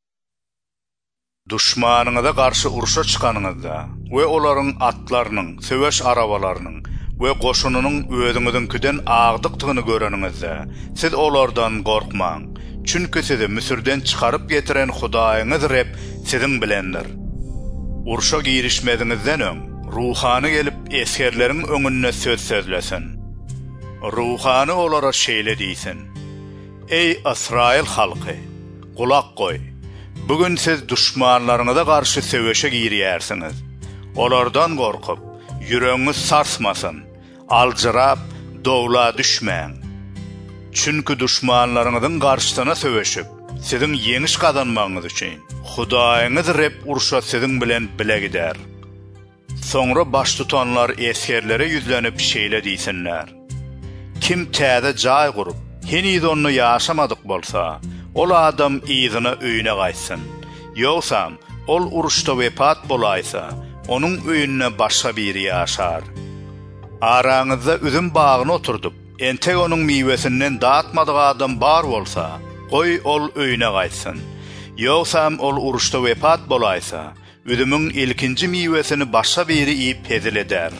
Duşmanyňyza garşy uruşa çykanyňyzda we olaryň atlarynyň, söwüş arabalarynyň we goşunynyň özüňizinkiden agdykdygyny göreniňizde, siz olardan gorkmaň. Çünki sizi Misirden çykaryp getiren Hudaýyňyz Reb siziň bilendir. Uruşa girişmediňizden öň ruhany gelip eskerleriň öňünde söz sözlesin. Ruhany olara şeýle diýsin: Ey Israil halky, kulak goý. Bugün siz duşmanlaryňyza garşy söwüşe girýärsiňiz. Olardan gorkup, ýüregiňiz sarsmasyn, aljyrap, dowla düşmäň. Çünki duşmanlaryňyzyň garşysyna söwüşip, siziň ýeňiş kazanmagyňyz üçin Hudaýyňyz Reb uruşa siziň bilen bile gider. Soňra baş tutanlar eskerlere ýüzlenip şeýle diýsinler: Kim täze jaý gurup, heniz onu ýaşamadyk bolsa, ol adam iyizine öyüne gaýsyn. Ýogsam, ol uruşda wepat bolaysa, onun öyünne başga biri ýaşar. Araňyzda üzüm bagyna oturdup, entek onun miwesinden daatmadyk adam bar bolsa, goý ol öyüne gaýsyn. Ýogsam, ol uruşda wepat bolaysa, üzümüň ilkinji miwesini başga biri iýip pedil eder.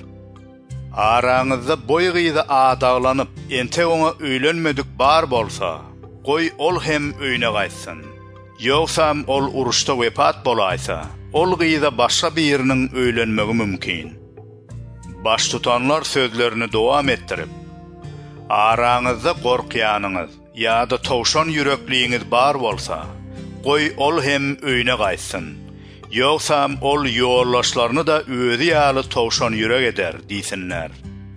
Araňyzda boý gyýda adaglanyp, entek oňa öýlenmedik bar bolsa, goý ol hem öyüne gaýsyn. Ýogsam, ol uruşda wepat bolaysa, ol gyýda başga biriniň öýlenmegi mümkin. Baş tutanlar sözlerini dowam etdirip, araňyzda gorkýanyňyz ýa-da towşan yürekliğiniz bar bolsa, goý ol hem öyüne gaýsyn. Ýogsam, ol ýollaşlaryny da özi ýaly towşan ýürek eder diýsinler.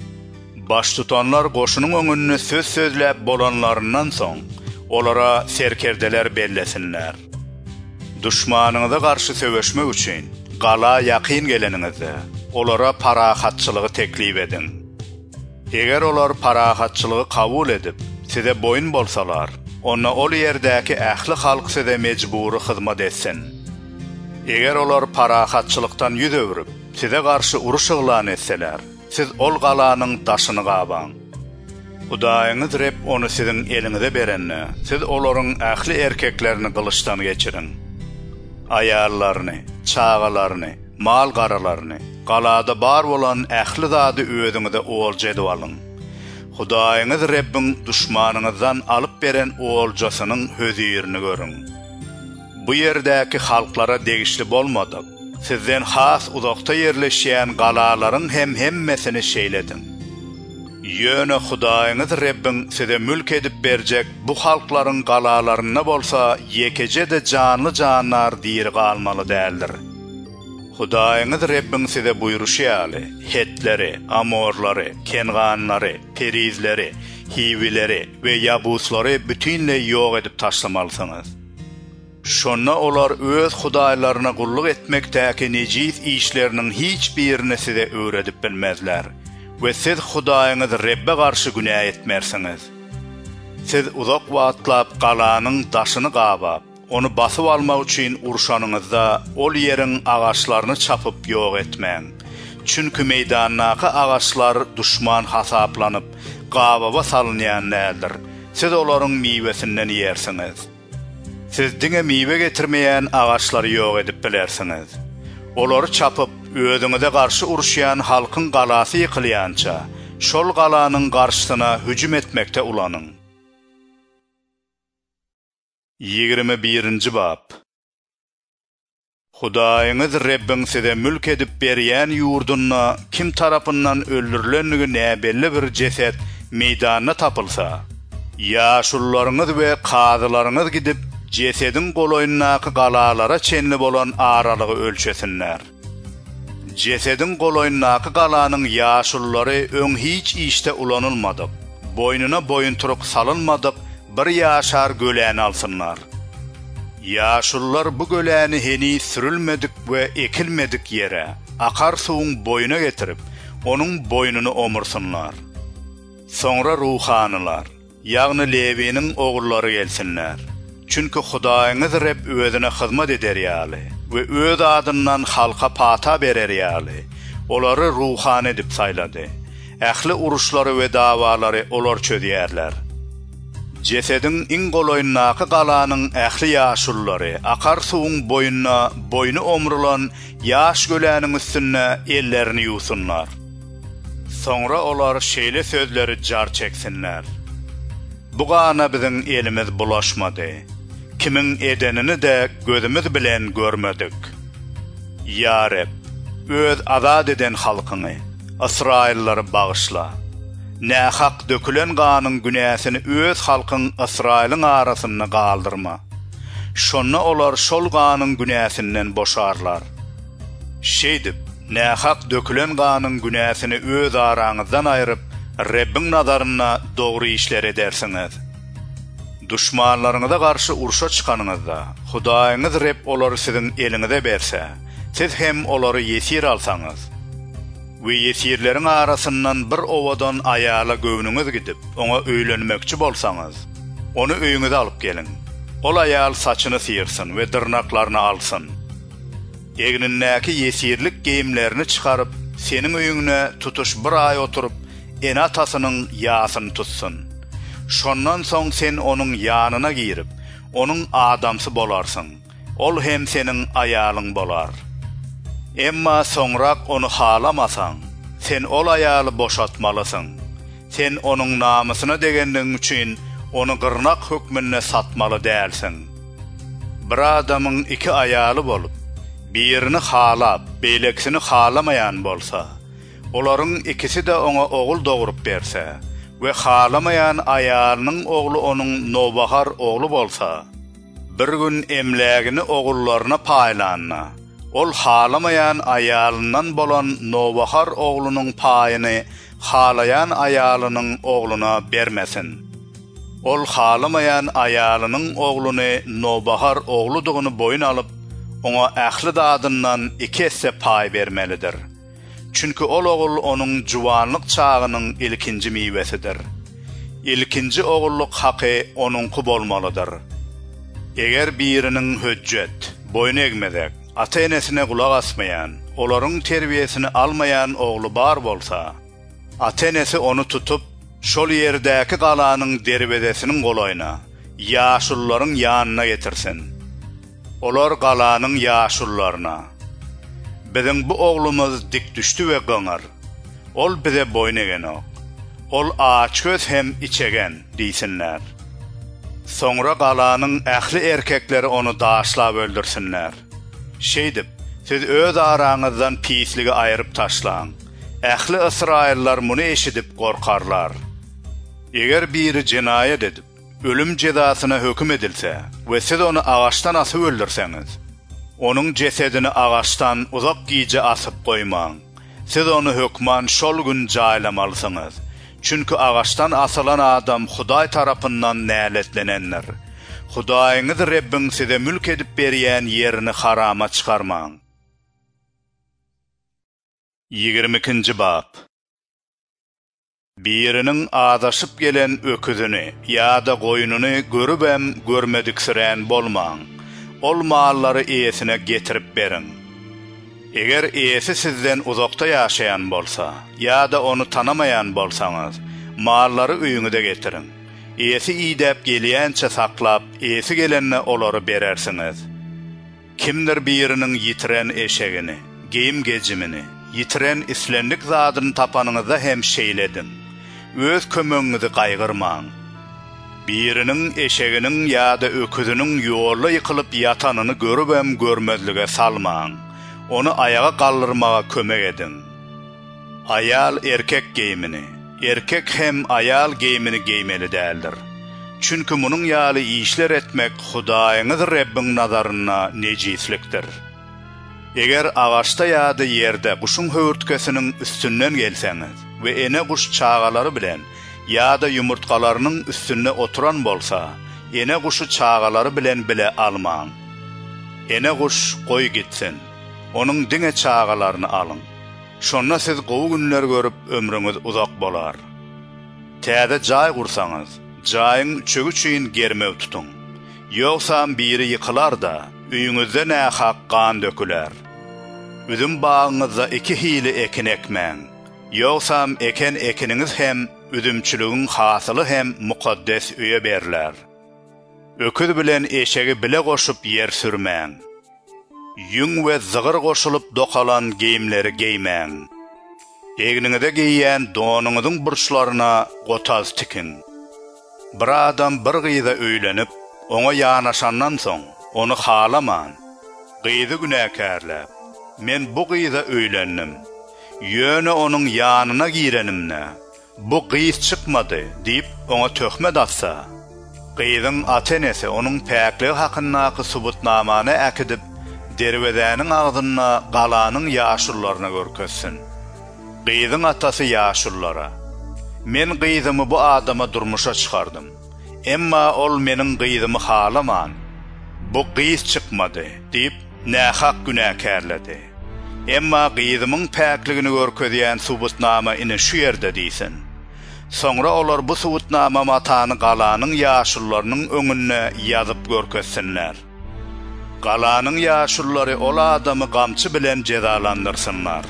Baş tutanlar goşunyň öňünde söz sözläp bolanlaryndan soň, olara serkerdeler bellesinler. Düşmanyňyza garşy söweşmek üçin, gala ýakyn geleniňizde, olara parahatçylygy teklip edin. Eger olar parahatçylygy kabul edip, size boyun bolsalar, ona ol ýerdäki ähli halk size mejbury hyzmat etsin. Eger olar parahatçylykdan ýüz öwürüp, size garşy uruş ýylan etseler, siz ol galanyň daşyny gabaň. Hudaýyňyz rep onu siziň eliňize berenne, siz olaryň ähli erkeklerini gylyçdan geçirin. Aýallaryny, çağalaryny, mal garalaryny, galada bar bolan ähli zady özüňize olja edip alyň. Hudaýyňyz Rebbin düşmanyňyzdan alyp beren oljasynyň hözirini görüň. Bu ýerdäki halklara degişli bolmadyk. Sizden has uzakta yerleşýän galalaryň hem hemmesini şeýledin. Ýöne Hudaýyňyz Rebbin size mülk edip berjek bu halklaryň galalaryna bolsa ýekece de canly janlar diýir galmaly däldir. Hudaýyňyz Rebbin size buýruşýaly, Hetleri, Amorlary, Kenganlary, Perizleri, Hivileri we Yabuslary bütünle ýok edip taşlamalysyňyz. Şonna olar öz hudaýlaryna gulluk etmekdäki nejis işleriniň hiç birini size öwredip bilmezler. Ve siz Hudaýyňyz Rebbe garşy günah etmersiňiz. Siz uzak wagtlap galanyň daşyny gabap, onu basyp almak üçin urşanyňyzda ol ýeriň agaçlaryny çapyp ýok etmäň. Çünki meýdandaky agaçlar düşman hasaplanyp gababa salynýan nädir. Siz olaryň miwesinden ýersiňiz. Siz diňe miwe getirmeýän agaçlary ýok edip bilersiňiz. Olary çapyp özüňize garşy uruşýan halkyň galasy ýykylýança, şol galanyň garşysyna hüjüm etmekde ulanyň. ýigirme birinji bab. Hudaýyňyz Rebbin size mülk edip berýän ýurduny kim tarapyndan öldürilenligi näbelli bir jeset meýdanyna tapylsa, ýaşullaryňyz we kazylaryňyz gidip jesedin goloýundaky galalara çenli bolan aralygy ölçesinler. Jesedin goloýundaky galanyň ýaşullary öň hiç işde ulanylmadyk, boynuna boyunturuk salynmadyk bir ýaşar gölän alsynlar. Ýaşullar bu göläni heni sürülmedik we ekilmedik ýere, akar suwuň boyuna getirip, onuň boynuny omursunlar. Soňra ruhanylar, ýagny Lewiniň ogullary gelsinler. Çünki Hudaýyňyz Reb özüne hyzmat ederýäli we öz adyndan halka pata bererýäli. Olary ruhany edip saýlady. Ähli uruşlary we dawalary olar çözýärler. Jesedin iň goloýundaky galanyň ähli ýaşullary akar suwuň boyuna boynu omrulan ýaş göläniň üstüne ellerini ýusunlar. Soňra olar şeýle sözleri jar çeksinler. Bu gana biziň elimiz bulaşmady. Kimin edenini de gözümüz bilen görmedik. Ya Reb, öz azad eden halkyny, Israillary bagyşla. Nähak dökülen ganyň günäsini öz halkyň Israilyň arasyna galdyrma. Şonna olar şol ganyň günäsinden boşarlar. Şeýdip, nähak dökülen ganyň günäsini öz araňyzdan aýryp, Rebbin nazaryna dogry işler edersiňiz. Düşmanlaryňyza garşy uruşa çykanyňyzda, Hudaýyňyz Reb olary siziň eliňize berse, siz hem olary ýesir alsaňyz, we ýesirleriň arasyndan bir owadan aýala göwnüňiz gidip, oňa öýlenmekçi bolsaňyz, onu öýüňize alyp gelin. Ol ayal saçını sıyırsın ve dırnaklarını alsın. Egninnäki yesirlik geyimlerini çıkarıp, senin öýüňne tutuş bir ay oturup, en atasının yağsını tutsun. Şondan soň sen onun yanına girip, onun adamsı bolarsın. Ol hem senin ayalyň bolar. Emma soňrak onu halamasan, sen ol ayaly boşatmalysın. Sen onun namusyna degendiň üçin onu gyrnak hökmünde satmaly dälsin. Bir adamyň iki ayaly bolup, birini halap, beleksini halamayan bolsa, olaryň ikisi de ona ogul doğurup berse we halamayan ayalynyň oglu onuň nobahar oglu bolsa, bir gün emlägini ogullaryna paýlanna, ol halamayan ayalyndan bolan nobahar oglunyň paýyny halayan ayalynyň ogluna bermesin. Ol halamayan ayalynyň ogluny nobahar ogludygyny boyun alyp, ona ähli dadyndan iki esse paý bermelidir. Çünki ol ogul onuň juwanlyk çagynyň ilkinji miwesidir. İlkinji ogulluk haky onuňky bolmalydyr. Eger biriniň höjjet, boyun egmedek, ata-enesine kulak asmayan, olaryň terbiýesini almayan oglu bar bolsa, ata-enesi onu tutup, şol yerdäki galanyň derbedesiniň golaýyna, ýaşullaryň ýanyna getirsin. Olar galanyň ýaşullaryna. Biziň bu oglumuz dik düşdi we gaňar. Ol bize boyun egenok. Ol açköz hem içegen diýsinler. Soňra galanyň ähli erkekleri onu daşlap öldürsinler. Şeýdip, siz öz araňyzdan pisligi aýryp taşlaň. Ähli Israillar muny eşidip gorkarlar. Eger biri cinayet edip, ölüm cezasyna höküm edilse ve siz onu ağaçtan asyp öldürseňiz, onun cesedini ağaçtan uzak giýje asyp goýmaň. Siz onu hökman şol gün jaýlamalysyňyz. Çünki ağaçtan asylan adam Hudaý tarapyndan näletlenenler. Hudaýyňyz Rebbin size mülk edip berýän yerini harama çykarmaň. ýigirme ikinji bab. Biriniň adaşyp gelen öküzüni ýa-da goýununy görüp hem görmediksirän bolmaň. Ol mallary eýesine getirip berin. Eger eýesi sizden uzakda ýaşaýan bolsa, ýa-da onu tanamayan bolsaňyz, mallary öýüňize getirin. Eýesi iýdäp gelýänçe saklap, eýesi gelenne olary berersiňiz. Kimdir biriniň ýitiren eşegini, geyim gejimini, ýitiren islendik zadyny tapanyňyza hem şeýledin. Öz kömöňizi gaýgyrmaň. Biriniň eşeginiň ýa-da öküziniň ýolda ýykylyp ýatanyny görüp hem görmezlige salmaň. Onu ayağa kaldırmağa kömek edin. Ayal erkek giyimini, erkek hem ayal giyimini giymeli däldir. Çünkü munun ýaly işler etmek Hudaýyňyz Rebbin nazarına nejislikdir. Eger ağaçta ýa-da ýerde kuşun höwürtkesiniň üstünden gelseňiz we ene kuş çağalary bilen ýa-da yumurtgalarynyň üstünde oturan bolsa, ene kuşu çağalary bilen bile almaň. Ene kuş goý gitsin. Onun diňe çağalaryny alın. Şonda siz gowy günler görüp ömrüňiz uzak bolar. Täze jaý gursaňyz, jaýyň üçegi üçin germew tutun. Ýogsa biri ýykylar da, öýüňizde nähak gan döküler. Üzüm bagyňyzda iki hili ekin ekmäň. Ýogsa eken ekiniňiz hem üzümçüligiň hasyly hem mukaddes öýe berler. Öküz bilen eşegi bile goşup yer sürmäň. Yüň we zygyr goşulyp dokalan geyimleri geymäň. Egniňizde giýýän donuňyzyň burçlaryna gotaz tikin. Bir adam bir gyýda öýlenip, oňa ýanaşandan soň onu halaman. Gyýdy günäkärläp, men bu gyýda öýlendim. Ýöne onuň ýanyna girenimne, bu gyýs çykmady diýip oňa töhmet atsa, gyýdyň ata-enesi onuň päkligi hakyndaky subutnamany äkidip derbedäniň agdyna galanyň ýaşullaryna görkezsin. Gyýdyň atasy ýaşullara: "Men gyýdymy bu adama durmuşa çykardym. Emma ol meniň gyýdymy halaman. Bu gyýs çykmady" diýip nähak günäkärledi. Emma gyýdymyň päkligini görkezýän subutnama ine şu ýerde diýsin. Sonra olar bu suwutnama matany galanyň ýaşullarynyň öňüne ýazyp görkezsinler. Galanyň ýaşullary ol adamy gamçy bilen jezalandyrsynlar.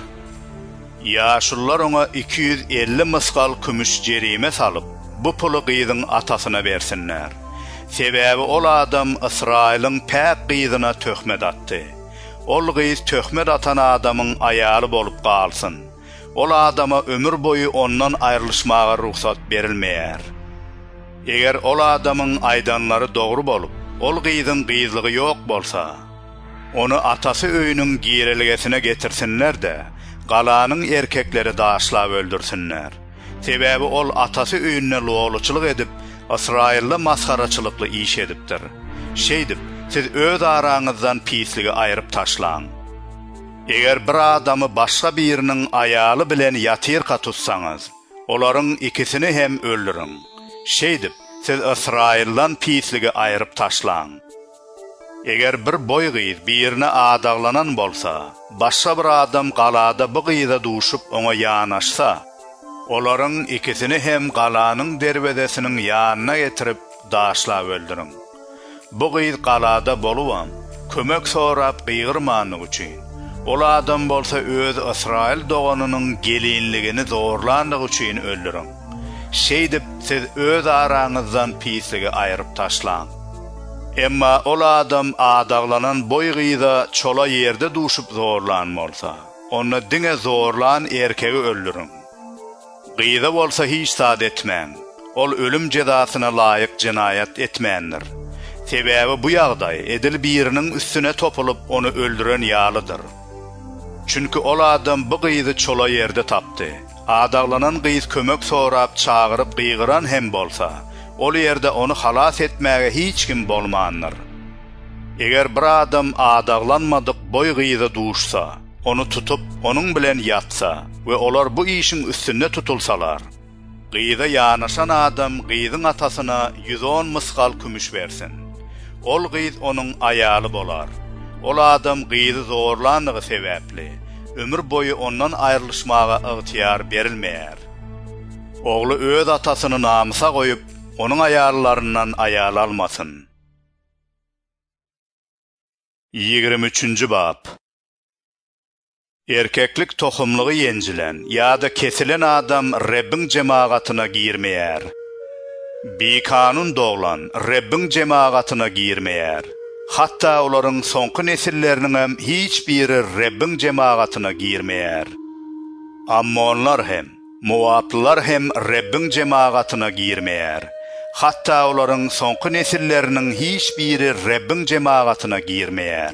Ýaşullar ona iki yüz elli myskal kümüş jerime salyp, bu puly gyzyň atasyna bersinler. Sebäbi ol adam Israilyň päk gyzyna töhmet atdy. Ol gyz töhmet atan adamyň aýaly bolup galsyn. Ol adama ömür boyu ondan ayrılışmağa ruhsat berilmeýär. Eger ol adamyň aýdanlary dogry bolup, ol gyzyň gyzlygy ýok bolsa, onu atasy öýüniň giýreligesine getirsinler-de, galanyň erkekleri daşlap öldürsinler. Sebäbi ol atasy öýünne lowluçylyk edip, Israilde maskaraçylykly iş edipdir. Şeýdip, siz öz araňyzdan pisligi aýryp taşlaň. Eger bir adamy başga biriniň aýaly bilen ýatyrka tutsaňyz, olaryň ikisini hem öldürüň. Şeýdip, siz Israildan pisligi aýryp taşlaň. Eger bir boy gyz birine adaglanan bolsa, başga bir adam galada bu gyza duşup ona ýanaşsa, olaryň ikisini hem galanyň derbedesiniň ýanyna getirip daşlap öldürüň. Bu gyz galada bolubam, kömek sorap gyýgyrmanyk üçin. Ol adam bolsa öz Israil doganynyň gelinligini zorlandyk üçin öldürüň. Şeýdip siz öz araňyzdan pisligi aýryp taşlaň. Emma ol adam adaglanan boy gyza çola ýerde duşup zorlanmolsa, onu diňe zorlan erkegi öldürüň. Gyza bolsa hiç sad etmäň. Ol ölüm jezasyna laýyk jinayat etmändir. Sebäbi bu ýagdaý edil biriniň üstüne topulup onu öldüren ýalydyr. Çünkü ol adam bu gyzy çola ýerde tapdy. Adaglanan gyz kömek sorap çağırıp gyýgyran hem bolsa, ol ýerde onu halas etmäge hiç kim bolmandyr. Eger bir adam adaglanmadyk boy gyza duşsa, onu tutup onun bilen yatsa ve olar bu işin üstünde tutulsalar, gyza ýanaşan adam gyzyň atasyna yüz on myskal kümüş bersin. Ol gyz onun aýaly bolar. Ol adam gyzy zorlandygy sebäpli ömür boyu ondan ayrılışmağa ıgtiyar berilmeýär. Ogly öz atasyny namysa goýup, onun aýallarynyň aýal almasyn. ýigirme üçünji bab. Erkeklik tohumlygy ýenjilen ýa-da kesilen adam Rebbiň jemaatyna girmeýär. Bi-kanun doglan Rebbiň jemaatyna girmeýär. Hatta olaryň soňky nesilleriniň hem hiç biri Rebbiň jemaatyna girmeýär. Amma onlar hem, Moablylar hem Rebbiň jemaatyna girmeýär. Hatta olaryň soňky nesilleriniň hiç biri Rebbiň jemaatyna girmeýär.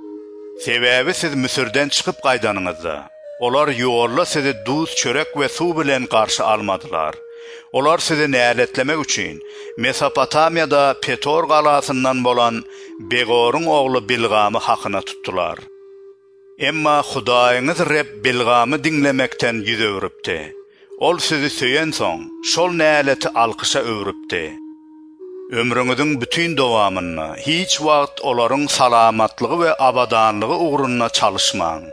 Sebäbi siz Müsürden çykyp gaýdanyňyzda, olar ýolda sizi duz, çörek we suw bilen garşy almadylar. Olar sizi näletlemek üçin Mesopotamiýada Petor galasyndan bolan Begoryň ogly Bilgamy hakyna tutdular. Emma Hudaýyňyz Reb Bilgamy diňlemekden ýüz öwrüpdi. Ol sizi söýen soň şol näleti alkışa öwrüpdi. Ömrüňiziň bütün dowamyny hiç wagt olaryň salamatlygy we abadanlygy ugruna çalışmaň.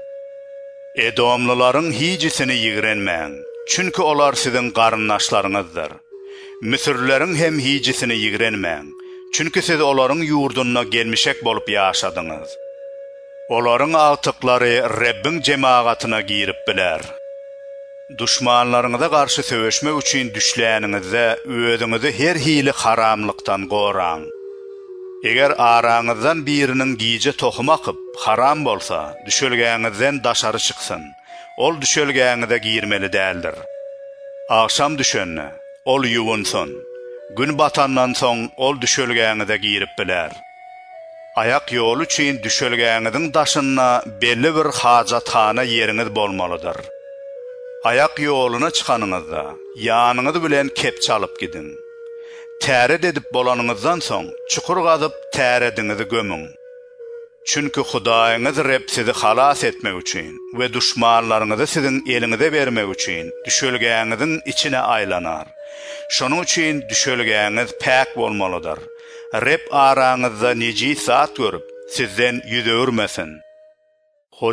Edomlylaryň hijisini ýigrenmäň. Çünkü olar sizin garyndaşlaryňyzdyr. Müsürleriň hem hijisini ýigrenmäň. Çünkü siz olaryň ýurduna gelmişek bolup ýaşadyňyz. Olaryň agtyklary Rebbiň jemaatyna girip biler. Düşmanlaryňyza garşy söwüşmek üçin düşläningizde özüňizi her hili haramlykdan goraň. Eger araňyzdan biriniň giýje tohum akyp haram bolsa, düşelgäňizden daşary çyksyn. Ol düşelgäňize giýirmeli däldir. Akşam düşenni, ol ýuwunsun. Gün batandan soň ol düşelgäňize giýirip biler. Ayak ýol üçin düşelgäňiziň daşyna belli bir hajathana ýeriňiz bolmalydyr. Ayak ýoluna çykanyňyzda ýanyňyz bilen kepçe alyp gidin. Täret edip bolanyňyzdan soň çukur gazyp täredinizi gömüň. Çünkü Hudaýyňyz Reb sizi halas etmek üçin we düşmanlaryňyzy siziň eliňize bermek üçin düşelgäňiziň içine aýlanar. Şonuň üçin düşelgäňiz päk bolmalydyr. Reb araňyzda nejis zat görüp sizden ýüz öwürmesin.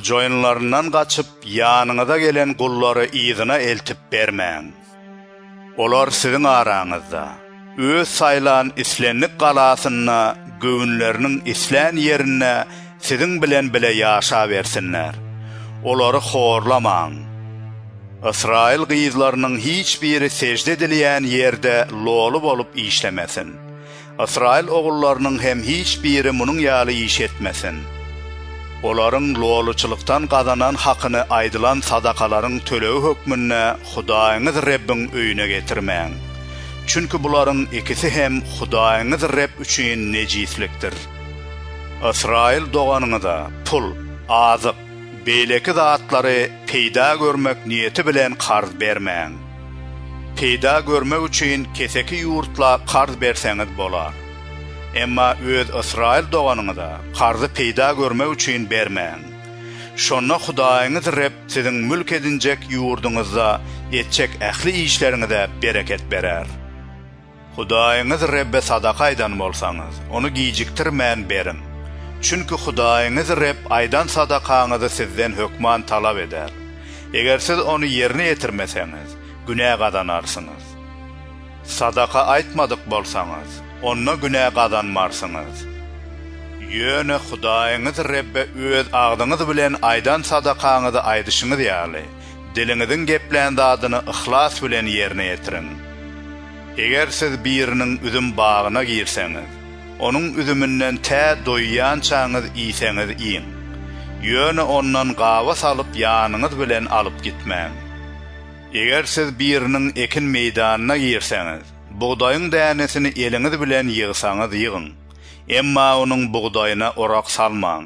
Hojaýynlaryndan gaçyp ýanyňyza gelen gullary ýygyna eltip bermäň. Olar sizin araňyzda öz saylan islenlik galasyna göwnleriniň islen ýerine sizin bilen bile ýaşa bersinler. Olary horlamaň. İsrail gyzlarynyň hiç biri secde edilýän ýerde lolu bolup işlemesin. İsrail ogullarynyň hem hiç biri munyň ýaly iş etmesin. Olaryň loluçylykdan gazanan hakyny aýdylan sadakalaryň töleği hökmünde Hudaýyňyz Rabbiň öýüne getirmäň. Çünki bularyň ikisi hem Hudaýyňyz Rabb üçin nejislikdir. İsrail doganyňyza pul, azyk, beýleki zatlary peýda görmek niýeti bilen qarz bermäň. Peýda görmek üçin keseki ýurtla qarz berseňiz bolar. Emma öz İsrail doganyňyza qarzy peýda görmek üçin bermäň. Şonna Hudaýyňyz Rabb siziň mülk edinjek ýurduňyzda etjek ähli işleriňize bereket berer. Hudaýyňyz Rabbe sadaka aýdan bolsaňyz, onu gijiktirmän berin. Çünki Hudaýyňyz Rabb aýdan sadakaňyzy sizden hökman talap eder. Eger siz onu ýerine ýetirmeseňiz, günä gazanarsyňyz. Sadaka aýtmadyk bolsaňyz, onna günä gazanmarsyňyz. Ýöne Hudaýyňyz Rabbe öz agdyňyz bilen aýdan sadakaňyzy aýdyşyňyz ýaly, diliňiziň geplen zadyny ihlas bilen ýerine ýetirin. Eger siz biriniň üzüm bagyna girseňiz, onun üzümünden tä doýýan çaňyz iýseňiz iýin. Ýöne ondan gawa salyp ýanyňyz bilen alyp gitmäň. Eger siz biriniň ekin meýdanyna girseňiz, buğdaýyň dänesini eliňiz bilen ýygsaňyz ýygyň. Emma onuň buğdaýyna orak salmaň.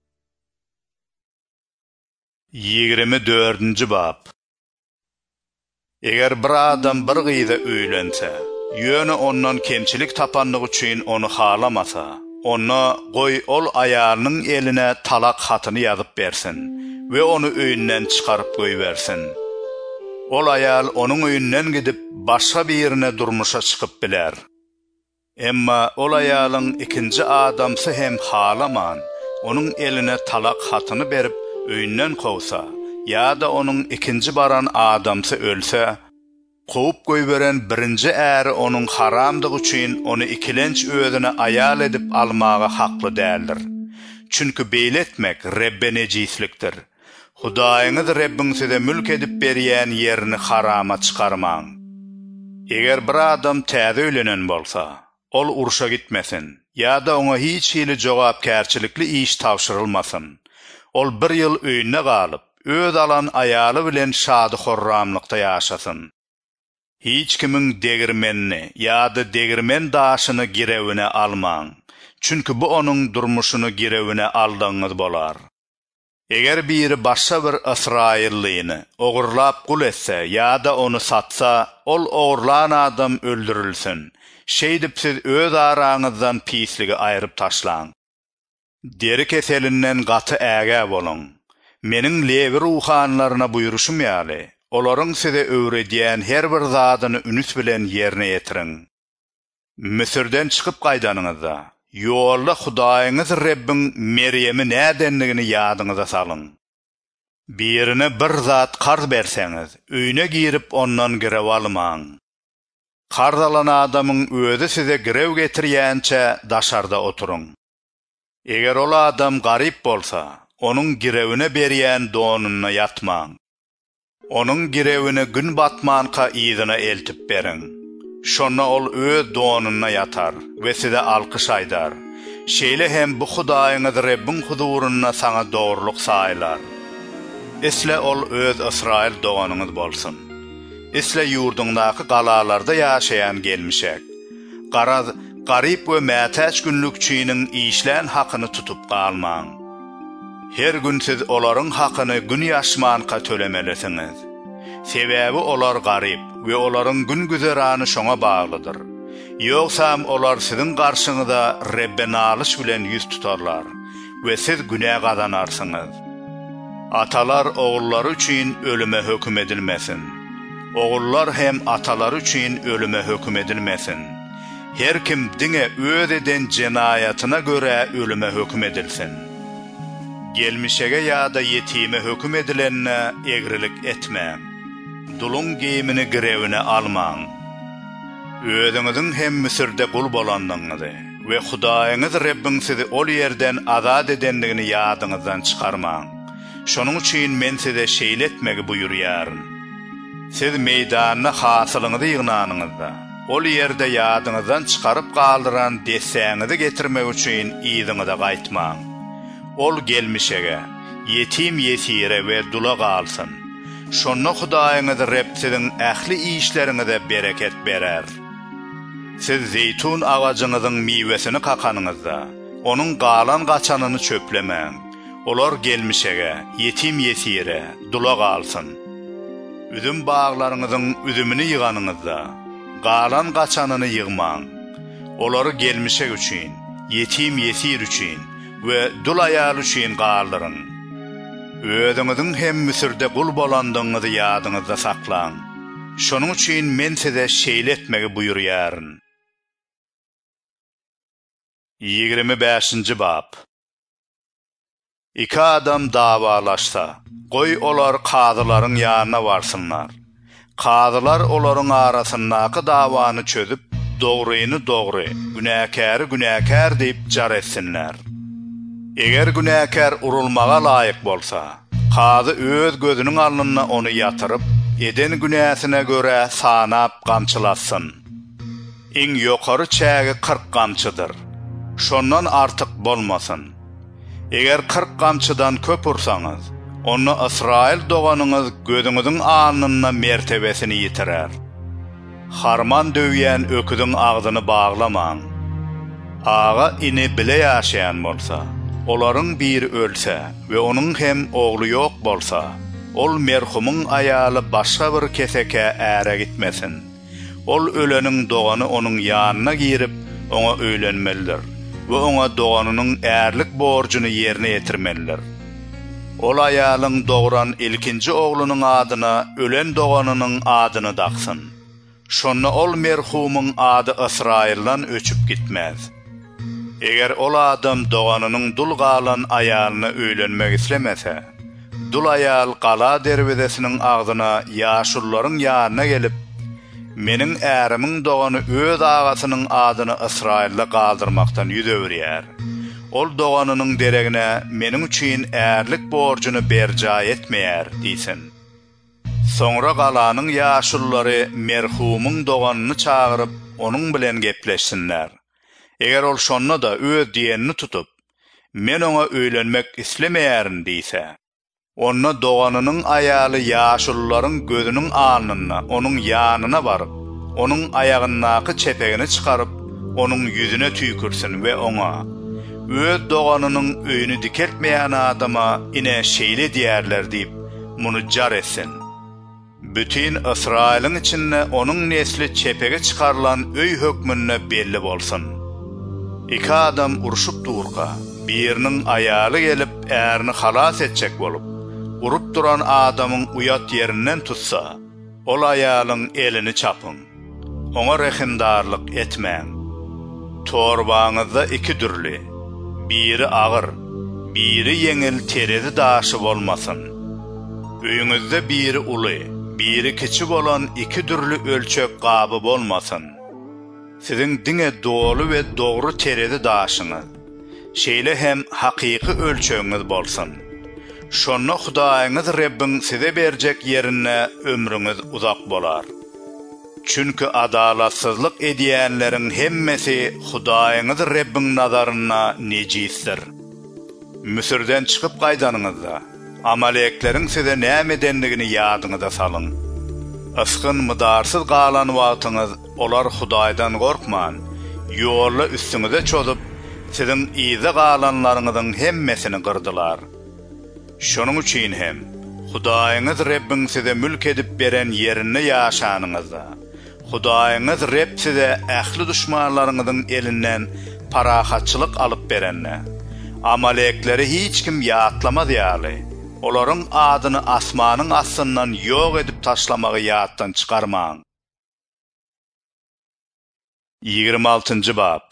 ýigirme dördünji bab. Eger bir adam bir gyza öýlense, ýöne ondan kemçilik tapanlyk üçin onu halamasa, ona goý ol aýalynyň eline talak hatyny ýazyp bersin we onu öýünden çykaryp goýbersin. Ol aýal onuň öýünden gidip başga bir ýerine durmuşa çykyp biler. Emma ol aýalyň ikinji adamsy hem halaman, onuň eline talak hatyny berip öýünden kowsa, ýa-da onuň ikinji baran adamsy ölse, Qoğup goýberen birinji äri onuň haramdygy üçin onu ikilenç özüne aýal edip almaga hakly däldir. Çünki beýle etmek Rabbe nejislikdir. Hudaýyňyz Rabbiň size mülk edip berýän ýerini harama çykarmaň. Eger bir adam täze öýlenen bolsa, ol urşa gitmesin, ýa-da ona hiç hili jogapkärçilikli iş tawşyrylmasyn. Ol bir ýyl öýünde galyp, öz alan aýaly bilen şady horramlykda ýaşasyn. Hiç kimin degirmenini ýa-da degirmen daşyny girewine almaň. Çünki bu onuň durmuşyny girewine aldyňyz bolar. Eger biri başga bir Israillyny ogurlap gul etse ýa-da onu satsa, ol ogurlan adam öldürilsin. Şeýdip siz öz araňyzdan pisligi aýryp taşlaň. Deri keselinden gaty äge boluň. Meniň lewi ruhanlaryna buýruşum ýaly. Olaryň size öwredýän her bir zadyny ünüs bilen ýerine ýetirin. Misirden çykyp gaýdanyňyzda, ýolda Hudaýyňyz Rabbiň Meryemi nädenligini ýadyňyza salyň. Birine bir zat qarz berseňiz, öýüne girip ondan girew almaň. Qarz alan adamyň özü size girew getirýänçe daşarda oturuň. Eger ol adam garyp bolsa, onuň girewine berýän donuny ýatmaň. Onun girewini gün batmanka ýygyna eltip berin. Şonna ol öz donuny yatar we size alkyş aýdar. Şeýle hem bu Hudaýyňyz Rabbiň huduryna saňa dogurluk saýlar. Esle ol öz Israil doganyňyz bolsun. Esle ýurduňdaky galalarda ýaşaýan gelmişek. Garaz, garyp we mätäç günlükçiniň işlän hakyny tutup galmaň. Her gün siz olaryň hakyny gün ýaşmanka tölemelisiňiz. Sebäbi olar garyp we olaryň gün güzerany şoňa baglydyr. Ýogsam olar siziň garşyňyzda Rabbe nalyş bilen ýüz tutarlar we siz günä gazanarsyňyz. Atalar oğulları üçin ölüme hökm edilmesin. Oğullar hem atalar üçin ölüme hökm edilmesin. Her kim diňe öz eden jenayatyna göre ölüme hökm edilsin. Gelmişege ýa-da yetime hökm edilenne egrilik etmäň. Dulun giyimini girewine almaň. Ödüňiziň hem Misirde gul bolandyňyzy we Hudaýyňyz Rabbim sizi ol ýerden azad edendigini ýadyňyzdan çykarmaň. Şonuň üçin men size şeýletmegi buyurýaryn. Siz meýdanyna hasylyňyzy ýygnanyňyzda, ol ýerde ýadyňyzdan çykaryp galdyran desäňizi getirmek üçin ýygyňyza gaýtmaň. Ol gelmişege, yetim yesire we dula galsyn. Şonda Hudaýyňyz Rabb siziň ähli işleriňize bereket berer. Siz zeytun ağacınızın meyvesini kakanyňyzda, onun galan gaçanyny çöplemäň. Olar gelmişege, yetim yesire, dula galsyn. Üzüm bağlaryňyzyň üzümini ýyganyňyzda, galan gaçanyny ýygmaň. Olary gelmişek üçin, yetim yesir üçin we dula ýaly üçin galdyryn. Ödüňiziň hem Misirde gul bolandyňyzy ýadyňyzda saklaň. Şonuň üçin men size şeýletmegi buyurýaryn. ýigirme beşinji bab. İki adam davalaşsa, goý olar kadylaryň ýanyna barsynlar. Kadylar olaryň arasyndaky dawany çözüp, dogryny dogry, günäkäri günäkär diýip jar etsinler. Eger günäkär urulmaga laýyk bolsa, kady öz gözüniň alnyna onu ýatyryp, eden günäsine göre sanap gamçylasyn. Iň ýokary çägi kırk gamçydyr. Şondan artık bolmasın. Eger kırk gamçydan köp ursaňyz, onu Israil doganyňyz gözüňiziň alnyna mertebesini ýitirer. Harman döwýän öküdiň agdyny baglamaň. Ağa ini bile ýaşaýan bolsa, olaryň biri ölse we onuň hem ogly ýok bolsa, ol merhumyň aýaly başga bir keseke äre gitmesin. Ol öleniň dogany onuň ýanyna girip, oňa öýlenmelidir. Ve ona doğanının ärlik borcunu yerine yetirmelidir. Ol aýalyň doğuran ilkinji oğlunun adyna ölen doğanının adyny daksyn. Şonna ol merhumyň ady Israildan öçüp gitmez. Eger ol adam doğanının dul galan aýalyna öýlenmek islemese, dul aýal gala derwezesiniň agdyna ýaşullaryň ýanyna gelip, meniň ärimiň dogany öz agasynyň adyny Israilde galdyrmakdan ýüzöwürýär. Ol doganynyň deregine meniň üçin ärlik borcuny berja etmeýär diýsin. Soňra galanyň ýaşullary merhumyň doganyny çagyryp, onuň bilen gepleşsinler. Eger ol şonna da öz diýenini tutup, men oňa öýlenmek islemeýärin diýse, onna doğanının aýaly ýaşullaryň gözüniň alnyna, onuň ýanyna baryp, onuň aýagyndaky çepegini çykaryp, onuň ýüzüne tüýkürsin we oňa, öz doğanynyň öýüni dikeltmeýän adama ine şeýle diýerler diýip muny jar etsin. Bütün Israiliň içinde onuň nesli çepege çykarylan öý hökmüne belli bolsun. İki adam uruşup durga, biriniň aýaly gelip ärini halas etjek bolup, urup duran adamın uyat yerinden tutsa, ol aýalyň elini çapın. Oňa rehimdarlyk etmäň. Torbaňyzda iki dürli, biri agyr, biri yeňil terezi daşy bolmasyn. Öýüňizde biri uly, biri kiçi bolan iki dürli ölçek gaby bolmasyn. Siziň diňe dolu we dogry terezi daşyňyz, şeýle hem hakyky ölçegiňiz bolsyn. Şonna Hudaýyňyz Rabbim size berjek ýerine ömrüňiz uzak bolar. Çünki adalatsızlyk edýänleriň hemmesi Hudaýyňyz Rabbim nazaryna nejisdir. Misirden çykyp gaýdanyňyzda, amalekleriň size näme edendigini ýadyňyza salyň. Askyn mydarsyz galan wagtyňyz olar Hudaýdan gorkman, ýolla üstüňize çözup, siziň iýde galanlaryňyzyň hemmesini gyrdylar. Şonuň üçin hem Hudaýyňyz Rabbim size mülk edip beren ýerine ýaşanyňyzda, Hudaýyňyz Rabb size ähli düşmanlaryňyzyň elinden parahatçylyk alyp berenne, amalekleri hiç kim ýatlamaz ýaly, olaryň adyny asmanyň astyndan ýok edip taşlamagy ýatdan çykarmaň. ýigirme altynjy bab.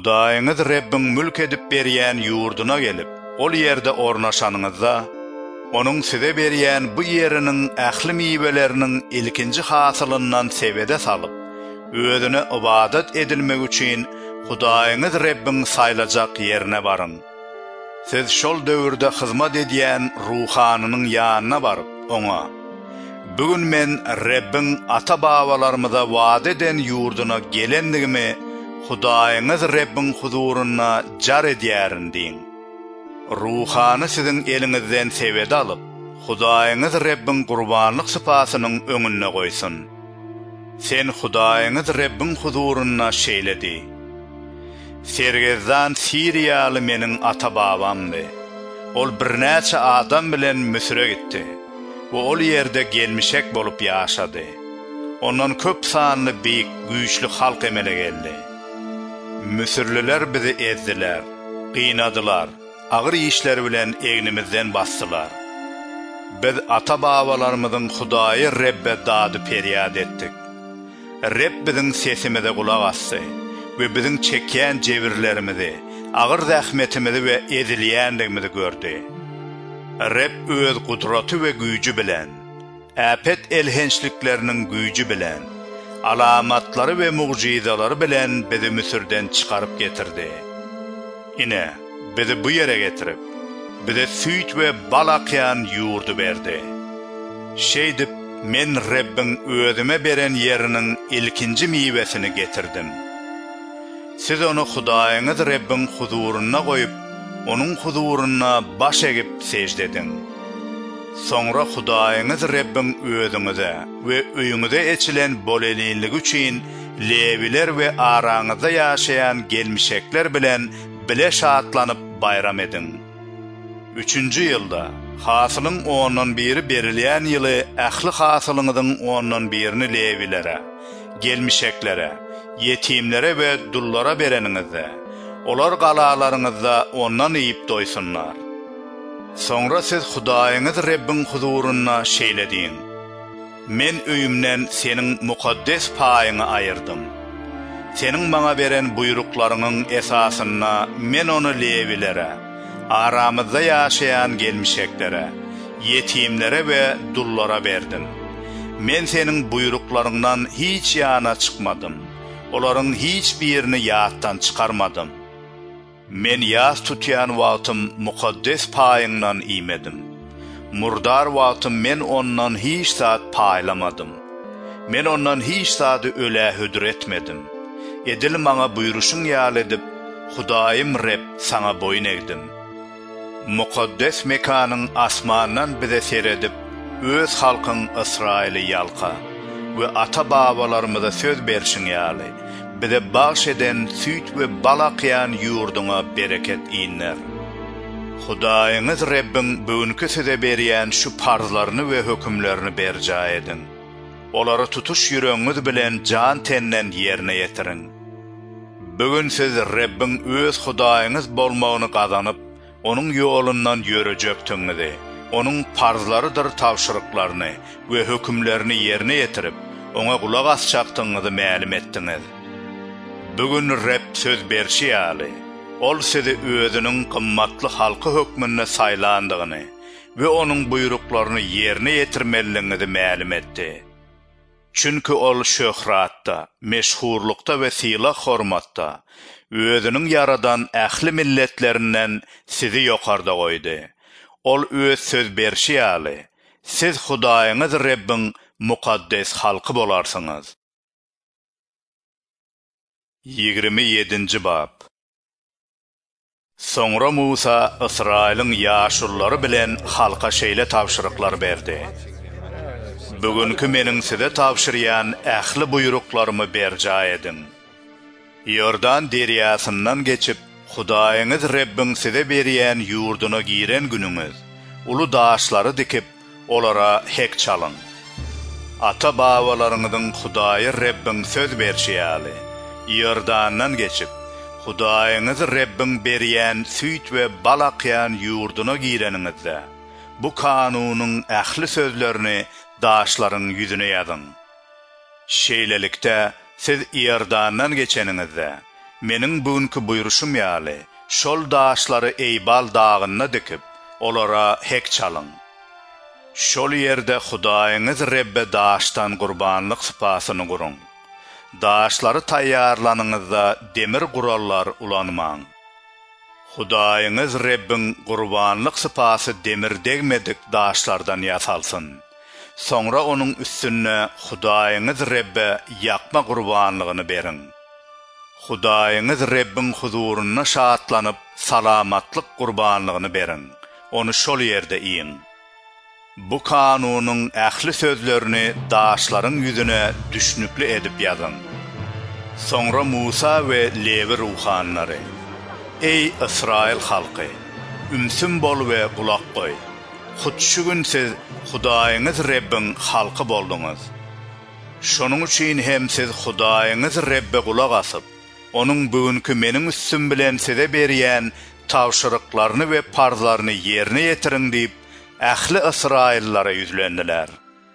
Hudaýyňyz Rabbim mülk edip berýän ýurduna gelip, ol ýerde ornaşanyňyzda, Onun size beriyen bu yerinin ähli miwelerinin ilkinci hasılından sebede salıp, özüne ibadet edilmek üçün Hudaýyňyz Rabbin saylajak yerine barın. Siz şol döwürde hyzmat edýän ruhanynyň ýanyna baryp, oňa: "Bugün men Rabbin ata-babalarymyza wada eden ýurduna gelendigimi Hudaýyňyz Rabbin huzuryna jar edýärin" diň. Ruhany sizin eliňizden sebede alyp, Hudaýyňyz Rabbin gurbanlyk sypatynyň öňüne goýsun. Sen Hudaýyňyz Rabbin huzuryna şeýledi: "Sergezdan Siriýaly meniň ata-babamdy. Ol birnäçe adam bilen Misre gitdi. We ol ýerde gelmişek bolup ýaşady. Ondan köp sanly beýik güýçli halk emele geldi. Misirliler bizi ezdiler, gıynadılar, ağır işler bilen egnimizden bastılar. Biz ata-babalarymyzyň Hudaýy Rabbe dady peryad etdik. Rabb biziň sesimize kulak assy we biziň çekýän jebirlerimizi, ağır zähmetimizi we ezilýändigimizi gördi. Rabb öz gudraty we güýji bilen, äpet elhençlikleriniň güýji bilen, alamatlary we mucizalary bilen bizi Misirden çykaryp getirdi. Ine bizi bu yere getirip, bize süýt we bal akýan ýurdu berdi. Şeýdip, men Rabbin özüme beren yeriniň ilkinji miwesini getirdim. Siz onu Hudaýyňyz Rabbin huzuryna goýup, onun huzuryna baş egip secdedin. Soňra Hudaýyňyz Rabbin özüňize we öýüňize eçilen bolelinligi üçin Lewiler we araňyzda ýaşaýan gelmişekler bilen bile şatlanyp bayram edin. Üçüncü ýylda hasylyň ondan biri berilýän ýyly ähli hasylyňyzyň ondan birini Lewilere, gelmişeklere, yetimlere we dullara bereniňizde, olar galalaryňyzda ondan iýip doýsunlar. Soňra siz Hudaýyňyz Rabbin huzuryna şeýlediň: "Men öýümden seniň mukaddes paýyňy aýyrdım. Seniň maňa beren buýruklaryňyň esasyna men onu Lewilere, aramyzda ýaşaýan gelmişeklere, yetimlere we dullara berdim. Men seniň buýruklaryňdan hiç ýana çykmadym. Olaryň hiç birini ýatdan çykarmadym. Men ýas tutýan wagtym mukaddes paýyňdan iýmedim. Murdar wagtym men ondan hiç zat paýlamadym. Men ondan hiç zady öle hödretmedim. Edil maňa buýruşyň ýaly edip, Hudaýym Rabb saňa boyun egdim. Mukaddes mekanyň asmandan bize seredip, öz halkyň Israýly ýalka we ata-babalarymyza söz berişiň ýaly bize bagş eden süýt we bal akýan ýurduňa bereket iýinler. Hudaýyňyz Rabbin bugünkü size berýän şu parzlaryny we hökümlerini berja edin. Olary tutuş ýüregiňiz bilen jan tenden ýerine ýetirin. Bugün siz Rabbin öz Hudaýyňyz bolmagyny gazanyp, onun ýolundan ýörejökdiňizi, onun parzlarydyr tawşyryklaryny we hökümlerini ýerine ýetirip, oňa kulak asjakdyňyzy ma'lum etdiňiz. Bugün Rabb söz berşýäli, ol sizi özüniň gymmatly halky hökmüne saylandygyny we onun buýruklaryny ýerine ýetirmeliňizi ma'lum etdi. Çünki ol şöhratda, meşhurlukda we syla hormatda özüniň yaradan ähli milletlerinden sizi ýokarda goýdy. Ol öz söz berşýäli, siz Hudaýyňyz Rabbin mukaddes halky bolarsyňyz. ýigirme ýedinji bab. Soňra Musa Israýlyň ýaşurlary bilen halka şeýle tawşyryklar berdi. Bugünkü meniň size tawşyrýan ähli buýruklarymy berja edin. Ýordan derýasyndan geçip, Hudaýyňyz Rabbin size berýän ýurduna giren günüňiz, ulu daşlary dikip, olara hek çalın. Ata-babalaryňyzyň Hudaýy Rabbin söz berşýäli, Ýordandan geçip, Hudaýyňyz Rabbin berýän süýt we bal akýan ýurduna gireniňizde, bu kanunyň ähli sözlerini daşlaryň ýüzüne ýazyn. Şeýlelikde siz Ýordandan geçeniňizde, meniň bugünkü buýruşym ýaly, şol daşlary Eýbal dagyna dikip, olara hek çalın. Şol yerde Hudaýyňyz Rebbe daşdan gurbanlyk sypasyny gurun. Daşlary taýýarlanyňyzda demir gurallar ulanmaň. Hudaýyňyz Rebbin gurbanlyk sypasy demir degmedik daşlardan ýasalsyn. Soňra onuň üstüne Hudaýyňyz Rebbe ýakma gurbanlygyny berin. Hudaýyňyz Rebbin huzuruna şatlanyp salamatlyk gurbanlygyny berin. Onu şol ýerde iýin. Bu kanunyň ähli sözlerini daşlaryň ýüzüne düşnükli edip ýazyn. Soňra Musa we Lewi ruhanlary: Ey Israil halky, ümsün bol we gulak goý. Hut şu gün siz Hudaýyňyz Rebbin halky bolduňyz. Şonuň üçin hem siz Hudaýyňyz Rebbe gulak asyp, onuň bugünkü meniň üstüm bilen size berýän tawşyryklaryny we parzlaryny ýerine ýetiriň diýip ähli Israillara ýüzlendiler.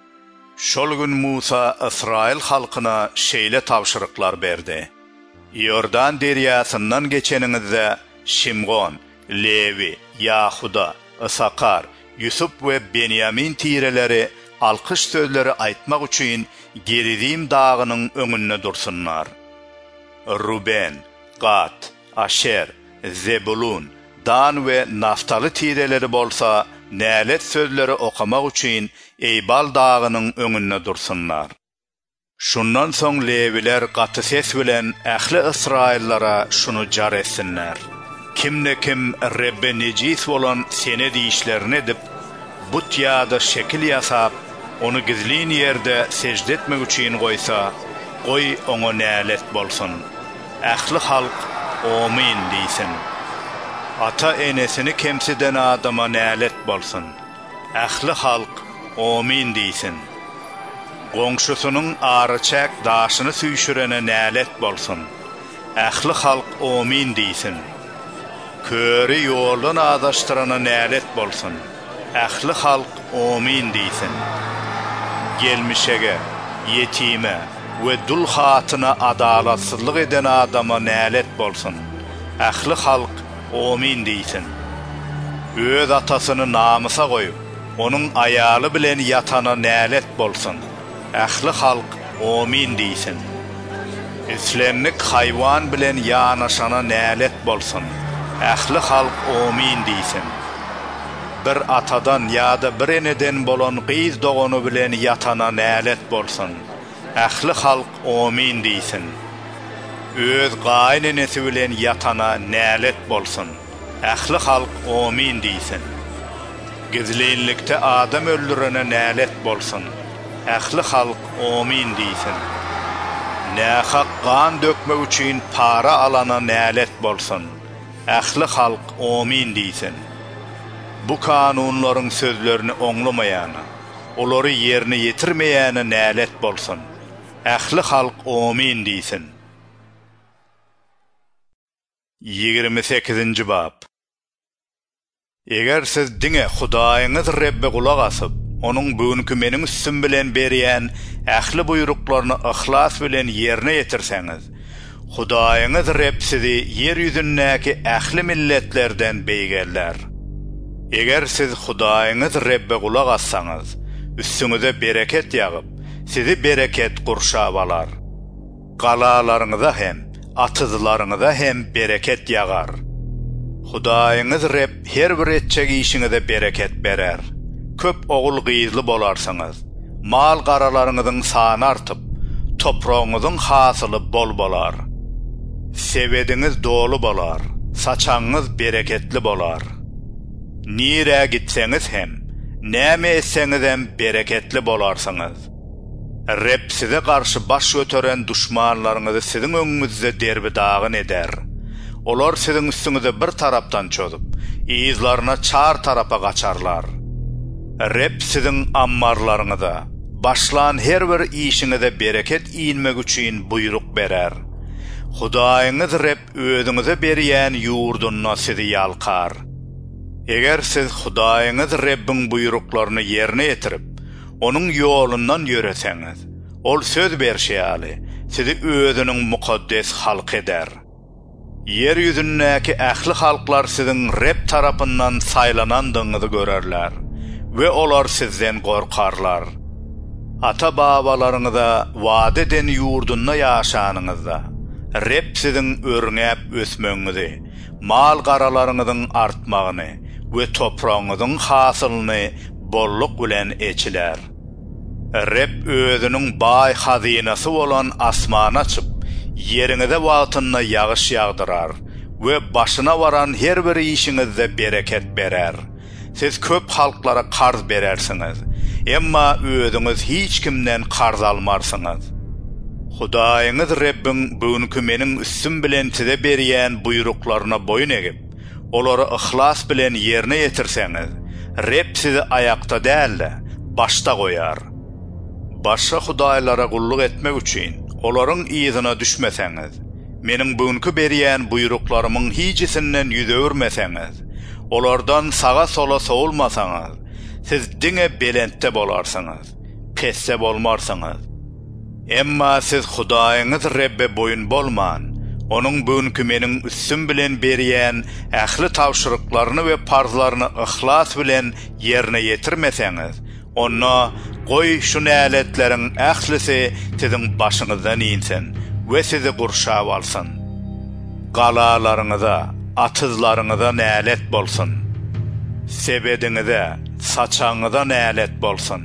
Şol gün Musa Israil halkyna şeýle tawşyryklar berdi. Yordan derýasyndan geçeniňizde Şimgon, Lewi, Yahuda, Isakar, Yusuf we Benyamin tireleri alkyş sözleri aýtmak üçin Geridim dağynyň öňünde dursunlar. Ruben, Gad, Asher, Zebulun, Dan we Naftali tireleri bolsa nälet sözleri okamak üçin Eybal dağynyň öňünde dursunlar. Şundan soň Lewiler gaty ses bilen ähli Israillara şunu jar etsinler: Kimne kim Rebbe nejis bolan sene diýişlerini edip, but ýa-da şekil ýasap, onu gizlin ýerde secde etmek üçin goýsa, goý oňa nälet bolsun. Ähli halk amin diýsin. Ata enesini kemsiden adama nälet bolsun. Ähli halk amin diýsin. Goňşusynyň arıçak daşyny süýşürene nälet bolsun. Ähli halk amin diýsin. Köri ýoldan adaştyrana nälet bolsun. Ähli halk amin diýsin. Gelmişege, yetime we dul hatyna adalatsyzlyk eden adama nälet bolsun. Ähli halk amin diýsin. Öz atasyny namysa goýup, onuň aýaly bilen ýatana nälet bolsun. Ähli halk amin diýsin. Islenlik haýwan bilen ýanaşana nälet bolsun. Ähli halk amin diýsin. Bir atadan ýa-da bir eneden bolan gyz dogany bilen ýatana nälet bolsun. Ähli halk amin diýsin. Öz gaýnenesi bilen ýatana nälet bolsun. Ähli halk amin diýsin. Gizlinlikde adam öldürene nälet bolsun. Ähli halk amin diýsin. Nähak gan dökmek üçin para alana nälet bolsun. Ähli halk amin diýsin. Bu kanunlaryň sözlerini oňlamaýany, olary ýerine ýetirmeýäni nälet bolsun. Ähli halk amin diýsin. ýigirme sekizinji bab. Eger siz diňe Hudaýyňyz Rebbe gulak asyp, onuň bugünkü meniň üstüm bilen berýän ähli buýruklaryny ihlas bilen ýerine ýetirseňiz, Hudaýyňyz Rebb sizi ýer ýüzündäki ähli milletlerden beýgerler. Eger siz Hudaýyňyz Rebbe gulak assaňyz, üstüňize bereket ýagyp, sizi bereket gurşap alar. Galalaryňyza hem, atyzlaryňyza hem bereket ýagar. Hudaýyňyz Rebb her bir etjek işiňize bereket berer. Köp ogul gyzly bolarsyňyz, mal garalaryňyzyň sany artyp, toprağyňyzyň hasyly bol bolar. Sebediňiz dolu bolar, saçaňyz bereketli bolar. Nire gitseňiz hem, näme etseňiz hem bereketli bolarsyňyz. Rebb size garşy baş götüren düşmanlaryňyzy siziň öňüňizde derbidagyn eder. Olar siziň üstüňize bir tarapdan çödüp, ýyzlaryna çar tarapa gaçarlar. Rebb siziň ammarlaryňyza, başlan her bir işiňize bereket iýinmek üçin buyruk berer. Hudaýyňyz Rebb özüňize berýän ýurdundan sizi ýalkar. Eger siz Hudaýyňyz Rebbin buýruklaryny ýerine ýetirip, onuň ýolundan ýöreseňiz, ol söz berşýäli, sizi özüniň mukaddes halk eder. Yer ýüzündäki ähli halklar siziň Rebb tarapyndan saýlanandyňyzy görerler. ve olar sizden korkarlar. Ata babalarınıza vaat eden yurdunna yaşanınızda, Rep sizin örnäp ösmöňizi, mal garalarınızın artmagyny we toprağınızın hasylyny bolluk bilen eçiler. Rep özünün bay hazinasy bolan asmana açyp, ýeriňize wagtynda ýagyş ýagdyrar we başyna varan her bir işiňizde bereket berer. Siz köp halklara karz berersiňiz, emma özüňiz hiç kimden karz almarsyňyz. Hudaýyňyz Rebbin bugünkü meniň üstüm bilen size berýän buýruklaryna boyun egip, olary ihlas bilen ýerine ýetirseňiz, Reb sizi ayakta däl, başta goýar. Başga hudaýlara gulluk etmek üçin olaryň ýyzyna düşmeseňiz, meniň bugünkü berýän buýruklarymyň hiçisinden ýüz öwürmeseňiz, olardan sağa sola sowulmasaňyz, siz diňe belentde bolarsyňyz, pesse bolmarsyňyz. Emma siz Hudaýyňyz Rebbe boyun bolman, onuň bugünkü meniň üstüm bilen berýän ähli tawşyryklaryny we parzlaryny ihlas bilen ýerine ýetirmeseňiz, onna goý şu näletleriň ählisi siziň başyňyzdan insin we sizi gurşap alsyn. Galalaryňyza, atyzlaryňyza nälet bolsun. Sebediňize, saçaňyza nälet bolsun.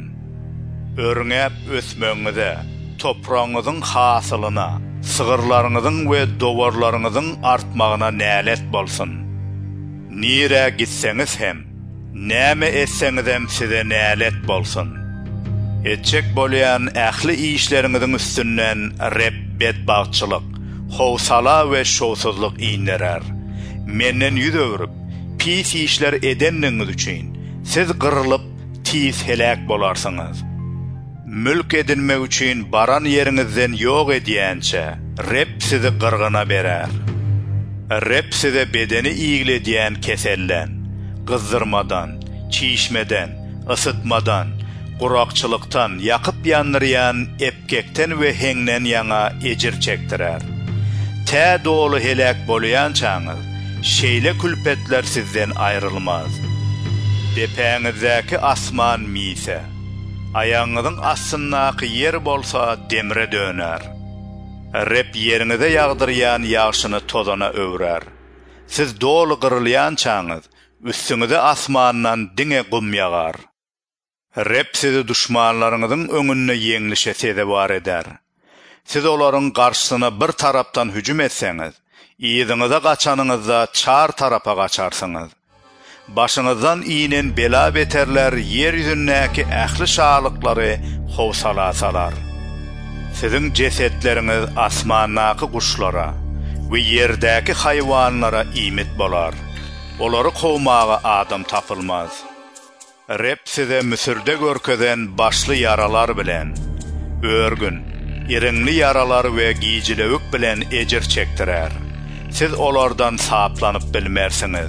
Örňäp ösmöňize, toprağınızın hasylyna, sığırlarınızın we dowarlarınızın artmagyna nälet bolsun. Nire gitseňiz hem, näme etseňiz hem size nälet bolsun. Etjek bolýan ähli işleriňiziň üstünden Reb bedbagtçylyk, howsala we şowsuzlyk iňlerer. Menden ýüz öwürüp, pis işler edenliňiz üçin siz gyrılıp tiz helak bolarsyňyz. Mülk edinmek üçin baran ýeriňizden ýok edýänçe, Reb sizi gyrgyna berer. Reb size bedeni iýgiledýän kesellen, gyzdyrmadan, çiýişmeden, ısıtmadan, gurakçylyktan, ýakyp ýandyrýan epkekten we heňnen ýaňa ejir çekdirer. Tä dolu helak bolýan çaňyz, şeýle külpetler sizden aýrylmaz. Depäňizdäki asman mise, ayaňyzyň astyndaky ýer bolsa demire döner. Rep ýeriňize ýagdyrýan ýagşyny tozana öwrer. Siz dolu gyrylýan çaňyz, üstüňize asmandan diňe gum ýagar. Rep sizi düşmanlaryňyzyň öňünde ýeňlişe sedebar eder. Siz olaryň garşysyna bir tarapdan hüjüm etseňiz, ýyzyňyza gaçanyňyzda çar tarapa gaçarsyňyz. Başyňyzdan iýnen bela beterler ýer ýüzündäki ähli şalyklary howsala salar. Siziň jesetleriňiz asmandaky guşlara we ýerdäki haýwanlara iýmit bolar. Olary gowmaga adam tapylmaz. Rep size Müsürde görkeden başly yaralar bilen, örgün, iriňli yaralar we giýjilewik bilen ejir çekdirer. Siz olardan saplanyp bilmersiňiz.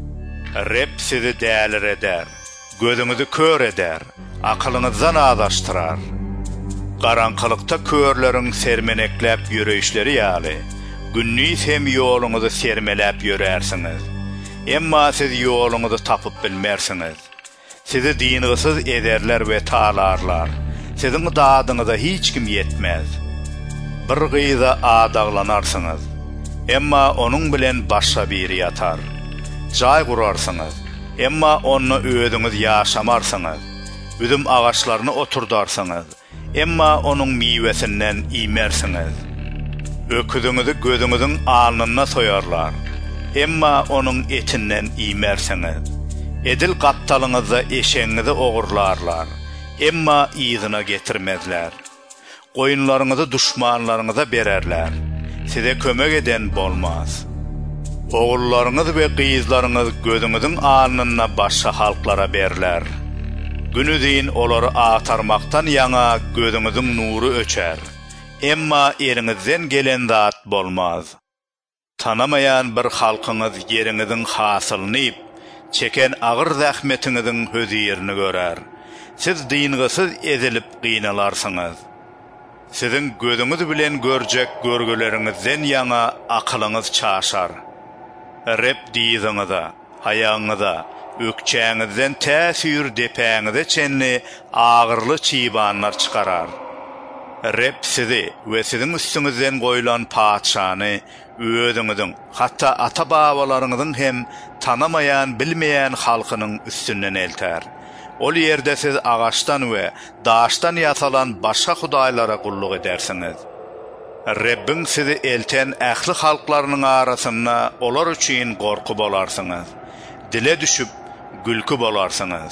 Rep sizi dälir eder, gözüňizi kör eder, akylyňyzdan adaştyrar. Garankylykda körleriň sermenekläp ýöreýişleri ýaly, günnüýs hem ýoluňyzy sermeläp ýörärsiňiz. Emma siz ýoluňyzy tapyp bilmersiňiz. Sizi dinýsiz ederler we talarlar. Siziň dadyňyza hiç kim ýetmez. Bir gyýda adaglanarsınız. Emma onuň bilen başga biri ýatar. Jay gurarsınız. Emma onu özüňiz ýaşamarsınız. Üzüm ağaçlaryny oturdarsınız. Emma onuň miwesinden iýmersiňiz. Öküzüňizi gözüňiziň alnyna soýarlar. Emma onuň etinden iýmersiňiz. Edil gattalyňyzda eşeňizi ogurlarlar. Emma ýyzyna getirmezler. Goýunlaryňyzy düşmanlaryňyza bererler. Size kömek eden bolmaz. Oğullarınız ve gyýyzlaryňyz gözüňiziň alnyna başga halklara berler. Günüziň olary atarmaktan ýaňa gözüňiziň nuru öçer. Emma eriňizden gelen zat bolmaz. Tanamayan bir halkyňyz ýeriňiziň hasylyny, çeken agyr zähmetiňiziň höziýerini görer. Siz diňsiz ezilip gynalarsınız. Siziň gözüňiz bilen görjek görgüleriňizden ýaňa akylyňyz çaşar. Rep diýiňize, haýaňyza, ökçäňizden täsir depäňize çenli ağırlı çiýbanlar çıkarar. Rep sizi we sizin üstüňizden goýulan paçany özüňiziň, hatda ata-babalaryňyzyň hem tanamayan, bilmeýän halkynyň üstünden eltär. Ol ýerde siz agaçdan we daşdan ýasalan başga hudaýlara gulluk edersiňiz. Rebbin sizi elten ähli halklarynyň arasyna olar üçin gorku bolarsyňyz. Dile düşüp gülkü bolarsyňyz.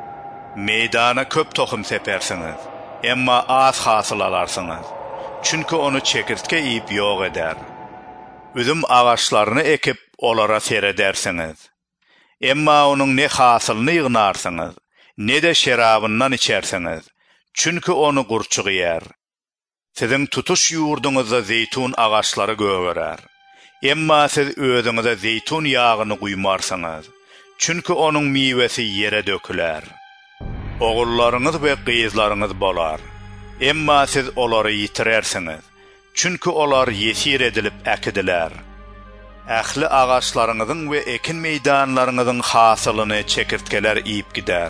Meydana köp tohum sepersiňiz. Emma az hasyl alarsyňyz. Çünki onu çekirtke ýyp ýok eder. Üzüm agaçlaryny ekip olara seredersiňiz. Emma onuň ne hasylyny ýygnarssyňyz, ne de şerabyndan içersiňiz. Çünki onu gurçuk ýer. Sizin tutuş ýurduňyzda zeytun agaçlary göwerer. Emma siz özüňize zeytun ýagyny guýmarsyňyz. Çünki onuň miwesi ýere döküler. Oğullaryňyz we gyzlaryňyz bolar. Emma siz olary ýitirersiniz. Çünki olar ýesir edilip äkidiler. Ähli agaçlaryňyzyň we ekin meýdanlaryňyzyň hasylyny çekirtkeler iýip gider.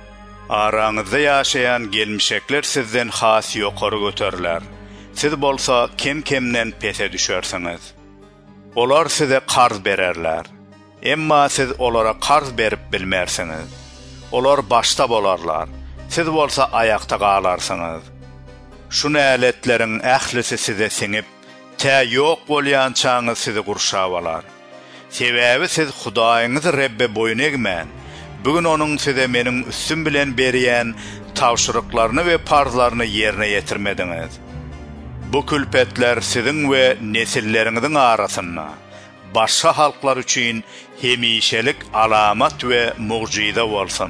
Araňyzda ýaşaýan gelmişekler sizden has ýokary göteriler. Siz bolsa kem-kemden pese düşersiňiz. Olar size qarz bererler. Emma siz olara qarz berip bilmersiňiz. Olar başta bolarlar. Siz bolsa ayakta galarsınız. Şu näletleriň ählisi size siňip, tä ýok bolýan çaňyz sizi gurşawalar. Sebäbi siz Hudaýyňyz Rebbe boyun egmän. Bugün onuň size meniň üstüm bilen berýän tawşyryklaryny we parzlaryny ýerine ýetirmediňiz. Bu külpetler siziň we nesilleriňiziň arasyna başga halklar üçin hemişelik alamat we mucize bolsun.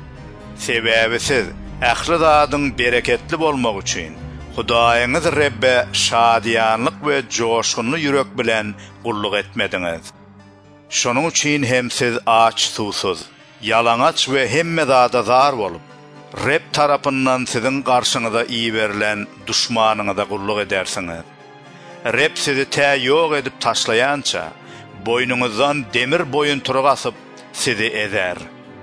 Sebäbi siz ähli zadyň bereketli bolmak üçin Hudaýyňyz Rebbe şadyanlyk we joşgunly ýürek bilen gulluk etmediňiz. Şonuň üçin hem siz aç susuz, yalaňaç we hemme zada zar bolup, Reb tarapyndan siziň garşyňyza iý berilen duşmanyňyza gulluk edersiňiz. Reb sizi tä ýok edip taşlaýança, boynuňyzdan demir boyun turgasyp sizi eder.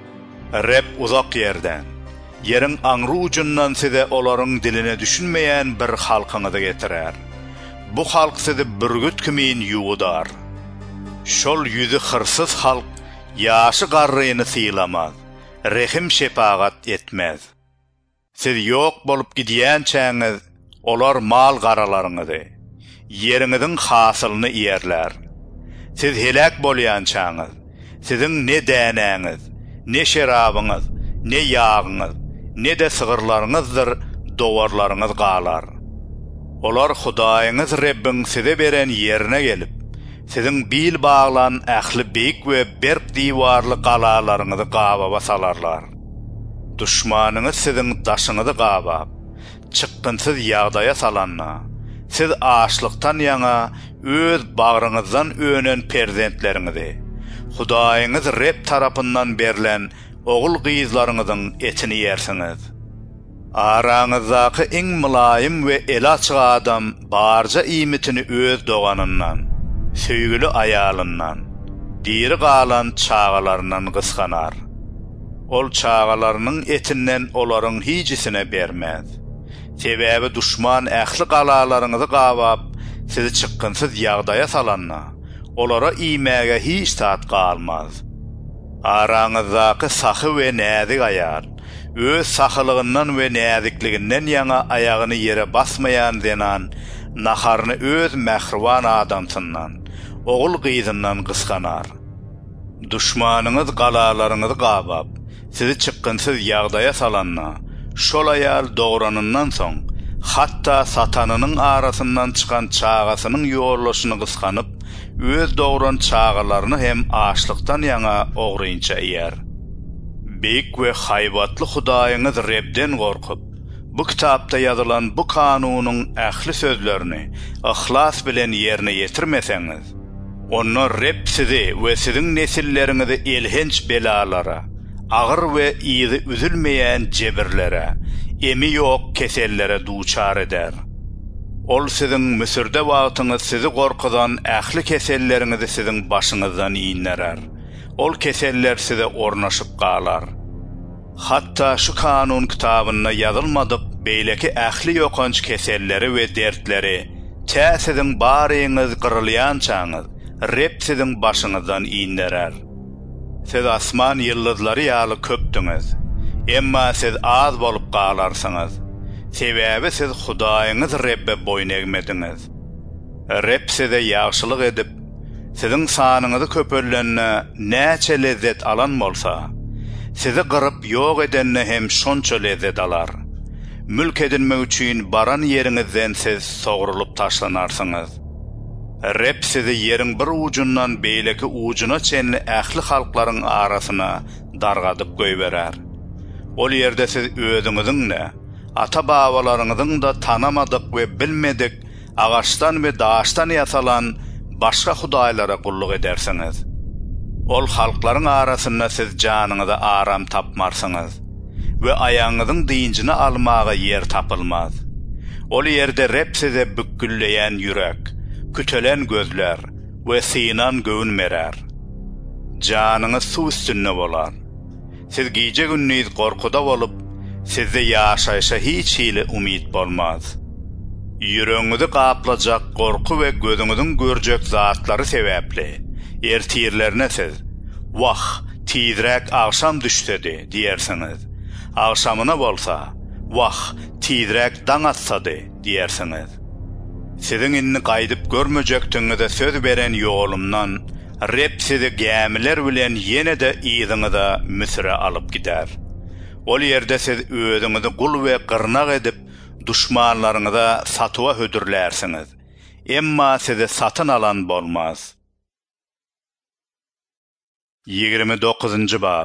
Reb uzak ýerden, ýeriň aňry ujundan size olaryň diline düşünmeýän bir halkyňyzy getirer. Bu halk sizi bürgüt kimin ýuwdar. Şol ýüzi hırsyz halk ýaşy garryny sylamaz, rehim şepagat etmez. Siz ýok bolup gidýän çäňiz, olar mal garalaryňyzy, ýeriňiziň hasylyny ýerler. Siz helak bolýan çaňyz, siziň ne däneňiz, ne şerabyňyz, ne ýagyňyz, ne de sygyrlaryňyzdyr, dowarlaryňyz galar. Olar Hudaýyňyz Rebbin size beren ýerine gelip, siziň bil baglan ähli beýik we berk diwarly galalaryňyzy gaba basalarlar. Duşmanyňyz siziň daşyňyzy gabap, çykgynsyz ýagdaýa salanna, siz açlyktan ýaňa öz bagryňyzdan önen perzentleriňizi, Hudaýyňyz Reb tarapyndan berilen oğul gyzlaryňyzyň etini ýersiňiz. Araňyzdaky iň mylaýym we el açyk adam barja iýmitini öz doganyndan, söýgüli aýalyndan, diri galan çağalaryndan gysganar. Ol çağalarynyň etinden olaryň hiçisine bermez. Sebäbi duşman ähli galalaryňyzy gabap, sizi çykgynsyz ýagdaýa salanna, olara iýmäge hiç tat galmaz. Araňyzdaky sahy we näzik aýal, öz sahylygyndan we näzikliginden ýaňa aýagyny ýere basmaýan denan, naharyny öz mähriban adamtyndan, oğul gyzyndan gysganar. Duşmanyňyz galalaryňyzy gabap, sizi çykgynsyz ýagdaýa salanna, şol aýal dogranyndan soň, hatda satanynyň arasyndan çykan çağasynyň ýorlaşyny gysganyp, öz dogran çağalaryny hem açlykdan ýaňa ogryňça ýer. Beýik we haýbatly Hudaýyňyz Rebden gorkup, bu kitapda ýazylan bu kanunyň ähli sözlerini ihlas bilen ýerine ýetirmeseňiz, onlar Reb sizi we siziň nesilleriňizi elhenç belalara, agyr we iýdi üzülmeýän jebirlere, emi ýok kesellere duçar eder. Ol siziň Misirde wagtyňyz sizi gorkudan ähli keselleriňizi siziň başyňyzdan iýinlerer. ol keseller size ornaşyp galar. Hatta şu kanun kitabynda yazylmadyk beýleki ähli ýokanç keselleri we dertleri täsediň baryňyz gyrylýan çaňyz Rep siziň başyňyzdan iýinderer. Siz asman ýyldızlary ýaly köpdiňiz, emma siz az bolup galarsyňyz. Sebäbi siz Hudaýyňyz Rebbe boyun egmediňiz. Rep size ýagşylyk edip, siziň sanyňyzy köpörlenine näçe lezzet alan bolsa, sizi gyryp ýok edenne hem şonça lezzet alar. Mülk edinmek üçin baran ýeriňizden siz sogrulyp taşlanarsyňyz. Rep sizi ýeriň bir ucundan beýleki ucuna çenli ähli halklaryň arasyna dargadyp goýberer. Ol ýerde siz özüňiziň-ne, ata-babalaryňyzyň da tanamadyk we bilmedik agaçdan we daşdan ýasalan başga hudaýlara gulluk edersiňiz. Ol halklaryň arasynda siz janyňyza aram tapmarsyňyz we aýaňyzyň diýinjini almaga ýer tapylmaz. Ol ýerde Rep size bükgülleýän ýürek, kütelen gözler we synan göwün merer. Janyňyz suw üstünde bolar. Siz giýje günniz gorkuda bolup, sizde ýaşaýşa hiç hili umyt bolmaz. Ýüregiňizi gaplajak gorku we gözüňiziň görjek zatlary sebäpli ertirlerine siz "Wah, tiýdirek agşam düşsedi" diýersiňiz. Agşamyna bolsa "Wah, tiýdirek daň atsady" diýersiňiz. Siziň inni gaýdyp görmejekdiňize söz beren ýolumdan Rep sizi gämiler bilen ýene-de ýyzyňyza müsre alyp gider. Ol ýerde siz özüňizi gul we gyrnak edip duşmanlaryňyza satywa hödürlärsiňiz. Emma sizi satyn alan bolmaz. ýigirme dokuzunçy bab.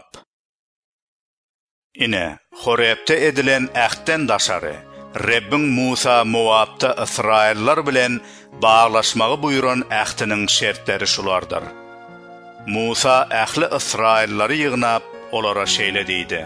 Ine, Horep'te edilen ähden daşary, Rebbin Musa Moab'ta Israillar bilen bağlaşmagy buyuran ähdiniň şertleri şulardyr. Musa ähli Israillary ýygnap olara şeýle diýdi: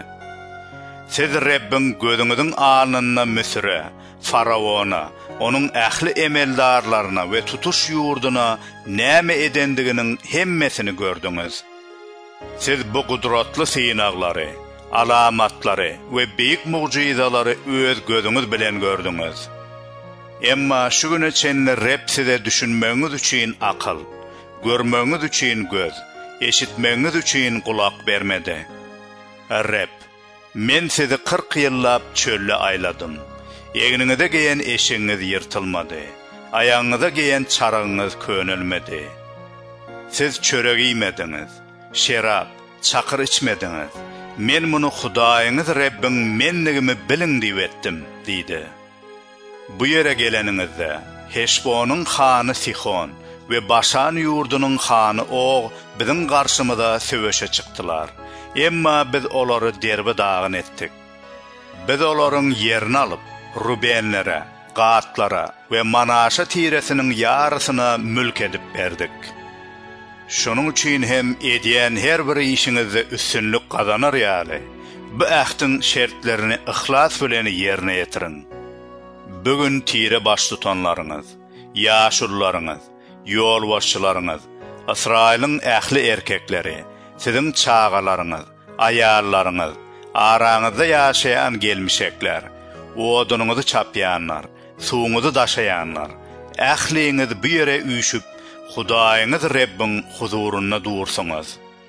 Siz Rebbin gözüňiziň alnyna Misre, Faraona, onuň ähli emeldarlaryna we tutuş ýurduna näme edendiginiň hemmesini gördüňiz. Siz bu gudratly synaglary, alamatlary we beýik mucizalary öz gözüňiz bilen gördüňiz. Emma şu güne çenli Rep size düşünmeňiz üçin akıl, görmeňiz üçin göz, eşitmeňiz üçin kulak bermedi. Rep, men sizi kırk ýyllap çölle ayladım. Eginiňize geýen eşiňiz ýyrtylmady, aýaňyza geýen çaragyňyz könülmedi. Siz çörek ýemediňiz, şerap, çakyr içmediňiz. Men muny Hudaýyňyz Rebbin menligimi bilin diýip etdim, diýdi. Bu ýere geleniňizde Heşbonyň hany Sihon we Başan ýurdunyň hany Og biziň garşymyza söweşe çykdylar. Emma biz olary derbe dagyn etdik. Biz olaryň ýerini alyp Rubenlere, Gatlara we Manaşa tiresiniň ýarysyna mülk edip berdik. Şonuň üçin hem edýän her bir işiňizde üstünlük gazanar ýaly. Bu ähdin şertlerini ihlas bilen ýerine ýetirin. Bugün tire baş tutanlaryňyz, ýaşurlaryňyz, ýol başçylaryňyz, Israiliň ähli erkekleri, siziň çağalaryňyz, aýallaryňyz, araňyzda ýaşaýan gelmişekler, odunuňyzy çapýanlar, suwuňyzy daşaýanlar, ähliňiz bu ýere üýşüp Hudaýyňyz Rebbin huzuruna dursaňyz.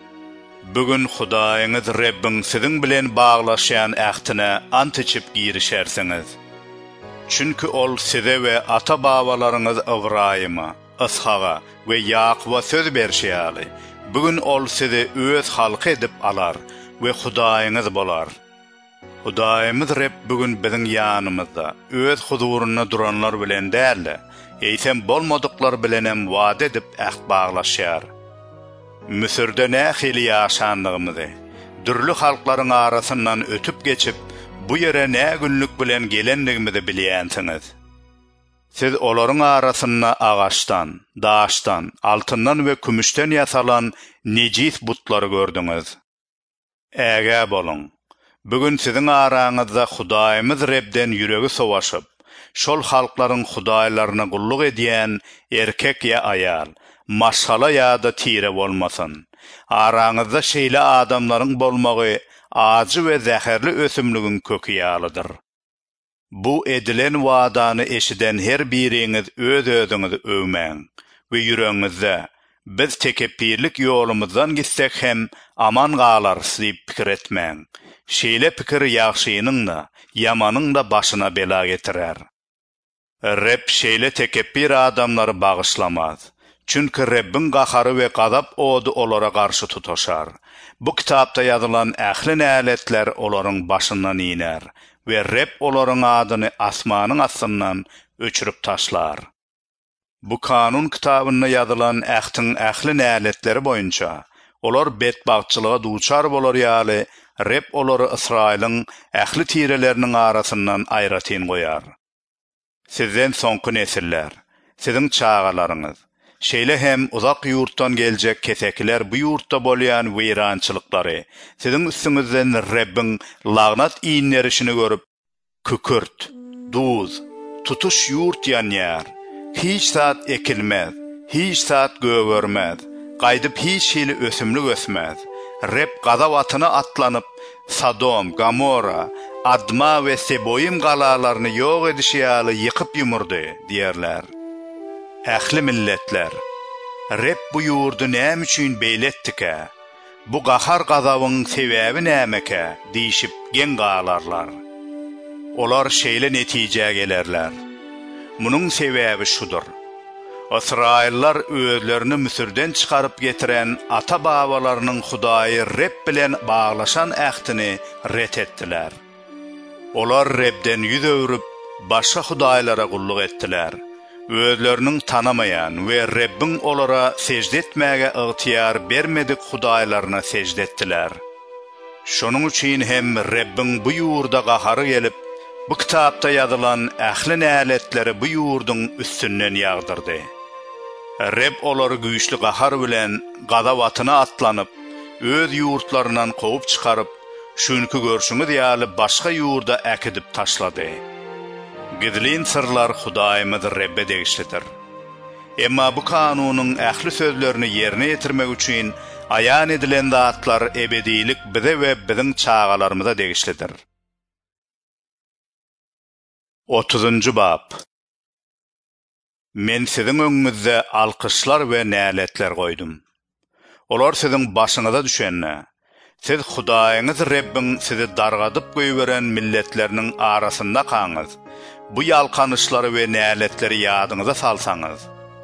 Bugün Hudaýyňyz Rebbin siziň bilen baglaşýan ähdine ant içip girişersiňiz. Çünki ol size we ata-babalaryňyz Ibrahima, Ishaga we Yakuba söz berýärdi. Bugün ol sizi öz halky edip alar we Hudaýyňyz bolar. Hudaýymyz Reb bugün biziň ýanymyzda, öz huzuruna duranlar bilen däl, eýsem bolmadyklar bilenem wada edip ähd baglaşýar. Misirde nähili ýaşandygymyzy, dürli halklaryň arasyndan ötüp geçip bu ýere nä günlük bilen gelendigimizi bilýänsiňiz. Siz olaryň arasynda agaçdan, daşdan, altyndan we kümüşden ýasalan nejis butlary gördüňiz. Äge bolun. Bugün siziň araňyzda Hudaýymyz Rebden ýüregi sowaşyp, şol halklaryň hudaýlaryna gulluk edýän erkek ýa aýal, maşgala ýa-da tire bolmasyn, Araňyzda şeýle adamlaryň bolmagy acı we zäherli ösümlügün kökiýalydyr. Bu edilen wadany eşiden her biriňiz öz özüňizi öwmäň we yüreğiňizde biz tekepirlik ýolumyzdan gitsek hem aman galarys diýip pikir etmäň. Şeýle pikir ýagşynyň-da, ýamanyň da başyna bela getirer. Rep şeýle tekeppir adamlary bagyşlamaz. Çünki Rabbin gahary we gazap odu olara garşy tutaşar. Bu kitapda ýazylan ähli näletler olaryň başyndan iner we Rabb olaryň adyny asmanyň astyndan öçürüp taşlar. Bu kanun kitabyna ýazylan ähtiň ähli näletleri boýunça olar betbagçylyga duçar bolar ýaly Rabb olary Israýlyň ähli tireleriniň arasyndan aýratyn goýar. Sizden soňky nesiller, siziň çağalaryňyz, şeýle hem uzak ýurtdan geljek kesekler bu ýurtda bolýan weýrançylyklary, siziň üstüňizden Rabbin lagnat iýinlerişini görüp, kükürt, duz, tutuş ýurt ýanýar, hiç saat ekilmez, hiç saat göwürmez, gaýdyp hiç şeýle ösümlik ösmez. Rabb gazawatyna atlanyp, Sodom, Gomorra, Adma we Seboyim galalaryny ýok edişýäli ýykyp ýumurdy, diýerler. Ähli milletler, Rabb bu ýurdu näme üçin beýletdike? Bu gahar gazawyň sebäbi nämeke? diýişip gen galarlar. Olar şeýle netije gelerler. Munyň sebäbi şudur. Israýyllar özlerini Misirden çykaryp getiren ata-babalarynyň Hudaýy Rabb bilen baglaşan ähdini ret etdiler. Olar Rabbden ýüz öwrüp başga hudaýlara gulluk etdiler. Özlerinin tanamayan we Rabbin olara secde etmäge ygtyýar bermedik hudaýlaryna secde etdiler. Şonuň üçin hem Rabbin bu ýurda gahary gelip, bu kitapda ýazylan ähli näletleri bu ýurdyň üstünden ýagdyrdy. Rabb olary güýçli gahar bilen gazawatyna atlanyp, öz ýurtlaryndan gowy çykaryp, şuňky görşüňiz ýaly başga ýurda äkidip taşlady. Gizlin sırlar Hudaýymyz Rabbe degişlidir. Emma bu kanunyň ähli sözlerini ýerine ýetirmek üçin aýan edilen zatlar ebedilik bize we biziň çağalarymyza degişlidir. otuzuncu bab. Men siziň öňüňizde alkyşlar we näletler goýdum. Olar siziň başyňyza düşenne, siz Hudaýyňyz Rabbin sizi dargadyp goýberen milletleriniň arasynda kaňyz. Bu ýalkanyşlary we näletleri ýadyňyza salsaňyz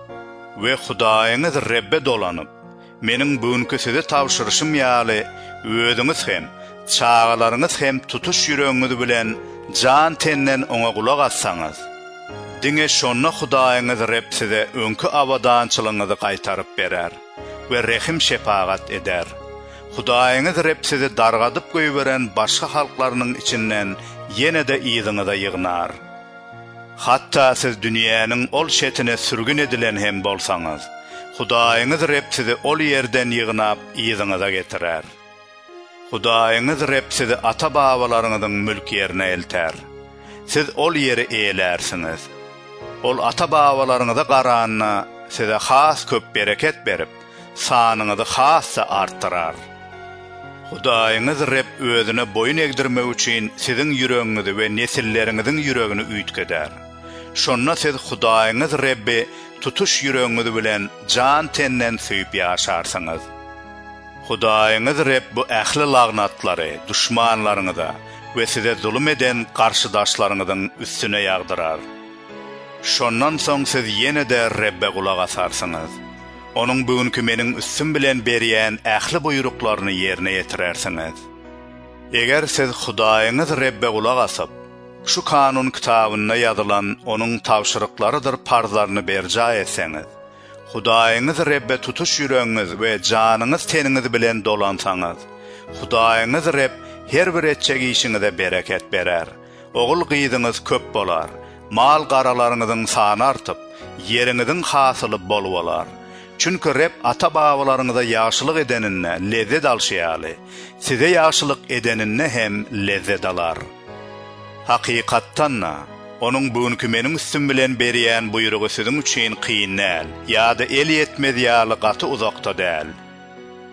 we Hudaýyňyz Rabbe dolanyp, meniň bugünkü size tawşyryşym ýaly özüňiz hem, çağalaryňyz hem tutuş ýüregiňiz bilen jan tenden oňa gulak assaňyz, diňe şonna Hudaýyňyz Rabb size öňkü awadançylygyňyzy gaýtaryp berer we rehim şepagat eder. Hudaýyňyz Rabb sizi dargadyp goýberen başga halklarynyň içinden ýene-de ýygyňyza ýygnar. Hatta siz dünýäniň ol şetine sürgün edilen hem bolsaňyz, Hudaýyňyz Rabb sizi ol ýerden ýygnap ýygyňyza getirer. Hudaýyňyz Rabb sizi ata-babalaryňyzyň mülk ýerine elter. Siz ol ýeri eýlersiňiz. Ol ata-babalaryňyza garanyna size has köp bereket berip, sanyňyzy hassa artdyrar. Hudaýyňyz Rabb özüne boyun egdirmek üçin siziň yüregiňizi we nesilleriňiziň yüregini üýtgeder. Şonna siz Hudaýyňyz Rabbi tutuş yüregiňiz bilen jan tenden süýüp ýaşarsyňyz. Hudaýyňyz Rabb bu ähli lagnatlary düşmanlaryňyza we size zulüm eden garşydaşlaryňyzyň üstüne ýagdyrar. Şondan soň siz ýene-de Rabbe gulak asarsyňyz. Onun bugünkü meniň üstüm bilen berýän ähli buýruklaryny ýerine ýetirärsiniz. Eger siz Hudaýyňyz Rabbe gulak asyp, şu kanun kitabyna ýazylan onuň tawşyryklarydyr parzlaryny berja etseňiz, Hudaýyňyz Rabbe tutuş ýüregiňiz we janyňyz teniňiz bilen dolansaňyz, Hudaýyňyz Rabb her bir etjek işiňize bereket berer. Ogul gyýdyňyz köp bolar, mal garalaryňyzyň sany artyp, ýeriňiziň hasyly bol bolar. Çünkü Rabb ata-babalaryňyza ýaşylyk edeninne lezzet alşýaly, size ýaşylyk edeninne hem lezzet alar. Hakykatdanna, onuň bugünkü meniň üstüm bilen berýän buýrugy siziň üçin kyn näl, ýa-da el ýetmez ýaly gaty uzakda däl.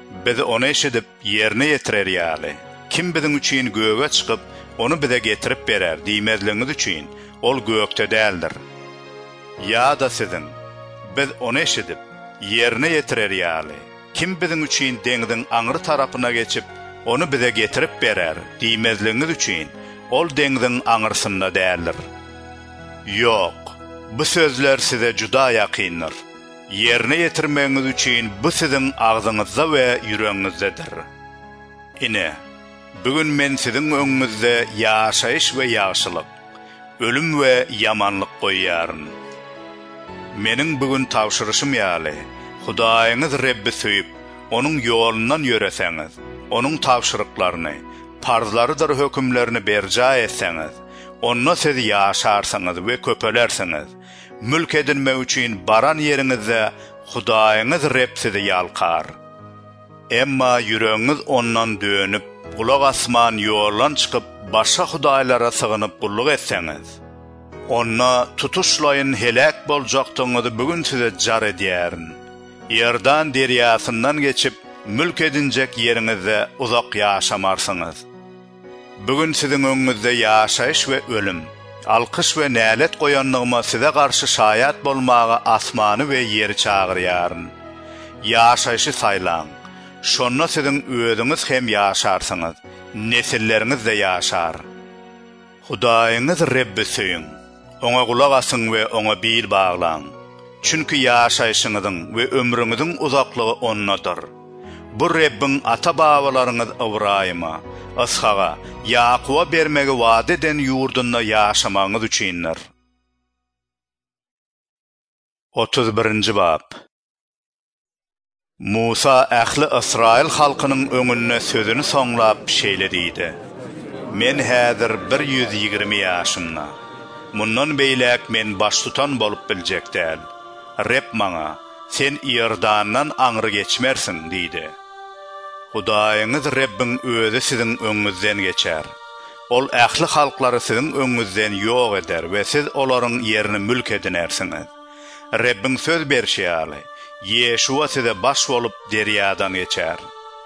Biz onu eşidip yerine yetirer ýaly. Kim bizim üçin göğe çıkıp onu bize getirip berer diýmezligiňiz üçin ol gökte däldir. Ya da sizin biz onu eşidip yerine yetirer ýaly. Kim bizim üçin deňdiň aňry tarapyna geçip onu bize getirip berer diýmezligiňiz üçin ol deňdiň aňrysynda däldir. Yok, bu sözler size juda ýakyndyr. Yerine yetirmeňiz üçin bu sizin ağzınızda we yüreğinizdedir. Ine, bugün men sizin öňüňizde ýaşaýyş we ýagşylyk, ölüm we yamanlyk goýýaryn. Meniň bugün tawşyryşym ýaly, Hudaýyňyz Rebbi söýüp, onuň ýolundan ýöreseňiz, onuň tawşyryklaryny, parzlarydyr hökümlerini berja etseňiz, onna siz ýaşarsaňyz we köpelersiňiz, mülk edinme üçin baran ýeriňizde Hudaýyňyz Reb sizi ýalkar. Emma yüreğiniz ondan dönüp, ulak asman ýoldan çykyp, başga hudaýlara sygynyp bulluk etseňiz, onna tutuşlaýyn helak boljakdyňyzy bugün size jar edýärin. Ýerdan derýasyndan geçip, mülk edinjek ýeriňizde uzak ýaşamarsyňyz. Bugün sizin öňüňizde ýaşaýyş we ölüm, alkış we nälet goýanlygyma size garşy şaýat bolmagy asmany we ýeri çagyrýaryn. Ýaşaýyşy saýlaň. Şonna sizin özüňiz hem ýaşarsyňyz, nesilleриňiz de ýaşar. Hudaýyňyz Rebbi söýüň, oňa gulak asyň we oňa bil baglaň. Çünki ýaşaýyşyňyzyň we ömrüňiziň uzaklygy onnadyr. Bu Rebbin ata-babalaryňyz Ibrahima, Ishaga, Yakuba bermegi wada eden ýurdunda ýaşamaňyz üçindir. otuz birinji bab. Musa ähli Israil halkynyň öňünde sözüni soňlap şeýle diýdi. Men häzir bir yüz ýigirme ýaşymda. Mundan beýlek men baş tutan bolup biljek däl. Reb maňa, sen Ýerdandan aňry geçmersiň diýdi. Hudaýyňyz Rebbin özü sizin öňüňizden geçer. Ol ähli halklary sizin öňüňizden ýok eder we siz olaryň ýerini mülk edinersiňiz. Rebbin söz berşýäli, Yeşua size baş bolup derýadan geçer.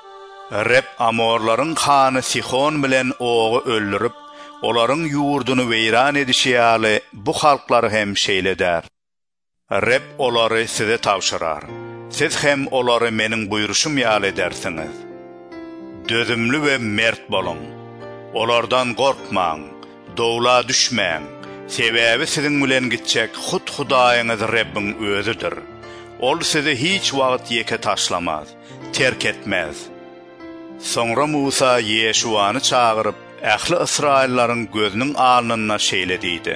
Reb Amorlaryň hany Sihon bilen oğu öldürüp, olaryň ýurduny weýran edişýäli bu halklary hem şeýleder. Reb olary size tawşyrar. Siz hem olary meniň buýruşym ýaly edersiňiz. Dözümlü we mert bolun. Olardan gorkmaň, dowla düşmäň. Sebäbi sizin bilen gitjek hut Hudaýyňyz Rebbin özüdir. Ol sizi hiç wagt ýeke taşlamaz, terk etmez. Soňra Musa Yeşuany çagyryp, ähli Israillaryň gözüniň alnyna şeýle diýdi.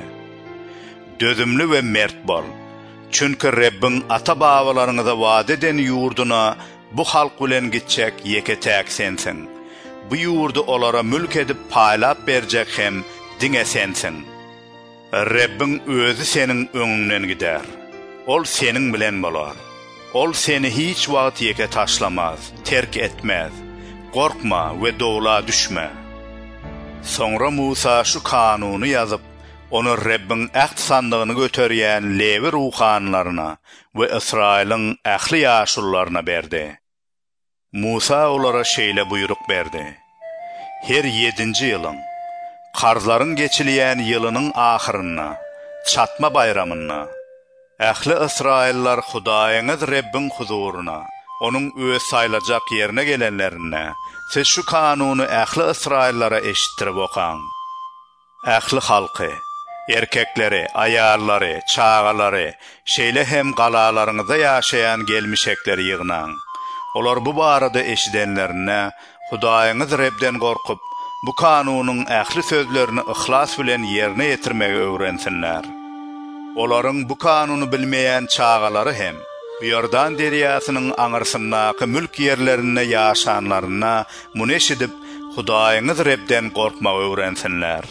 Dözümlü we mert bol. Çünki Rebbin ata-babalaryňyza wada eden ýurduna bu halk bilen gitjek ýeke täk sensiň. Bu ýurdu olara mülk edip paýlap berjek hem diňe sensiň. Rebbin özü seniň öňüňden gider. Ol senin bilen bolar. Ol seni hiç wagt ýeke taşlamaz, terk etmez. Gorkma we dowla düşme. Soňra Musa şu kanuny ýazyp, onu Rebbin ähd sandygyny göterýän Lewi ruhanlaryna we Israilyň ähli ýaşullaryna berdi. Musa olara şeýle buyruk berdi. Her ýedinji ýylyň, qarzlaryň geçilýän ýylynyň ahyryna, çatma bayramyna, ähli Israillar Hudaýyňyz Rebbin huzuruna, onuň öz saýlajak ýerine gelenlerine, siz şu kanuny ähli Israillara eşittirip okaň. Ähli halky, erkekleri, aýallary, çağalary, şeýle hem galalaryňyzda ýaşaýan gelmişekleri ýygnaň. Olar bu barada eşidenlerine Hudaýyňyz Rebden gorkup, bu kanunyň ähli sözlerini ihlas bilen ýerine ýetirmegi öwrensinler. Olaryň bu kanuny bilmeýän çağalary hem Ýerdan derýasynyň aňyrysyndaky mülk ýerlerine ýaşanlaryna muneş edip Hudaýyňyz Rebden gorkmagy öwrensinler.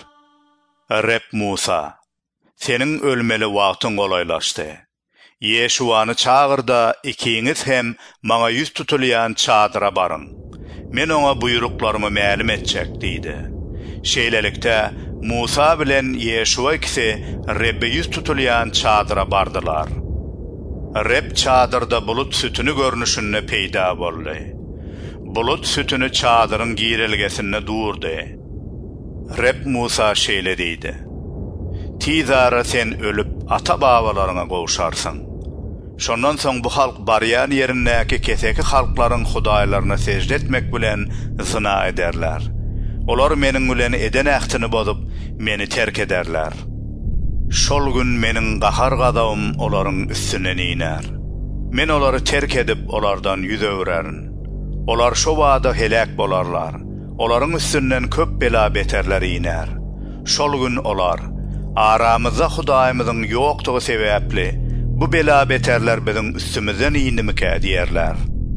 Reb Musa, seniň ölmeli wagtyň golaylaşdy. Yeşuany çağırda ikiňiz hem maňa ýüz tutulýan çadyra baryň. Men oňa buýruklarymy mälim etjek diýdi. Şeýlelikde Musa bilen Yeşua ikisi Rebbe ýüz tutulýan çadyra bardylar. Reb çadyrda bulut sütünü görnüşünde peýda boldy. bulut sütünü çadırın girilgesine durdu. Reb Musa şeýle diýdi: "Tizara sen ölüp ata babalarına gowşarsın. Şondan soň bu halk baryan yerindäki keseki halklaryň hudaýlaryna secde etmek bilen zyna ederler. Olar meniň bilen eden ähtini bozup meni terk ederler. Şol gün meniň gahar gadawym olaryň üstüne iner. Men olary terk edip olardan yüz öwrerin. Olar şo wada helak bolarlar. Olaryň üstünden köp bela beterleri iner. Şol gün olar aramyzda Hudaýymyzyň ýokdugy sebäpli bu bela beterler biziň üstümizden indimike diýerler.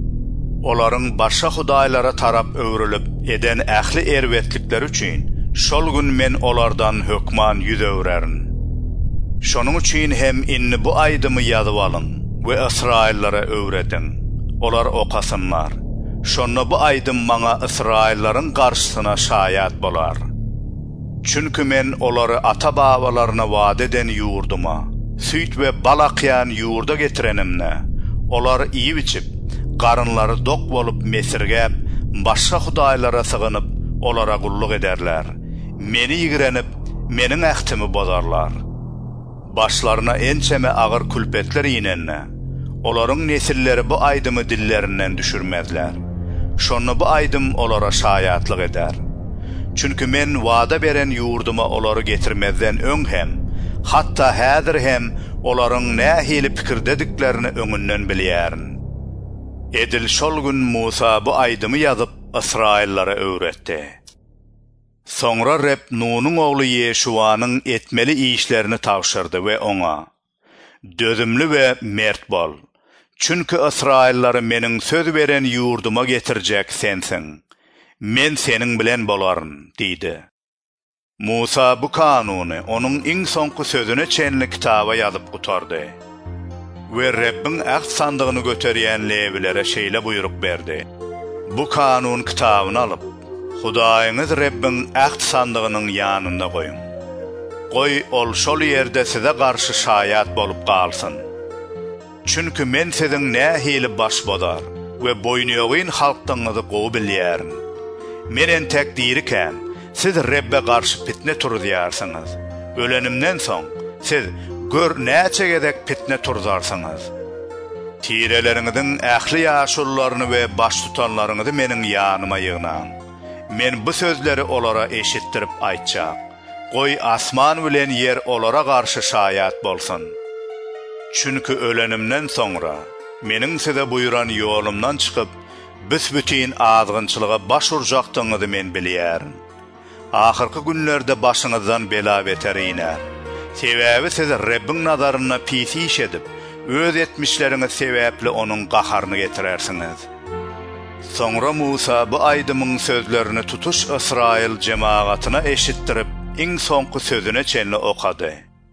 Olaryň başga hudaýlara tarap öwrülip eden ähli erwetlikleri üçin şol gün men olardan hökman yüz öwrerin. Şonuň üçin hem inni bu aýdymy ýazyp alyn we Israillara öwredin. Olar okasynlar. Şonu bu aýdym maňa Israillaryň garşysyna şaýat bolar. Çünkü men olary ata babalaryna wada eden ýurduma, süýt we bal akýan ýurda getirenimne, olar iýip içip, garynlary dok bolup mesirgäp, başga hudaýlara sygynyp, olara gulluk ederler. Meni ýigrenip, meniň ähtimi bozarlar. Başlaryna ençeme agyr külpetler ýinenne, olaryň nesilleri bu aýdymy dillerinden düşürmezler. Şonu bu aýdym olara şaýatlyk eder. Çünkü men wada beren ýurduma olary getirmezden öň hem, hatta häzir hem olaryň nähili pikirdediklerini öňünden bilýärin. Edil şol gün Musa bu aýdymy ýazyp Israillara öwretdi. Soňra Reb Nunuň ogly Ýeşuwanyň etmeli işlerini tawşyrdy we oňa: "Dözümli we mert bol. Çünkü Israillary meniň söz beren ýurduma getirjek sensiň. Men seniň bilen bolaryn" diýdi. Musa bu kanuny onuň iň soňky sözüne çenli kitaba ýazyp gutardy. We Rabbiň äht sandygyny göterýän lebilere şeýle buyruk berdi: "Bu kanun kitabyny alyp, Hudaýyňyz Rabbiň äht sandygynyň ýanynda goýun. Goý ol şol ýerde size garşy şaýat bolup galsyn. Çünkü men siziň nähili baş bodar we boýnýogyn halkdyňyzy gowy bilýärin. Menen tekdiriken siz Rabbe garşy pitne turýarsyňyz. Ölenimden soň siz gör näçe gedek pitne turýarsyňyz. Tireleriňiziň ähli ýaşullaryny we baş tutanlaryňyzy meniň ýanyma ýygnaň. Men bu sözleri olara eşittirip aýtjak. Goý asman bilen yer olara garşy şaýat bolsun. Çünkü ölenimden sonra meniň size buyuran ýolumdan çykyp büsbütin azgynçylyga baş urjakdyňyzy men bilýärin. Ahyrky günlerde başyňyzdan bela beter iner. Sebäbi siz Rabbiň nazaryna pis iş edip, öz etmişleriňiz sebäpli onuň gaharyny getirersiňiz." Soňra Musa bu aýdymyň sözlerini tutuş Israil jemaatyna eşittirip, iň soňky sözüne çenli okady.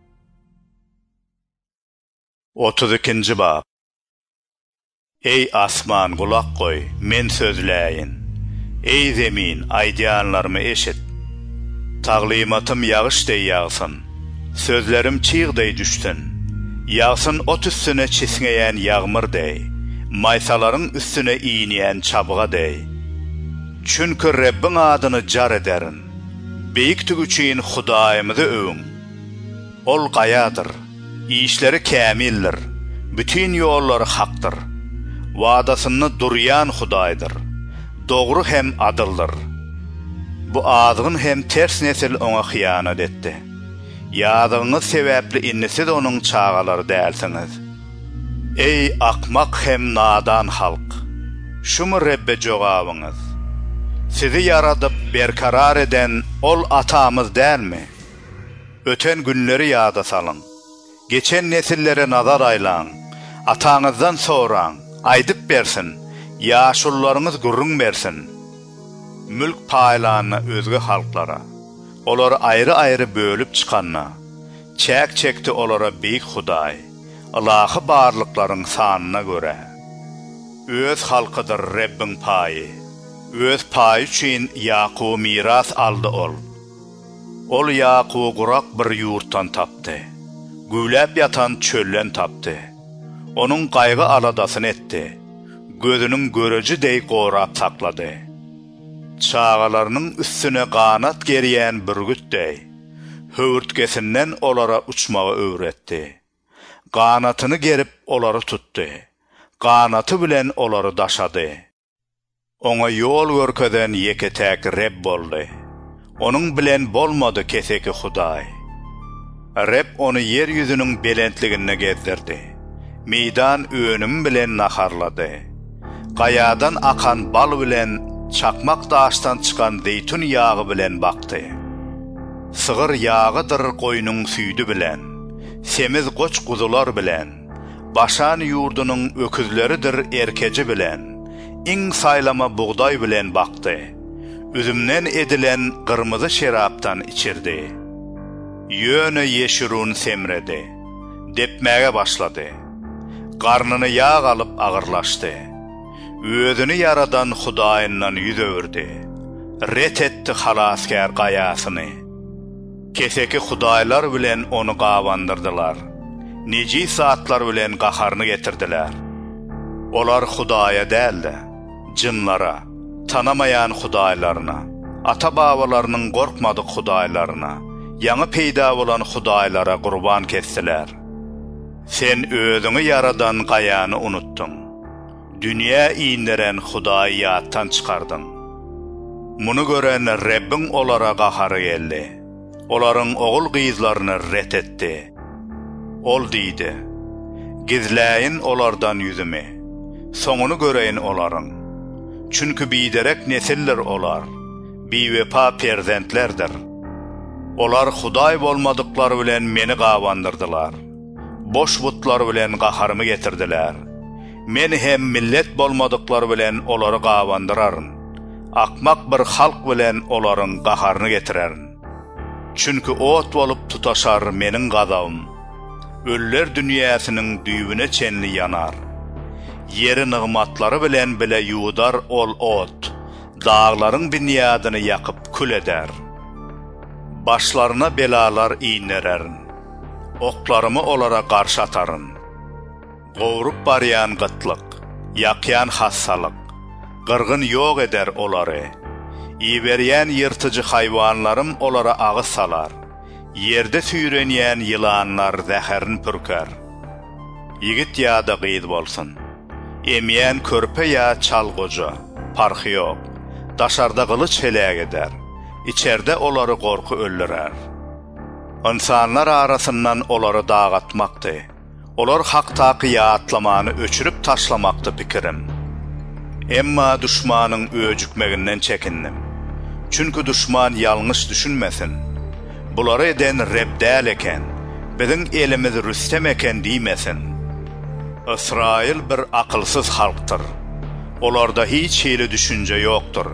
otuz ikinji bab. Ey asman gulak koy, men sözläýin. Ey zemin, aýdýanlarymy eşit. Taglymatym ýagyşday ýagsyn. Sözlerim çiğday düşsün. Ýagsyn ot üstüne çesňeýän ýagmyrday, maýsalaryň üstüne iýnýän çabgaday. Çünkü Rabbiň adyny jar ederin. Beýikdik üçin Hudaýymyzy öwün. Ol gaýadyr. İşleri kämildir. Bütün ýollary hakdyr. Wadasyny durýan Hudaýdyr. Dogry hem adyldyr. Bu azgyn hem ters nesil oňa hyýanat etdi. Ýadyňyz sebäpli inni siz onuň çağalary dälsiňiz. Ey akmak hem nadan halk! Şumu Rabbe jogabyňyz. Sizi yaradyp berkarar eden ol atamyz dälmi? Öten günleri ýada salyn. Geçen nesillere nazar aylan, ataňyzdan soran, aýdyp bersin, ýaşullaryňyz gurrun bersin. Mülk paýlanyny özge halklara, olary aýry-aýry bölüp çykanna, çäk çekdi olara beýik Hudaý, Allahy barlyklaryň sanyna göre. Öz halkydyr Rabbiň paýy, öz paýy üçin Ýakuby miras aldy ol. Ol Ýakuby gurak bir ýurtdan tapdy. Güýläp ýatan çöllen tapdy. Onuň gaýgy aladasyny etdi. gözünün görücü dey qorap sakladı. Çağalarının üstüne qanat geriyen bürgüt dey, höğürtkesinden olara uçmağı öğretti. Qanatını gerip oları tuttu. Qanatı bilen oları daşadı. Ona yol görkeden yeketek Reb boldu. Onun bilen bolmadı keseki Huday. Reb onu yeryüzünün belentligine gezdirdi. Meydan öönüm bilen naharladı. Qayadan akan bal bilen, çakmak daştan çıkan zeytun yağı bilen baktı. Sığır yağıdır koyunun süydü bilen, semiz qoç kuzular bilen, başan yurdunun öküzleridir erkeci bilen, in saylama buğday bilen baktı. Üzümden edilen kırmızı şeraptan içirdi. Yönü yeşirun semredi. Depmeye başladı. Karnını yağ alıp ağırlaştı. Özünü yaradan Hudayından yüz överdi. Ret etti halasker qayasını. Keseki Hudaylar bilen onu qavandırdılar. Neci saatlar bilen qaharını getirdiler. Olar Hudaya değildi, cinlara, tanamayan Hudaylarına, ata-babalarının korkmadık Hudaylarına, yanı peyda olan Hudaylara kurban kestiler. Sen özünü yaradan qayanı unuttun. Dünya iğneren Hudayiyattan çıkardın. Bunu gören Rabbin olara qaharı geldi. Oların oğul qızlarını ret etti. Ol deydi, gizleyin olardan yüzümü, sonunu göreyin oların. Çünkü biderek nesiller olar, bivepa perzentlerdir. Olar Huday bolmadıkları bilen meni qavandırdılar. Boş butlar bilen qaharımı getirdiler. Men hem millet bolmadıkları bilen oları qavandırarın. Akmak bir halk bilen oların qaharını getirerin. Çünkü ot bolup tutaşar menin qazavım. Öller dünyasının düğüne çenli yanar. Yeri nığmatları bilen bile yuğdar ol ot. Dağların binyadını yakıp kül eder. Başlarına belalar iğnererin. Oklarımı olara qarşı atarın. Qovurup barayan qıtlık, yakyan hassalık, qırgın yok eder oları. İberiyen yırtıcı hayvanlarım olara ağı salar. Yerde süyrenyen yılanlar zəherin pürker. Yigit ya da qıyız bolsun. Emyen körpe ya çalgoca, parxı yok. Daşarda qılıç helak eder. İçerde oları korku öldürer. İnsanlar arasından oları dağıtmaktı. Olar hak taqiya atlamanı öçürüp taşlamaktı pikirim. Emma düşmanın öcükmeginden çekindim. Çünkü düşman yanlış düşünmesin. Buları eden Reb değil eken, bizim elimiz Rüstem eken deymesin. İsrail bir akılsız halktır. Olarda hiç hili düşünce yoktur.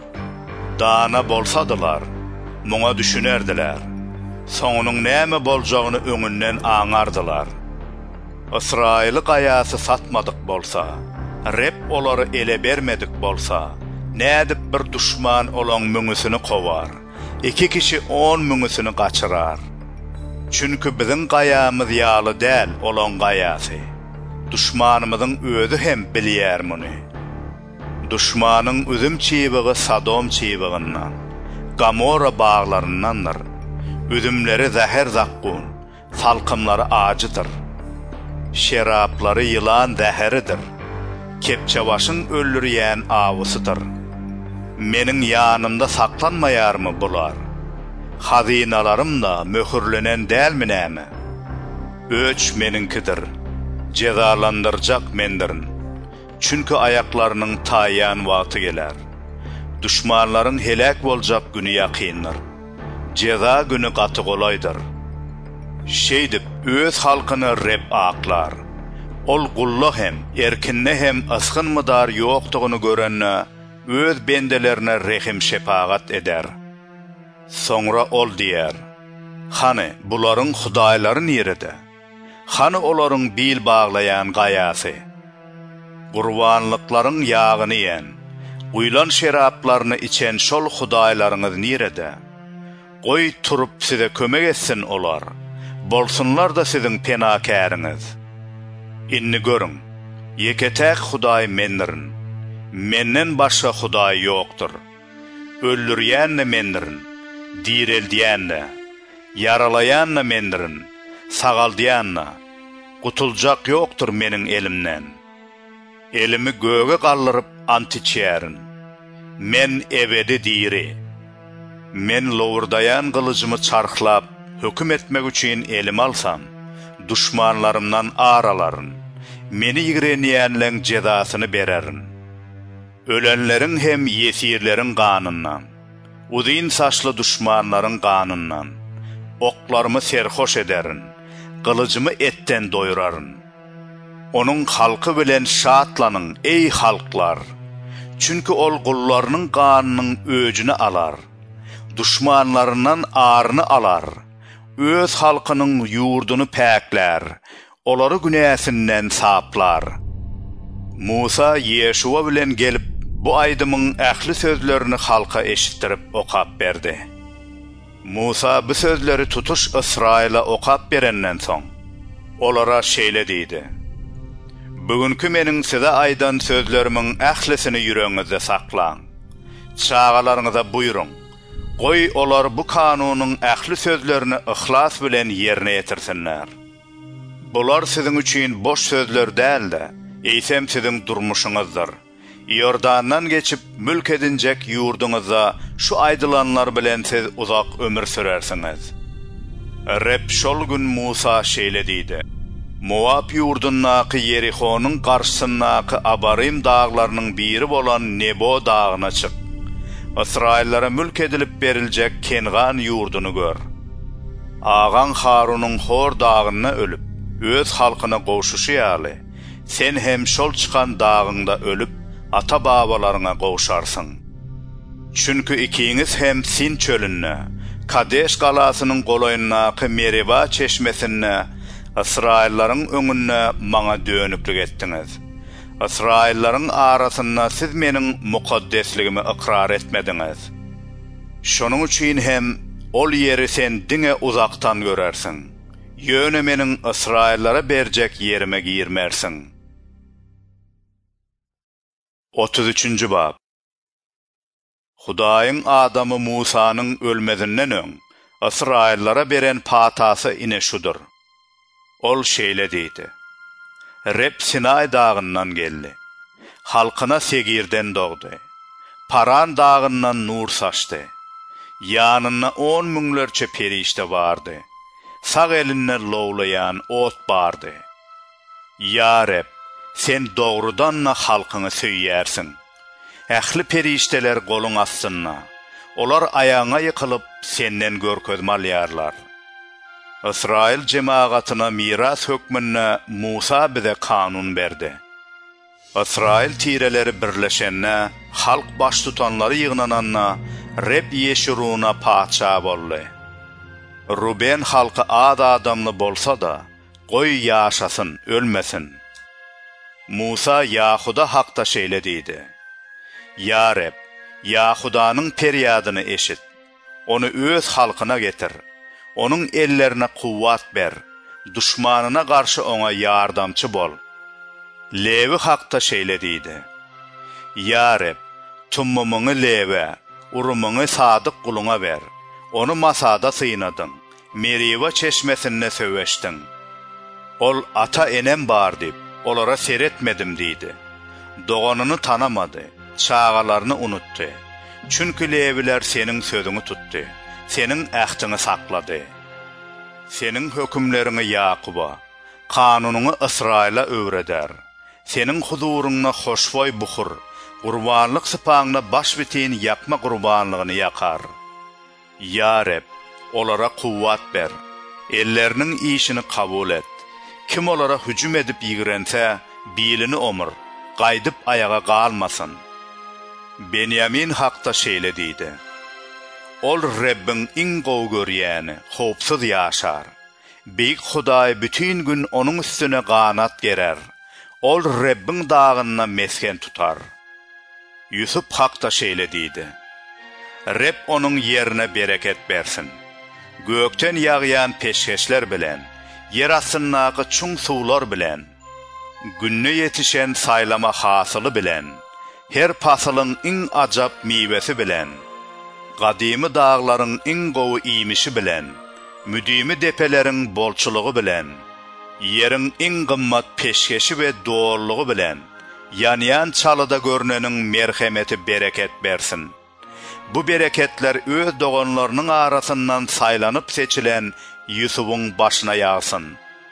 Dana bolsadılar, muna düşünerdiler. Sonunun näme bolacağını öňünden aňardylar. İsrail qayası satmadık bolsa, Reb olary ele bermedik bolsa, nädip bir düşman olan müňüsini kovar, iki kişi on müňüsini qaçırar. Çünkü bizim qayamız ýaly däl olan qayasy. Düşmanymyzyň özü hem bilýär muny. Düşmanyň üzüm çiýbigi Sadom çiýbiginden, Gomorra bağlarındandır. Üzümleri zäher zaqqun, salkımları acıdır. Şerapları yılan zäheridir. Kepçebaşın öldürýän awysıdır. Menin yanımda saklanmayar mı bular? Hazinalarım da möhürlenen dälmi näme? Öç meninkidir. Cezalandıracak mendirin. Çünkü ayaklarının taýýan wagty geler. Düşmanların helak boljak günü ýakyndyr. Ceza günü gaty golaydyr. Şeýdip öz halkyny Reb aklar. Ol gullu hem, erkinne hem ysgynmydar ýokdugyny görenne öz bendelerine rehim şepagat eder. Sonra ol diýer: "Hany bularyň hudaýlary nerede? Hany olaryň bil baglayan qayasy? Gurbanlyklaryň ýagyny ýen, uylan şeraplaryny içen şol hudaýlaryňyz nerede? Goý turup size kömek etsin olar. Bolsunlar da sizin penakäriniz. Inni görün, Yeketek Hudaý mendirin. Menden başga Hudaý ýokdur. Öldürýänne mendirin, direldiýänne, yaralaýanna mendirin, sagaldyýanna. Gutuljak ýokdur meniň elimden. Elimi göge gallyryp antiçärin. Men ebedi diri. Men lowurdayan kılıcımı çarklap, höküm etmek üçün elim alsam, düşmanlarımdan araların, meni ýigrenýänleň jedasyny bererin. Ölenlerin hem yesirlerin kanından, udyn saçlı düşmanların kanından, oklarımı serhoş ederin, kılıcımı etten doyurarın. Onun halkı bilen şatlanın ey halklar, çünkü ol kullarının kanının öcünü alar, düşmanlarından ağrını alar, öz halkının yurdunu päkler, olary günäsinden saplar. Musa Yeşua bilen gelip bu aýdymyň ähli sözlerini halka eşittirip okap berdi. Musa bu sözleri tutuş Israila okap berenden soň olara şeýle diýdi: Bugünkü meniň size aýdan sözlerimiň ählisini ýüregiňizde saklaň. Çağalaryňyza buýrun, goý olar bu kanunyň ähli sözlerini ihlas bilen ýerine ýetirsinler. Bular siziň üçin boş sözler däldi, eýsem siziň durmuşyňyzdyr. Yordandan geçip mülk edinjek ýurduňyza şu aýdylanlar bilen siz uzak ömür sürersiňiz. Rep şol gün Musa şeýle diýdi: Moab ýurdundaky Yerihonyň garşysyndaky Abarim dağlarynyň biri bolan Nebo dağına çık. Israillara mülk edilip beriljek Kengan ýurduny gör. Ağan Harunyň Hor dağyna ölüp, öz halkyna goşuşy ýaly, sen hem şol çıkan dağında ölüp, ata babalaryna gowşarsyň. Çünkü ikiňiz hem Sin çölüne, Kadeş galasynyň golaýyndaky Meriba çeşmesine, Israillaryň öňünde maňa dönüklik etdiňiz. Israillaryň arasynda siz meniň mukaddesligimi ikrar etmediňiz. Şonuň üçin hem ol ýeri sen diňe uzaktan görersiň. Ýöne meniň Israillara berjek ýerime girmersiň. otuz üçünji bab. Hudaýyň adamy Musanyň ölmedinden öň Israillara beren patasy ine şudur. Ol şeýle diýdi: Rep Sinay dağından geldi. Halkyna Segirden dogdy. Paran dağından nur saçdy. Ýanyna on müňlerçe perişte bardy. Sag elinle lowlayan ot bardy. Ya Rep, sen dogrudanna halkyny söýýärsiň. Ähli perişteler goluň astynda. Olar ayaňa ýykylyp senden görkezme alýarlar. Israil cemaatına miras hökmünde Musa bize kanun berdi. Israil tireleri birleşenne, halk baş tutanları ýygnananna, Rep Yeşuruna paça boldy. Ruben halkı ad adamlı bolsa da, goý ýaşasyn, ölmesin. Musa Yahuda hakda şeýle diýdi: Ya Rep, Yahudanyň peryadyny eşit, onu öz halkyna getir. Onun ellerine kuvvat ber, düşmanına karşı ona yardımcı bol. Levi hakta şeýle diýdi: Ya Rep, tummumuňy Lewe, urumuňy sadyk guluňa ber. Onu masada synadyň, Meriva çeşmesinde söweşdiň. Ol ata enem bar dip, olara seretmedim diýdi. Doganyny tanamady, çağalaryny unutdy. Çünkü Leviler seniň sözüňi tutdy. Senin ähtini saklady. Senin hökümlerini Yakuba, kanunuňy Israila öwreder. Senin huzuruňda hoşboy buhur, gurbanlyk sypaňda baş bitin ýapma gurbanlygyny ýakar. Ya Rep, olara kuvvat ber, ellerinin işini kabul et. Kim olara hücum edip ýigrense, bilini omur, gaýdyp ayaga galmasyn. Benyamin hakda şeýle diýdi: Ol Rebbin iň gowy görýäni, hopsuz ýaşar. Beýik Hudaý bütün gün onuň üstüne ganat gerer. Ol Rebbin dağyna mesken tutar. Yusuf hakda şeýle diýdi: Reb onuň ýerine bereket bersin. Gökten ýagýan peşkeşler bilen, yer astyndaky çuň suwlar bilen. Günne yetişen saylama hasılı bilen, her pasılın in acap meyvesi bilen, gadimi dağların in gowu imişi bilen, müdimi depelerin bolçuluğu bilen, yerin in gımmat peşkeşi ve doğruluğu bilen, yanyan çalıda görünenin merhemeti bereket bersin. Bu bereketler öz doğanlarının arasından saylanıp seçilen Yusuf'un başına yağsın.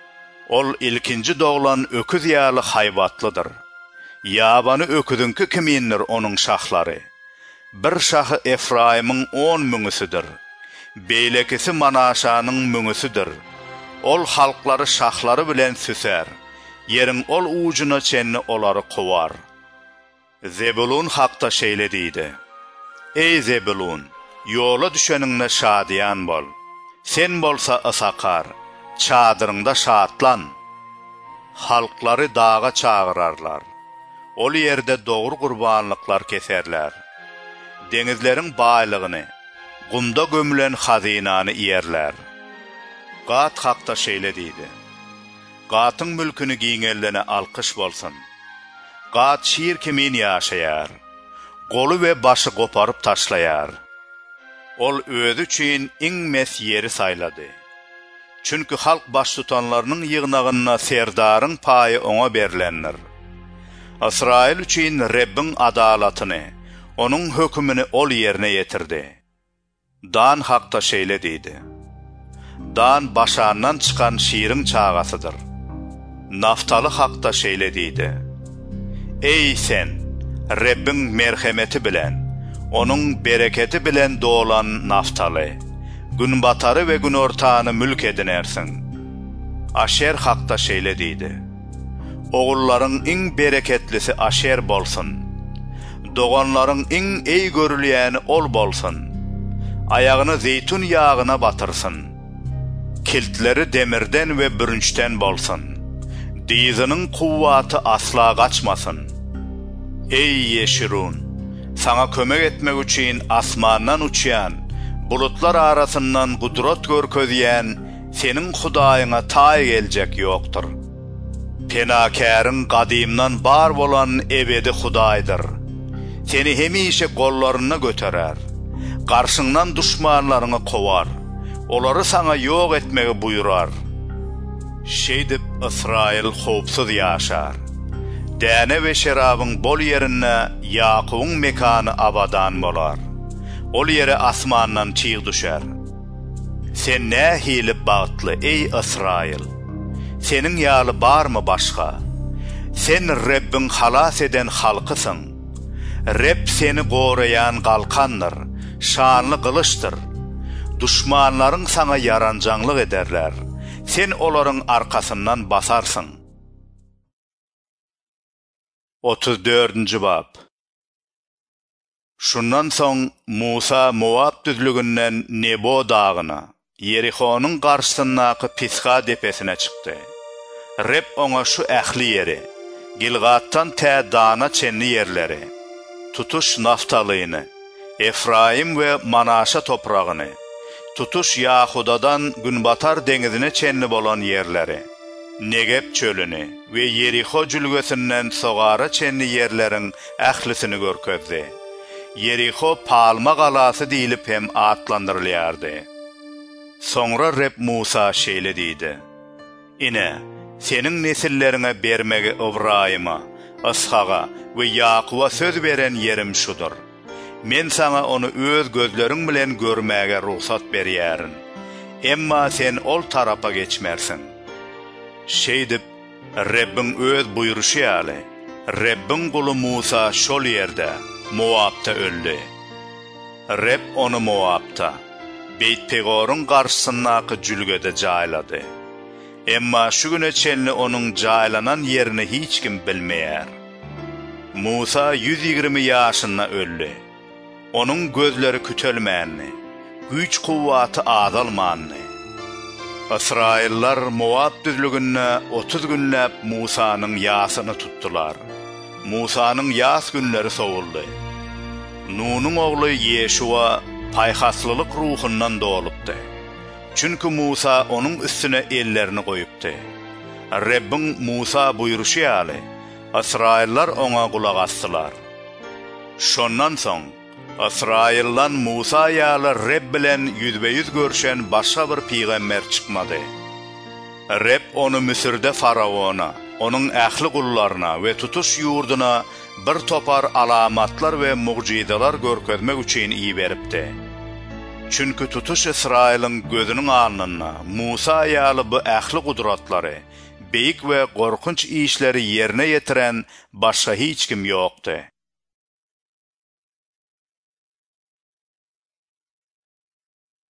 Ol ilkinci doğulan öküz yağlı hayvatlıdır. Yabanı öküdünkü kimindir onun şahları. Bir şahı Efraim'in on müngüsüdür. Beylekisi Manaşa'nın müngüsüdür. Ol halkları şahları bilen süser. Yerin ol ucuna çenni oları kovar. Zebulun hakta şeylediydi. Ey Zebulun, yola düşeninle şadiyan bol. Sen bolsa ısakar, çadırında şatlan. Halkları dağa çağırarlar. Ol yerde doğru kurbanlıklar keserler. Denizlerin baylığını, gumda gömülen hazinanı iyerler. Gat hakta şeylediydi. Gatın mülkünü giyiŋellene alkış bolsun. Gat şiir kimin yaşayar. Golu ve başı koparıp taşlayar. Ol özü için inmes yeri sayladı. Çünkü halk baş tutanlarının yığınağına serdarın payı ona berlenir. İsrail için Rabbin adalatını, onun hükmünü ol yerine yetirdi. Dan hakta şeylediydi. Dan başağından çıkan şiirin çağasıdır. Naftalı hakta şeylediydi. Ey sen, Rabbin merhemeti bilen, onun bereketi bilen doğulan Naftalı, gün batarı ve gün ortağını mülk edinersin. Aşer hakta şeylediydi. Oğulların in bereketlisi Aşer bolsun. Doğanların in ey görülýäni ol bolsun. Ayağını zeytun yağına batırsın. Kiltleri demirden ve bürünçten bolsun. Dizinin kuvvatı asla kaçmasın. Ey Yeşirun, sana kömek etmek için asmandan uçyan, bulutlar arasından kudret görkezyen, senin Hudayına tay gelecek yoktur. Penakärın kadimdan bar bolan ebedi Hudaydır. Seni hemişe kollarına göterer. Karşından düşmanlarını kovar. Oları sana yok etmeyi buyurar. Şeydip İsrail hopsuz yaşar. Däne ve şerabın bol yerine Yakub'un mekanı abadan bolar. Ol yere asmandan çiğ düşer. Sen ne hilip bağıtlı ey İsrail? Senin yağlı bar mı başka? Sen Rabbin halas eden halkısın. Rab seni koruyan kalkandır, şanlı kılıçtır. Düşmanların sana yarancanlık ederler. Sen onların arkasından basarsın. otuz dördüncü bab. Şundan soň Musa Moab düzlügünden Nebo dağına, Yerihonun karşısındaki Pisga depesine çıktı. Rab ona şu ähli yeri, Gilgattan tä dana çenli yerleri, tutuş Naftalyny, Efraim ve Manaşa toprağını, tutuş Yahudadan Günbatar denizine çenli bolan yerleri, Negeb çölünü ve Yeriho cülgesinden sogara çenli yerlerin ählisini görkezdi. Yeriho palma galası deyilip hem atlandırılyardı. Sonra Rab Musa şeylediydi. Ine, senin nesillerine bermegi Ibrahim'a, Ishaga ve Yakub'a söz veren yerim şudur. Men sana onu öz gözlerin bilen görmege ruhsat berýärin. Emma sen ol tarafa geçmersin. Şeydip, Rabbin öz buyuruşy ýaly. Rabbin kulu Musa şol yerde, Moab'ta öldü. Rab onu Moab'ta, Beyt-Pegor'un karşısındaky jülgede jaýlady. Emma şu güne çenli onun jaýlanan yerini hiç kim bilmeýär. Musa yüz ýigirmi ýaşynda öldü. Onun gözleri kütölmänni, güç kuvvatı azalmanny. İsrailler Moab düzlügünde otuz günläp Musa'nın ýasyny tuttular. Musa'nın ýas günleri sowuldy. Nun'un oğlu Yeşua payhaslylyk ruhundan doğulupdy. Çünkü Musa onun üstüne ellerini koyupdy. Rabbin Musa buyuruşy ýaly, Israillar oňa gulak asdylar. Şondan soň Israillan Musa ýaly Rabb bilen ýüzbe-ýüz görşen başga bir peýgamber çykmady. Rabb onu Misirde Farawona, onun ähli gullaryna we tutuş ýurduna bir topar alamatlar we mugjizalar görkezmek üçin iyi beripdi. Çünkü tutuş İsrail'in gözünün alnına Musa ýaly bu ähli gudratlary, beýik we gorkunç işleri yerine yetiren başga hiç kim ýokdy.